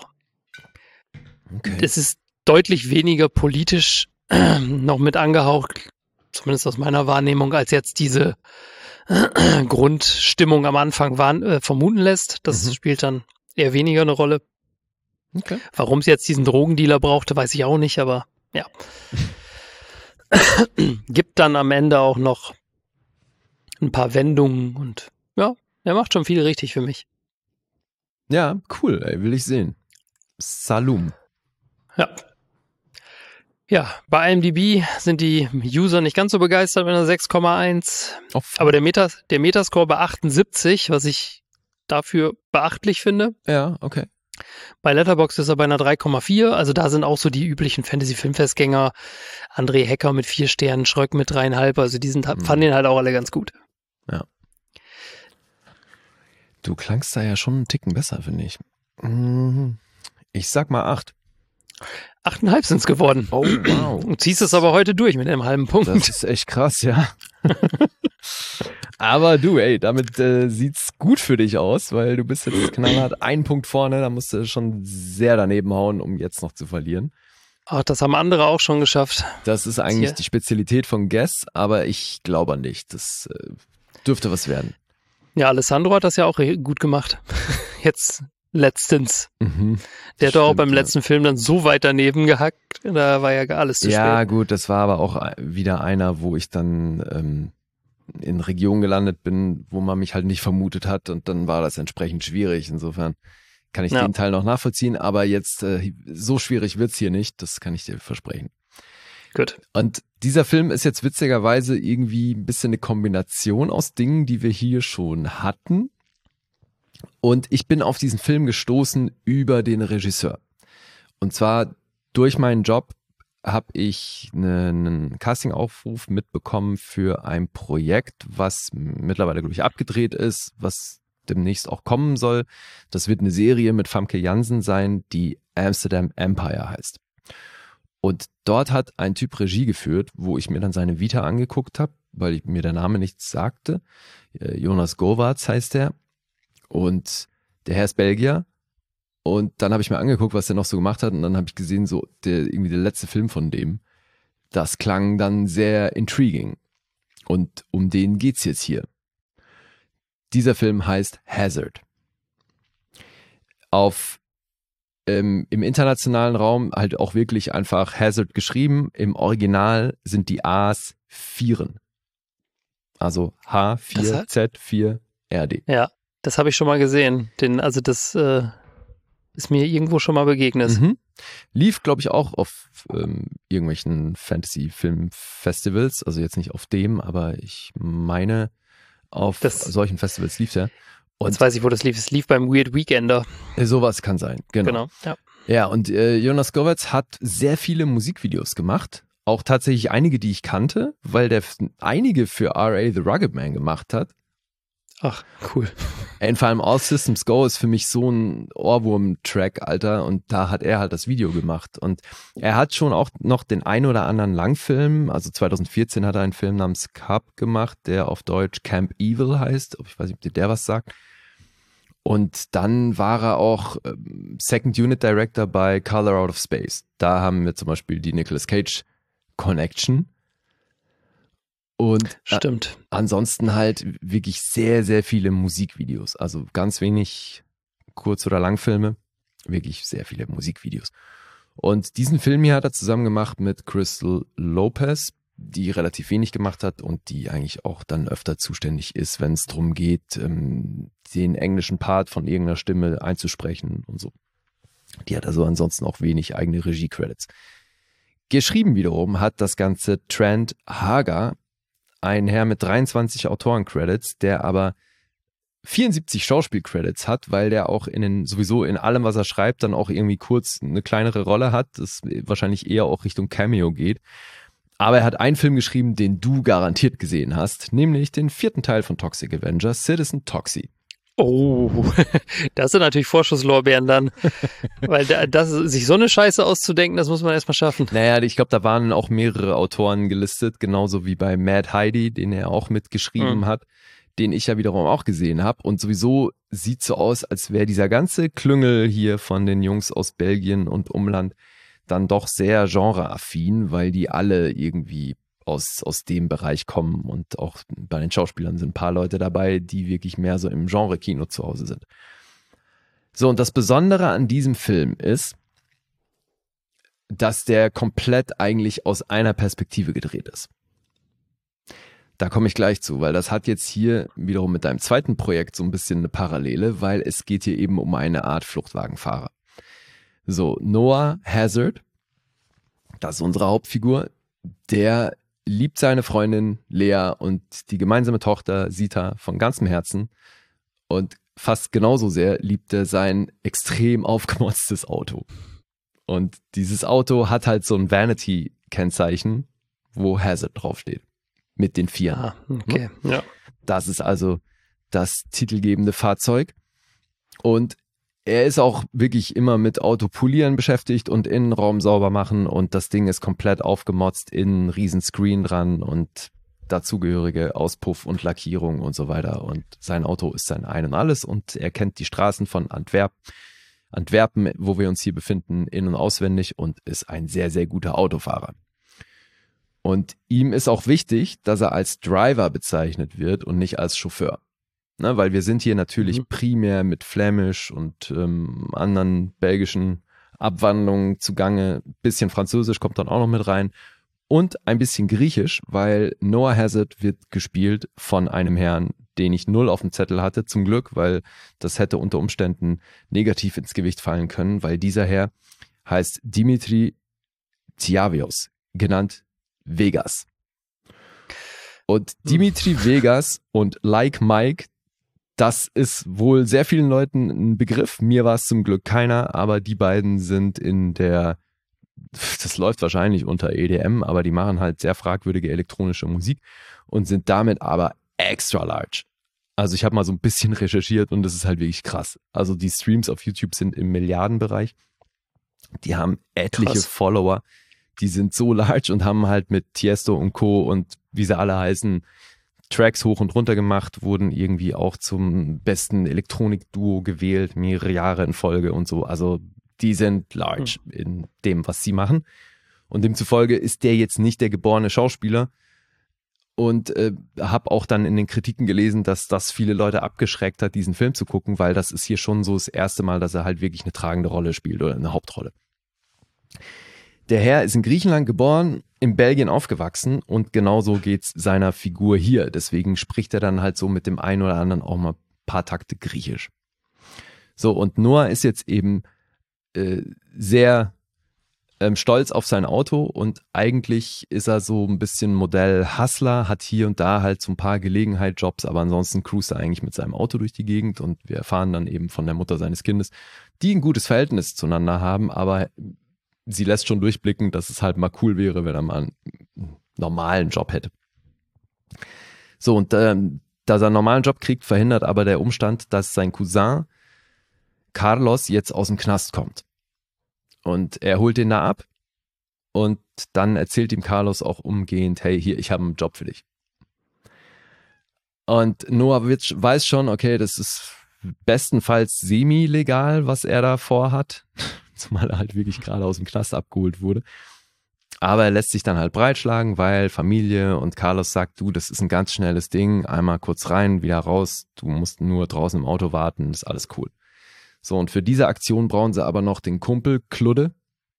Okay. Es ist deutlich weniger politisch noch mit angehaucht, zumindest aus meiner Wahrnehmung, als jetzt diese Grundstimmung am Anfang vermuten lässt. Das spielt dann eher weniger eine Rolle. Okay. Warum es jetzt diesen Drogendealer brauchte, weiß ich auch nicht, aber ja. Gibt dann am Ende auch noch ein paar Wendungen und ja, er macht schon viel richtig für mich. Ja, cool, ey, will ich sehen. Salum. Ja. Ja, bei IMDb sind die User nicht ganz so begeistert mit einer 6,1. Aber der Metascore bei 78, was ich dafür beachtlich finde. Ja, okay. Bei Letterboxd ist er bei einer 3,4. Also da sind auch so die üblichen Fantasy-Filmfestgänger. André Hecker mit 4 Sternen, Schröck mit 3,5. Also die fanden den halt auch alle ganz gut. Ja. Du klangst da ja schon einen Ticken besser, finde ich. Ich sag mal 8. 8,5 sind es geworden. Oh, wow. Du ziehst es aber heute durch mit einem halben Punkt. Das ist echt krass, ja. Aber du, ey, damit sieht's gut für dich aus, weil du bist jetzt knallhart 1 Punkt vorne, da musst du schon sehr daneben hauen, um jetzt noch zu verlieren. Ach, das haben andere auch schon geschafft. Das ist eigentlich die Spezialität von Guess, aber ich glaube nicht. Das dürfte was werden. Ja, Alessandro hat das ja auch gut gemacht. Jetzt letztens. Mhm. Der hat doch auch Stimmt, beim ja. letzten Film dann so weit daneben gehackt, da war ja alles zu Ja, spät. gut, das war aber auch wieder einer, wo ich dann in Regionen gelandet bin, wo man mich halt nicht vermutet hat und dann war das entsprechend schwierig. Insofern kann ich den Teil noch nachvollziehen, aber jetzt so schwierig wird's hier nicht, das kann ich dir versprechen. Gut. Und dieser Film ist jetzt witzigerweise irgendwie ein bisschen eine Kombination aus Dingen, die wir hier schon hatten. Und ich bin auf diesen Film gestoßen über den Regisseur. Und zwar durch meinen Job habe ich einen Casting-Aufruf mitbekommen für ein Projekt, was mittlerweile, glaube ich, abgedreht ist, was demnächst auch kommen soll. Das wird eine Serie mit Famke Janssen sein, die Amsterdam Empire heißt. Und dort hat ein Typ Regie geführt, wo ich mir dann seine Vita angeguckt habe, weil mir der Name nichts sagte. Jonas Govaerts heißt er. Und der Herr ist Belgier. Und dann habe ich mir angeguckt, was der noch so gemacht hat. Und dann habe ich gesehen, so irgendwie der letzte Film von dem. Das klang dann sehr intriguing. Und um den geht's jetzt hier. Dieser Film heißt Hazard. Auf im internationalen Raum halt auch wirklich einfach Hazard geschrieben. Im Original sind die A's Vieren. Also H4Z4RD. Ja, das habe ich schon mal gesehen. Das ist mir irgendwo schon mal begegnet. Mhm. Lief, glaube ich, auch auf irgendwelchen Fantasy-Film-Festivals. Also jetzt nicht auf dem, aber ich meine, auf solchen Festivals lief es ja. Und jetzt weiß ich, wo das lief. Es lief beim Weird Weekender. Sowas kann sein, genau. Ja. Ja, und Jonas Govaerts hat sehr viele Musikvideos gemacht. Auch tatsächlich einige, die ich kannte, weil der einige für R.A. The Rugged Man gemacht hat. Ach, cool. Und vor allem All Systems Go ist für mich so ein Ohrwurm-Track, Alter. Und da hat er halt das Video gemacht. Und er hat schon auch noch den ein oder anderen Langfilm. Also 2014 hat er einen Film namens Cup gemacht, der auf Deutsch Camp Evil heißt. Ich weiß nicht, ob dir der was sagt. Und dann war er auch Second Unit Director bei Color Out of Space. Da haben wir zum Beispiel die Nicolas Cage Connection. Und stimmt. Ansonsten halt wirklich sehr, sehr viele Musikvideos. Also ganz wenig Kurz- oder Langfilme, wirklich sehr viele Musikvideos. Und diesen Film hier hat er zusammen gemacht mit Crystal Lopez, die relativ wenig gemacht hat und die eigentlich auch dann öfter zuständig ist, wenn es darum geht, den englischen Part von irgendeiner Stimme einzusprechen und so. Die hat also ansonsten auch wenig eigene Regie-Credits. Geschrieben wiederum hat das Ganze Trent Hager, ein Herr mit 23 Autoren-Credits, der aber 74 Schauspiel-Credits hat, weil der auch sowieso in allem, was er schreibt, dann auch irgendwie kurz eine kleinere Rolle hat, das wahrscheinlich eher auch Richtung Cameo geht. Aber er hat einen Film geschrieben, den du garantiert gesehen hast, nämlich den 4. Teil von Toxic Avenger, Citizen Toxie. Oh, das sind natürlich Vorschusslorbeeren dann, weil sich so eine Scheiße auszudenken, das muss man erstmal schaffen. Naja, ich glaube, da waren auch mehrere Autoren gelistet, genauso wie bei Mad Heidi, den er auch mitgeschrieben hat, den ich ja wiederum auch gesehen habe. Und sowieso sieht so aus, als wäre dieser ganze Klüngel hier von den Jungs aus Belgien und Umland dann doch sehr genreaffin, weil die alle irgendwie aus dem Bereich kommen und auch bei den Schauspielern sind ein paar Leute dabei, die wirklich mehr so im Genre-Kino zu Hause sind. So, und das Besondere an diesem Film ist, dass der komplett eigentlich aus einer Perspektive gedreht ist. Da komme ich gleich zu, weil das hat jetzt hier wiederum mit deinem zweiten Projekt so ein bisschen eine Parallele, weil es geht hier eben um eine Art Fluchtwagenfahrer. So, Noah Hazard, das ist unsere Hauptfigur, der liebt seine Freundin Lea und die gemeinsame Tochter Sita von ganzem Herzen und fast genauso sehr liebt er sein extrem aufgemotztes Auto. Und dieses Auto hat halt so ein Vanity-Kennzeichen, wo Hazard draufsteht. Mit den 4. Ah, okay, ja. Das ist also das titelgebende Fahrzeug. Und er ist auch wirklich immer mit Autopolieren beschäftigt und Innenraum sauber machen und das Ding ist komplett aufgemotzt, innen riesen Screen dran und dazugehörige Auspuff und Lackierung und so weiter und sein Auto ist sein Ein und Alles und er kennt die Straßen von Antwerpen, wo wir uns hier befinden, in- und auswendig und ist ein sehr, sehr guter Autofahrer. Und ihm ist auch wichtig, dass er als Driver bezeichnet wird und nicht als Chauffeur. Ne, weil wir sind hier natürlich primär mit Flämisch und anderen belgischen Abwandlungen zugange. Bisschen Französisch kommt dann auch noch mit rein. Und ein bisschen Griechisch, weil Noah Hazard wird gespielt von einem Herrn, den ich 0 auf dem Zettel hatte, zum Glück, weil das hätte unter Umständen negativ ins Gewicht fallen können, weil dieser Herr heißt Dimitri Tiavios, genannt Vegas. Und Dimitri Vegas und Like Mike, das ist wohl sehr vielen Leuten ein Begriff. Mir war es zum Glück keiner, aber die beiden sind das läuft wahrscheinlich unter EDM, aber die machen halt sehr fragwürdige elektronische Musik und sind damit aber extra large. Also ich habe mal so ein bisschen recherchiert und das ist halt wirklich krass. Also die Streams auf YouTube sind im Milliardenbereich. Die haben etliche Follower, die sind so large und haben halt mit Tiesto und Co. und wie sie alle heißen, Tracks hoch und runter gemacht, wurden irgendwie auch zum besten Elektronik-Duo gewählt, mehrere Jahre in Folge und so. Also die sind large in dem, was sie machen. Und demzufolge ist der jetzt nicht der geborene Schauspieler. Und habe auch dann in den Kritiken gelesen, dass das viele Leute abgeschreckt hat, diesen Film zu gucken, weil das ist hier schon so das erste Mal, dass er halt wirklich eine tragende Rolle spielt oder eine Hauptrolle. Der Herr ist in Griechenland geboren, in Belgien aufgewachsen und genauso geht's seiner Figur hier. Deswegen spricht er dann halt so mit dem einen oder anderen auch mal ein paar Takte Griechisch. So, und Noah ist jetzt eben sehr stolz auf sein Auto und eigentlich ist er so ein bisschen Modell-Hustler, hat hier und da halt so ein paar Gelegenheitsjobs, aber ansonsten cruist er eigentlich mit seinem Auto durch die Gegend und wir erfahren dann eben von der Mutter seines Kindes, die ein gutes Verhältnis zueinander haben, aber sie lässt schon durchblicken, dass es halt mal cool wäre, wenn er mal einen normalen Job hätte. So, und dass er einen normalen Job kriegt, verhindert aber der Umstand, dass sein Cousin Carlos jetzt aus dem Knast kommt. Und er holt ihn da ab und dann erzählt ihm Carlos auch umgehend, hey, hier, ich habe einen Job für dich. Und Noah weiß schon, okay, das ist bestenfalls semi-legal, was er da vorhat, zumal er halt wirklich gerade aus dem Knast abgeholt wurde. Aber er lässt sich dann halt breitschlagen, weil Familie und Carlos sagt, du, das ist ein ganz schnelles Ding, einmal kurz rein, wieder raus, du musst nur draußen im Auto warten, das ist alles cool. So, und für diese Aktion brauchen sie aber noch den Kumpel Kludde,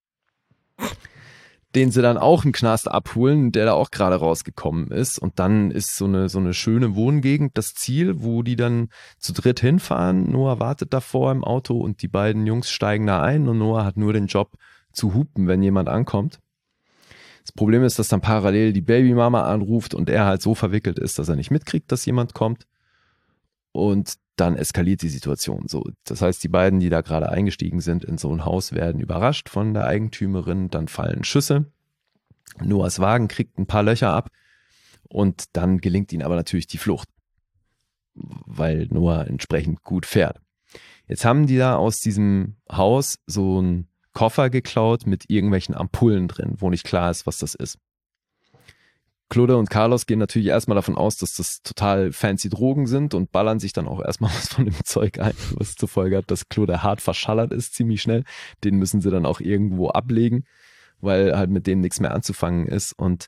den sie dann auch im Knast abholen, der da auch gerade rausgekommen ist. Und dann ist so eine schöne Wohngegend das Ziel, wo die dann zu dritt hinfahren. Noah wartet davor im Auto und die beiden Jungs steigen da ein und Noah hat nur den Job zu hupen, wenn jemand ankommt. Das Problem ist, dass dann parallel die Babymama anruft und er halt so verwickelt ist, dass er nicht mitkriegt, dass jemand kommt. Und dann eskaliert die Situation so. Das heißt, die beiden, die da gerade eingestiegen sind in so ein Haus, werden überrascht von der Eigentümerin, dann fallen Schüsse. Noahs Wagen kriegt ein paar Löcher ab und dann gelingt ihnen aber natürlich die Flucht, weil Noah entsprechend gut fährt. Jetzt haben die da aus diesem Haus so einen Koffer geklaut mit irgendwelchen Ampullen drin, wo nicht klar ist, was das ist. Kludde und Carlos gehen natürlich erstmal davon aus, dass das total fancy Drogen sind und ballern sich dann auch erstmal was von dem Zeug ein, was zur Folge hat, dass Kludde hart verschallert ist, ziemlich schnell. Den müssen sie dann auch irgendwo ablegen, weil halt mit dem nichts mehr anzufangen ist. Und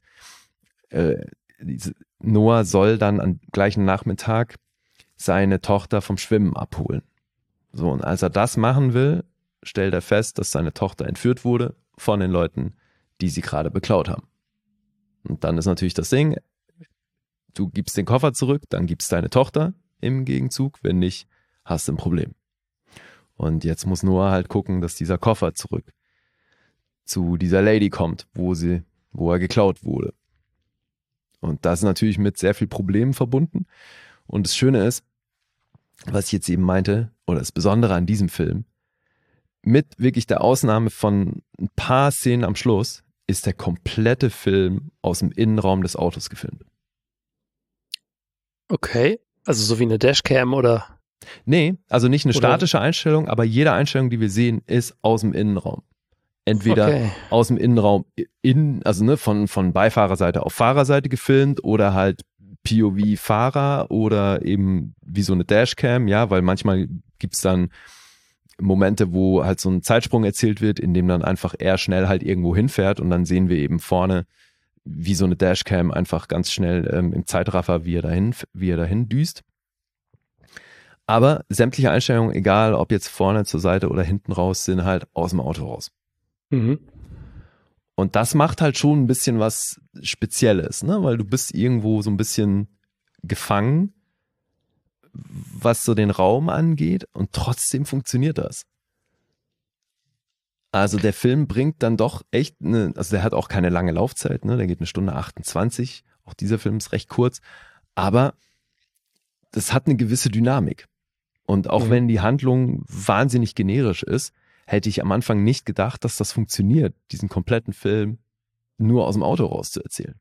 Noah soll dann am gleichen Nachmittag seine Tochter vom Schwimmen abholen. So, und als er das machen will, stellt er fest, dass seine Tochter entführt wurde von den Leuten, die sie gerade beklaut haben. Und dann ist natürlich das Ding, du gibst den Koffer zurück, dann gibst deine Tochter im Gegenzug, wenn nicht, hast du ein Problem. Und jetzt muss Noah halt gucken, dass dieser Koffer zurück zu dieser Lady kommt, wo er geklaut wurde. Und das ist natürlich mit sehr viel Problemen verbunden. Und das Schöne ist, was ich jetzt eben meinte, oder das Besondere an diesem Film, mit wirklich der Ausnahme von ein paar Szenen am Schluss, ist der komplette Film aus dem Innenraum des Autos gefilmt. Okay, also so wie eine Dashcam oder? Nee, also nicht eine statische Einstellung, aber jede Einstellung, die wir sehen, ist aus dem Innenraum. Entweder aus dem Innenraum also von Beifahrerseite auf Fahrerseite gefilmt oder halt POV-Fahrer oder eben wie so eine Dashcam, ja, weil manchmal gibt's dann Momente, wo halt so ein Zeitsprung erzählt wird, in dem dann einfach er schnell halt irgendwo hinfährt und dann sehen wir eben vorne wie so eine Dashcam einfach ganz schnell im Zeitraffer, wie er dahin düst. Aber sämtliche Einstellungen, egal ob jetzt vorne zur Seite oder hinten raus, sind halt aus dem Auto raus. Mhm. Und das macht halt schon ein bisschen was Spezielles, ne? Weil du bist irgendwo so ein bisschen gefangen, was so den Raum angeht, und trotzdem funktioniert das. Also der Film bringt dann doch echt also der hat auch keine lange Laufzeit, ne? Der geht 1 Stunde 28, auch dieser Film ist recht kurz, aber das hat eine gewisse Dynamik. Und auch wenn die Handlung wahnsinnig generisch ist, hätte ich am Anfang nicht gedacht, dass das funktioniert, diesen kompletten Film nur aus dem Auto raus zu erzählen.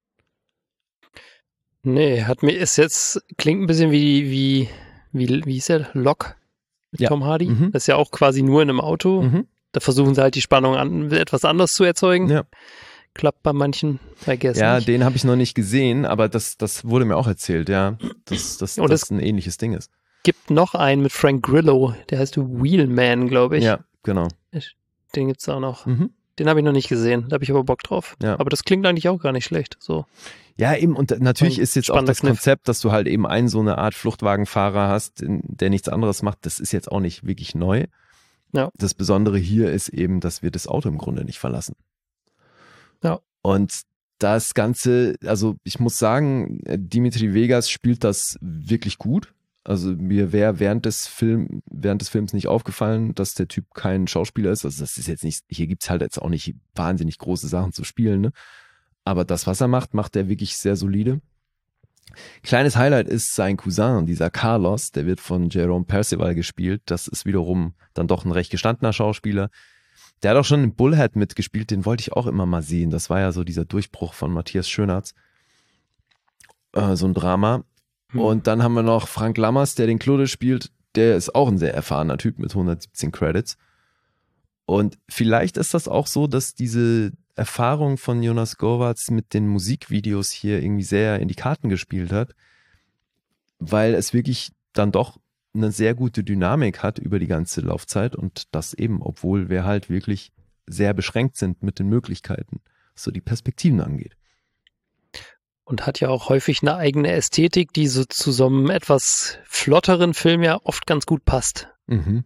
Nee, klingt ein bisschen wie hieß der? Lock mit Tom Hardy. Mhm. Das ist ja auch quasi nur in einem Auto. Mhm. Da versuchen sie halt die Spannung etwas anders zu erzeugen. Ja. Klappt bei manchen, vergessen. Ja, den habe ich noch nicht gesehen, aber das wurde mir auch erzählt, ja, dass das ein ähnliches Ding ist. Gibt noch einen mit Frank Grillo, der heißt Wheelman, glaube ich. Ja, genau. Den gibt's auch noch. Mhm. Den habe ich noch nicht gesehen, da habe ich aber Bock drauf. Ja. Aber das klingt eigentlich auch gar nicht schlecht. So. Ja, eben, und natürlich ist jetzt auch das Kniff. Konzept, dass du halt eben so eine Art Fluchtwagenfahrer hast, der nichts anderes macht, das ist jetzt auch nicht wirklich neu. Ja. Das Besondere hier ist eben, dass wir das Auto im Grunde nicht verlassen. Ja. Und das Ganze, also ich muss sagen, Dimitri Vegas spielt das wirklich gut. Also mir wäre während des Films nicht aufgefallen, dass der Typ kein Schauspieler ist. Also das ist jetzt nicht, hier gibt's halt jetzt auch nicht wahnsinnig große Sachen zu spielen, ne? Aber das, was er macht er wirklich sehr solide. Kleines Highlight ist sein Cousin, dieser Carlos, der wird von Jerome Percival gespielt. Das ist wiederum dann doch ein recht gestandener Schauspieler. Der hat auch schon in Bullhead mitgespielt, den wollte ich auch immer mal sehen. Das war ja so dieser Durchbruch von Matthias Schönartz. So ein Drama. Und dann haben wir noch Frank Lammers, der den Claude spielt. Der ist auch ein sehr erfahrener Typ mit 117 Credits. Und vielleicht ist das auch so, dass diese Erfahrung von Jonas Govaerts mit den Musikvideos hier irgendwie sehr in die Karten gespielt hat, weil es wirklich dann doch eine sehr gute Dynamik hat über die ganze Laufzeit und das eben, obwohl wir halt wirklich sehr beschränkt sind mit den Möglichkeiten, was so die Perspektiven angeht. Und hat ja auch häufig eine eigene Ästhetik, die so zu so einem etwas flotteren Film ja oft ganz gut passt. Mhm.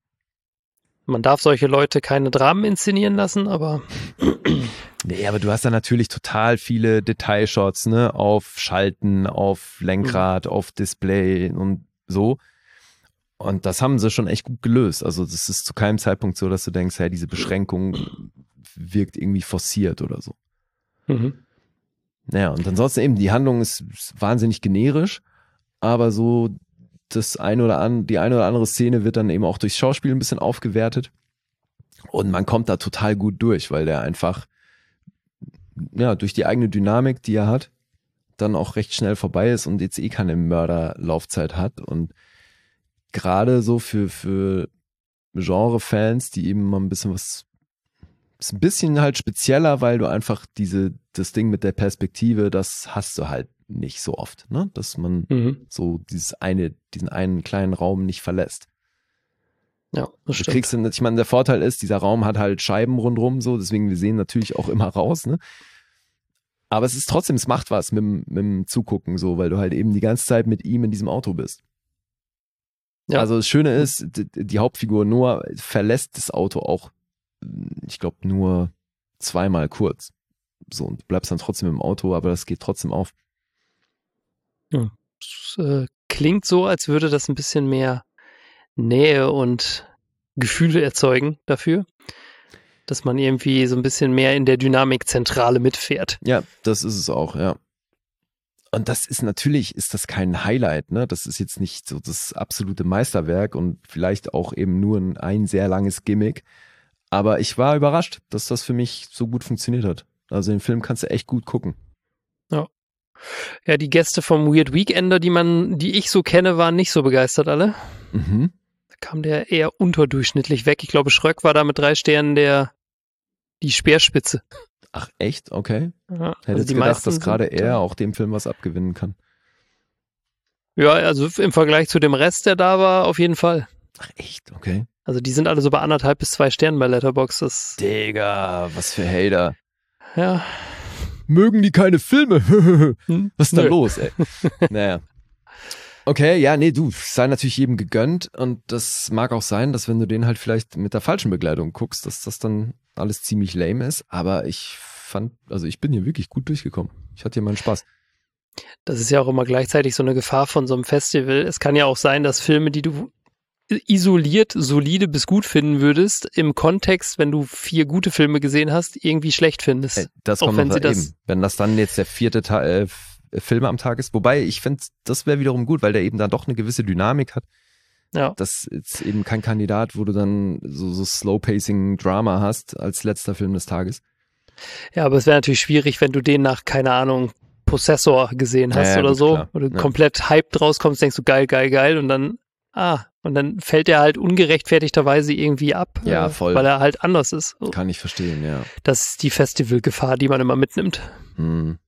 Man darf solche Leute keine Dramen inszenieren lassen, aber Nee, aber du hast da natürlich total viele Detailshots, ne, auf Schalten, auf Lenkrad, auf Display und so. Und das haben sie schon echt gut gelöst. Also das ist zu keinem Zeitpunkt so, dass du denkst, hey, diese Beschränkung wirkt irgendwie forciert oder so. Mhm. Naja, und ansonsten eben, die Handlung ist wahnsinnig generisch, aber so die eine oder andere Szene wird dann eben auch durchs Schauspiel ein bisschen aufgewertet. Und man kommt da total gut durch, weil der einfach, ja, durch die eigene Dynamik, die er hat, dann auch recht schnell vorbei ist und jetzt keine Mörderlaufzeit hat. Und gerade so für Genre-Fans, die eben mal ein bisschen ist ein bisschen halt spezieller, weil du einfach das Ding mit der Perspektive, das hast du halt nicht so oft, ne? Dass man so diesen einen kleinen Raum nicht verlässt. Ja, das stimmt. Du kriegst, ich meine, der Vorteil ist, dieser Raum hat halt Scheiben rundrum, so, deswegen wir sehen natürlich auch immer raus, ne? Aber es ist trotzdem, es macht was mit dem Zugucken, so, weil du halt eben die ganze Zeit mit ihm in diesem Auto bist. Ja. Also das Schöne ist, die Hauptfigur Noah verlässt das Auto auch, ich glaube, nur zweimal kurz. So, und du bleibst dann trotzdem im Auto, aber das geht trotzdem auf. Ja, das klingt so, als würde das ein bisschen mehr Nähe und Gefühle erzeugen dafür, dass man irgendwie so ein bisschen mehr in der Dynamikzentrale mitfährt. Ja, das ist es auch, ja. Und das ist natürlich, ist das kein Highlight, ne? Das ist jetzt nicht so das absolute Meisterwerk und vielleicht auch eben nur ein sehr langes Gimmick. Aber ich war überrascht, dass das für mich so gut funktioniert hat. Also den Film kannst du echt gut gucken. Ja, die Gäste vom Weird Weekender, die ich so kenne, waren nicht so begeistert alle. Mhm. Da kam der eher unterdurchschnittlich weg. Ich glaube, Schröck war da mit 3 Sternen die Speerspitze. Ach echt? Okay. Ja, Hätte jetzt die gedacht, meisten dass gerade sind, er auch dem Film was abgewinnen kann. Ja, also im Vergleich zu dem Rest, der da war, auf jeden Fall. Ach echt? Okay. Also die sind alle so bei 1,5 bis 2 Sternen bei Letterboxd. Digga, was für Hater. Ja. Mögen die keine Filme? Was ist da Nö. los, ey? Naja. Okay, ja, nee, du, sei natürlich jedem gegönnt und das mag auch sein, dass wenn du den halt vielleicht mit der falschen Begleitung guckst, dass das dann alles ziemlich lame ist, aber ich bin hier wirklich gut durchgekommen. Ich hatte hier meinen Spaß. Das ist ja auch immer gleichzeitig so eine Gefahr von so einem Festival. Es kann ja auch sein, dass Filme, die du isoliert solide bis gut finden würdest, im Kontext, wenn du 4 gute Filme gesehen hast, irgendwie schlecht findest. Das auch kommt wenn noch sie da das eben. Wenn das dann jetzt der 4. Film am Tag ist, wobei ich finde, das wäre wiederum gut, weil der eben dann doch eine gewisse Dynamik hat. Ja. Das ist eben kein Kandidat, wo du dann so Slow-Pacing-Drama hast als letzter Film des Tages. Ja, aber es wäre natürlich schwierig, wenn du den nach, keine Ahnung, Possessor gesehen hast Ja, oder gut, so, klar. oder Ja. komplett hyped rauskommst, denkst du geil, geil, geil und dann fällt er halt ungerechtfertigterweise irgendwie ab, Ja, voll. weil er halt anders ist. So. Kann ich verstehen, ja. Das ist die Festivalgefahr, die man immer mitnimmt. Hm.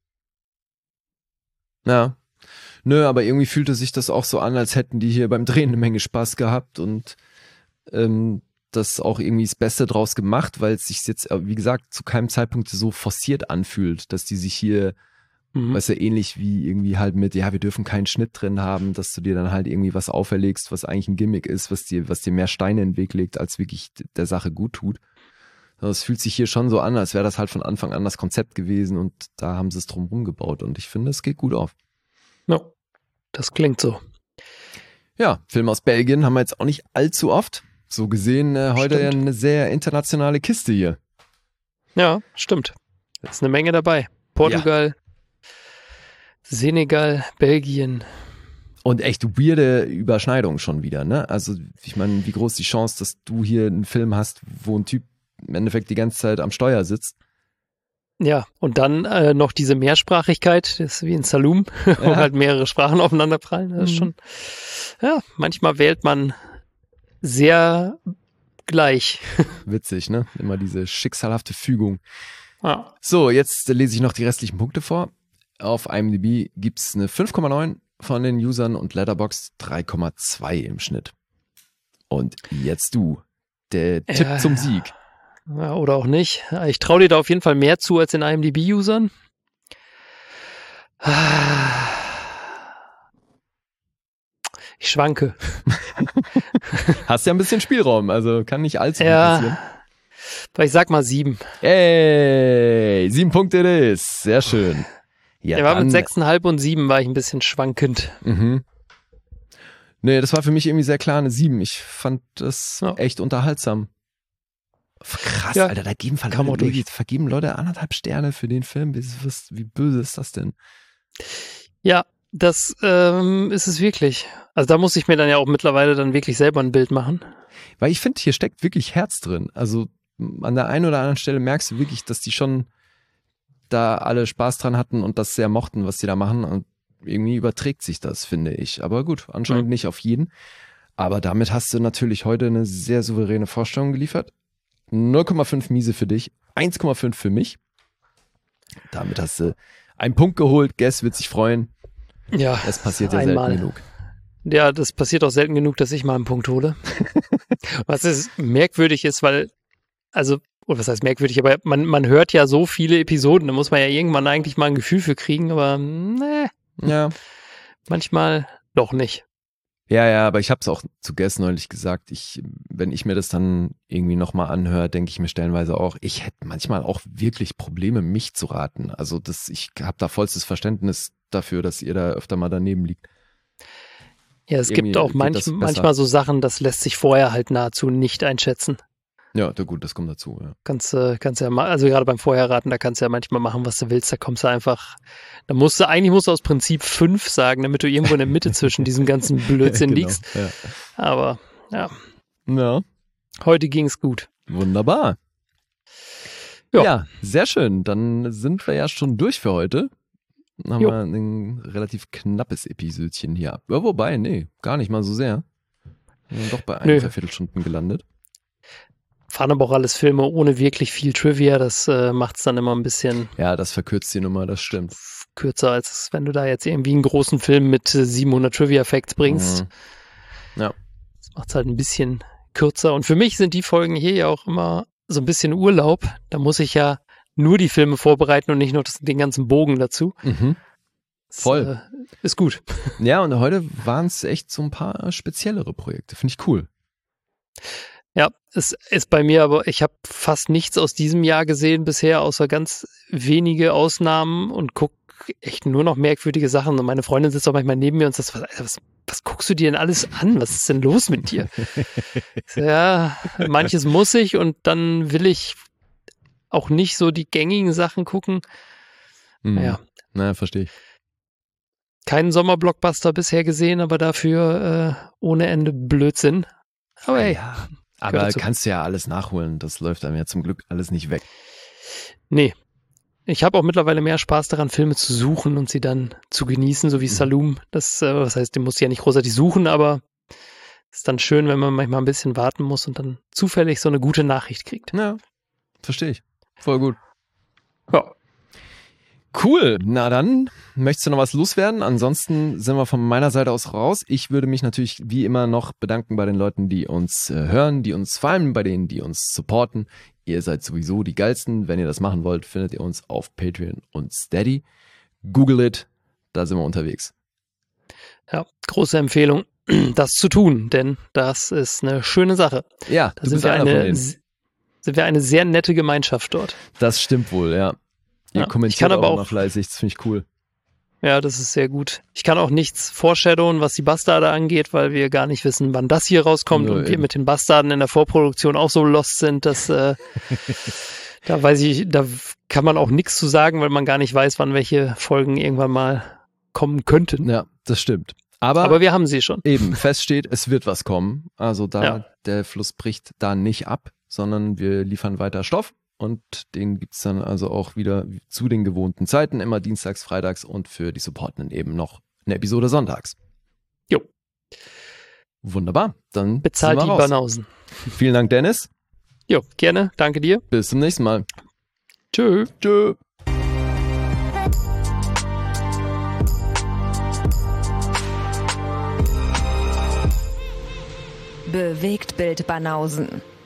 Ja. Nö, aber irgendwie fühlte sich das auch so an, als hätten die hier beim Drehen eine Menge Spaß gehabt und das auch irgendwie das Beste draus gemacht, weil es sich jetzt, wie gesagt, zu keinem Zeitpunkt so forciert anfühlt, dass die sich hier, weißt du, ähnlich wie irgendwie halt mit, ja, wir dürfen keinen Schnitt drin haben, dass du dir dann halt irgendwie was auferlegst, was eigentlich ein Gimmick ist, was dir mehr Steine in den Weg legt, als wirklich der Sache gut tut. Es fühlt sich hier schon so an, als wäre das halt von Anfang an das Konzept gewesen und da haben sie es drum rumgebaut und ich finde, es geht gut auf. Ja, das klingt so. Ja, Film aus Belgien haben wir jetzt auch nicht allzu oft. So gesehen heute ja eine sehr internationale Kiste hier. Ja, stimmt. Da ist eine Menge dabei. Portugal, Senegal, Belgien. Und echt weirde Überschneidungen schon wieder, ne? Also ich meine, wie groß die Chance, dass du hier einen Film hast, wo ein Typ im Endeffekt die ganze Zeit am Steuer sitzt. Ja, und dann noch diese Mehrsprachigkeit, das ist wie in Saloon, wo halt mehrere Sprachen aufeinanderprallen. Das ist schon, ja, manchmal wählt man sehr gleich. Witzig, ne? Immer diese schicksalhafte Fügung. Ja. So, jetzt lese ich noch die restlichen Punkte vor. Auf IMDb gibt's eine 5,9 von den Usern und Letterboxd 3,2 im Schnitt. Und jetzt du, der Tipp zum Sieg. Ja, oder auch nicht. Ich traue dir da auf jeden Fall mehr zu als den IMDb-Usern. Ich schwanke. Hast ja ein bisschen Spielraum, also kann nicht allzu viel passieren. Weil ich sag mal 7. Ey, 7 Punkte ist. Sehr schön. Ja, war mit 6,5 und 7 war ich ein bisschen schwankend. Mhm. Nee, das war für mich irgendwie sehr klar eine 7. Ich fand das echt unterhaltsam. Krass, ja, Alter, da vergeben Leute 1,5 Sterne für den Film. Wie böse ist das denn? Ja, das ist es wirklich. Also da muss ich mir dann ja auch mittlerweile dann wirklich selber ein Bild machen. Weil ich finde, hier steckt wirklich Herz drin. Also an der einen oder anderen Stelle merkst du wirklich, dass die schon da alle Spaß dran hatten und das sehr mochten, was die da machen. Und irgendwie überträgt sich das, finde ich. Aber gut, anscheinend nicht auf jeden. Aber damit hast du natürlich heute eine sehr souveräne Vorstellung geliefert. 0,5 Miese für dich, 1,5 für mich. Damit hast du einen Punkt geholt. Guess wird sich freuen. Ja, das passiert ja selten genug. Ja, das passiert auch selten genug, dass ich mal einen Punkt hole. Was ist merkwürdig ist, weil, also, oder was heißt merkwürdig, aber man hört ja so viele Episoden, da muss man ja irgendwann eigentlich mal ein Gefühl für kriegen, aber manchmal doch nicht. Ja, aber ich habe es auch zu Guess neulich gesagt, wenn ich mir das dann irgendwie nochmal anhöre, denke ich mir stellenweise auch, ich hätte manchmal auch wirklich Probleme, mich zu raten. Also ich habe da vollstes Verständnis dafür, dass ihr da öfter mal daneben liegt. Ja, es gibt auch manchmal so Sachen, das lässt sich vorher halt nahezu nicht einschätzen. Ja, gut, das kommt dazu, ja. Kannst ja mal, also gerade beim Vorherraten, da kannst du ja manchmal machen, was du willst, da kommst du einfach, eigentlich musst du aus Prinzip 5 sagen, damit du irgendwo in der Mitte zwischen diesem ganzen Blödsinn liegst. Ja. Aber, ja. Heute ging's gut. Wunderbar. Ja, sehr schön. Dann sind wir ja schon durch für heute. Dann haben wir ein relativ knappes Episödchen hier. Ja, wobei, nee, gar nicht mal so sehr. Wir sind doch bei 1,5 Viertelstunden gelandet. Fahren aber auch alles Filme ohne wirklich viel Trivia, das macht's dann immer ein bisschen... Ja, das verkürzt die Nummer, das stimmt. Kürzer, als wenn du da jetzt irgendwie einen großen Film mit 700 Trivia-Facts bringst. Ja. Das macht's halt ein bisschen kürzer. Und für mich sind die Folgen hier ja auch immer so ein bisschen Urlaub. Da muss ich ja nur die Filme vorbereiten und nicht noch den ganzen Bogen dazu. Mhm. Voll. Das, ist gut. Ja, und heute waren es echt so ein paar speziellere Projekte. Finde ich cool. Ja, es ist bei mir, aber ich habe fast nichts aus diesem Jahr gesehen bisher, außer ganz wenige Ausnahmen und gucke echt nur noch merkwürdige Sachen. Und meine Freundin sitzt auch manchmal neben mir und sagt, was guckst du dir denn alles an? Was ist denn los mit dir? Ja, manches muss ich und dann will ich auch nicht so die gängigen Sachen gucken. Ja. Na, verstehe ich. Keinen Sommerblockbuster bisher gesehen, aber dafür ohne Ende Blödsinn. Aber hey. Ja. Aber kannst du ja alles nachholen. Das läuft einem ja zum Glück alles nicht weg. Nee. Ich habe auch mittlerweile mehr Spaß daran, Filme zu suchen und sie dann zu genießen, so wie Saloon. Das heißt, den musst du ja nicht großartig suchen, aber ist dann schön, wenn man manchmal ein bisschen warten muss und dann zufällig so eine gute Nachricht kriegt. Ja, verstehe ich. Voll gut. Ja. Cool, na dann, möchtest du noch was loswerden? Ansonsten sind wir von meiner Seite aus raus. Ich würde mich natürlich wie immer noch bedanken bei den Leuten, die uns hören, die uns vor allem bei denen, die uns supporten. Ihr seid sowieso die Geilsten. Wenn ihr das machen wollt, findet ihr uns auf Patreon und Steady. Google it, da sind wir unterwegs. Ja, große Empfehlung, das zu tun, denn das ist eine schöne Sache. Ja, da sind wir eine sehr nette Gemeinschaft dort. Das stimmt wohl, ja. Ihr kommentiert auch mal fleißig, das finde ich cool. Ja, das ist sehr gut. Ich kann auch nichts foreshadowen, was die Bastarde angeht, weil wir gar nicht wissen, wann das hier rauskommt und wir mit den Bastarden in der Vorproduktion auch so lost sind, dass da kann man auch nichts zu sagen, weil man gar nicht weiß, wann welche Folgen irgendwann mal kommen könnten. Ja, das stimmt. Aber wir haben sie schon. Eben, feststeht, es wird was kommen. Also der Fluss bricht da nicht ab, sondern wir liefern weiter Stoff. Und den gibt's dann also auch wieder zu den gewohnten Zeiten, immer dienstags, freitags und für die Supportenden eben noch eine Episode sonntags. Jo. Wunderbar, dann bezahlt die Banausen. Vielen Dank, Dennis. Jo, gerne, danke dir. Bis zum nächsten Mal. Tschö. Tschö. Bewegtbild Banausen.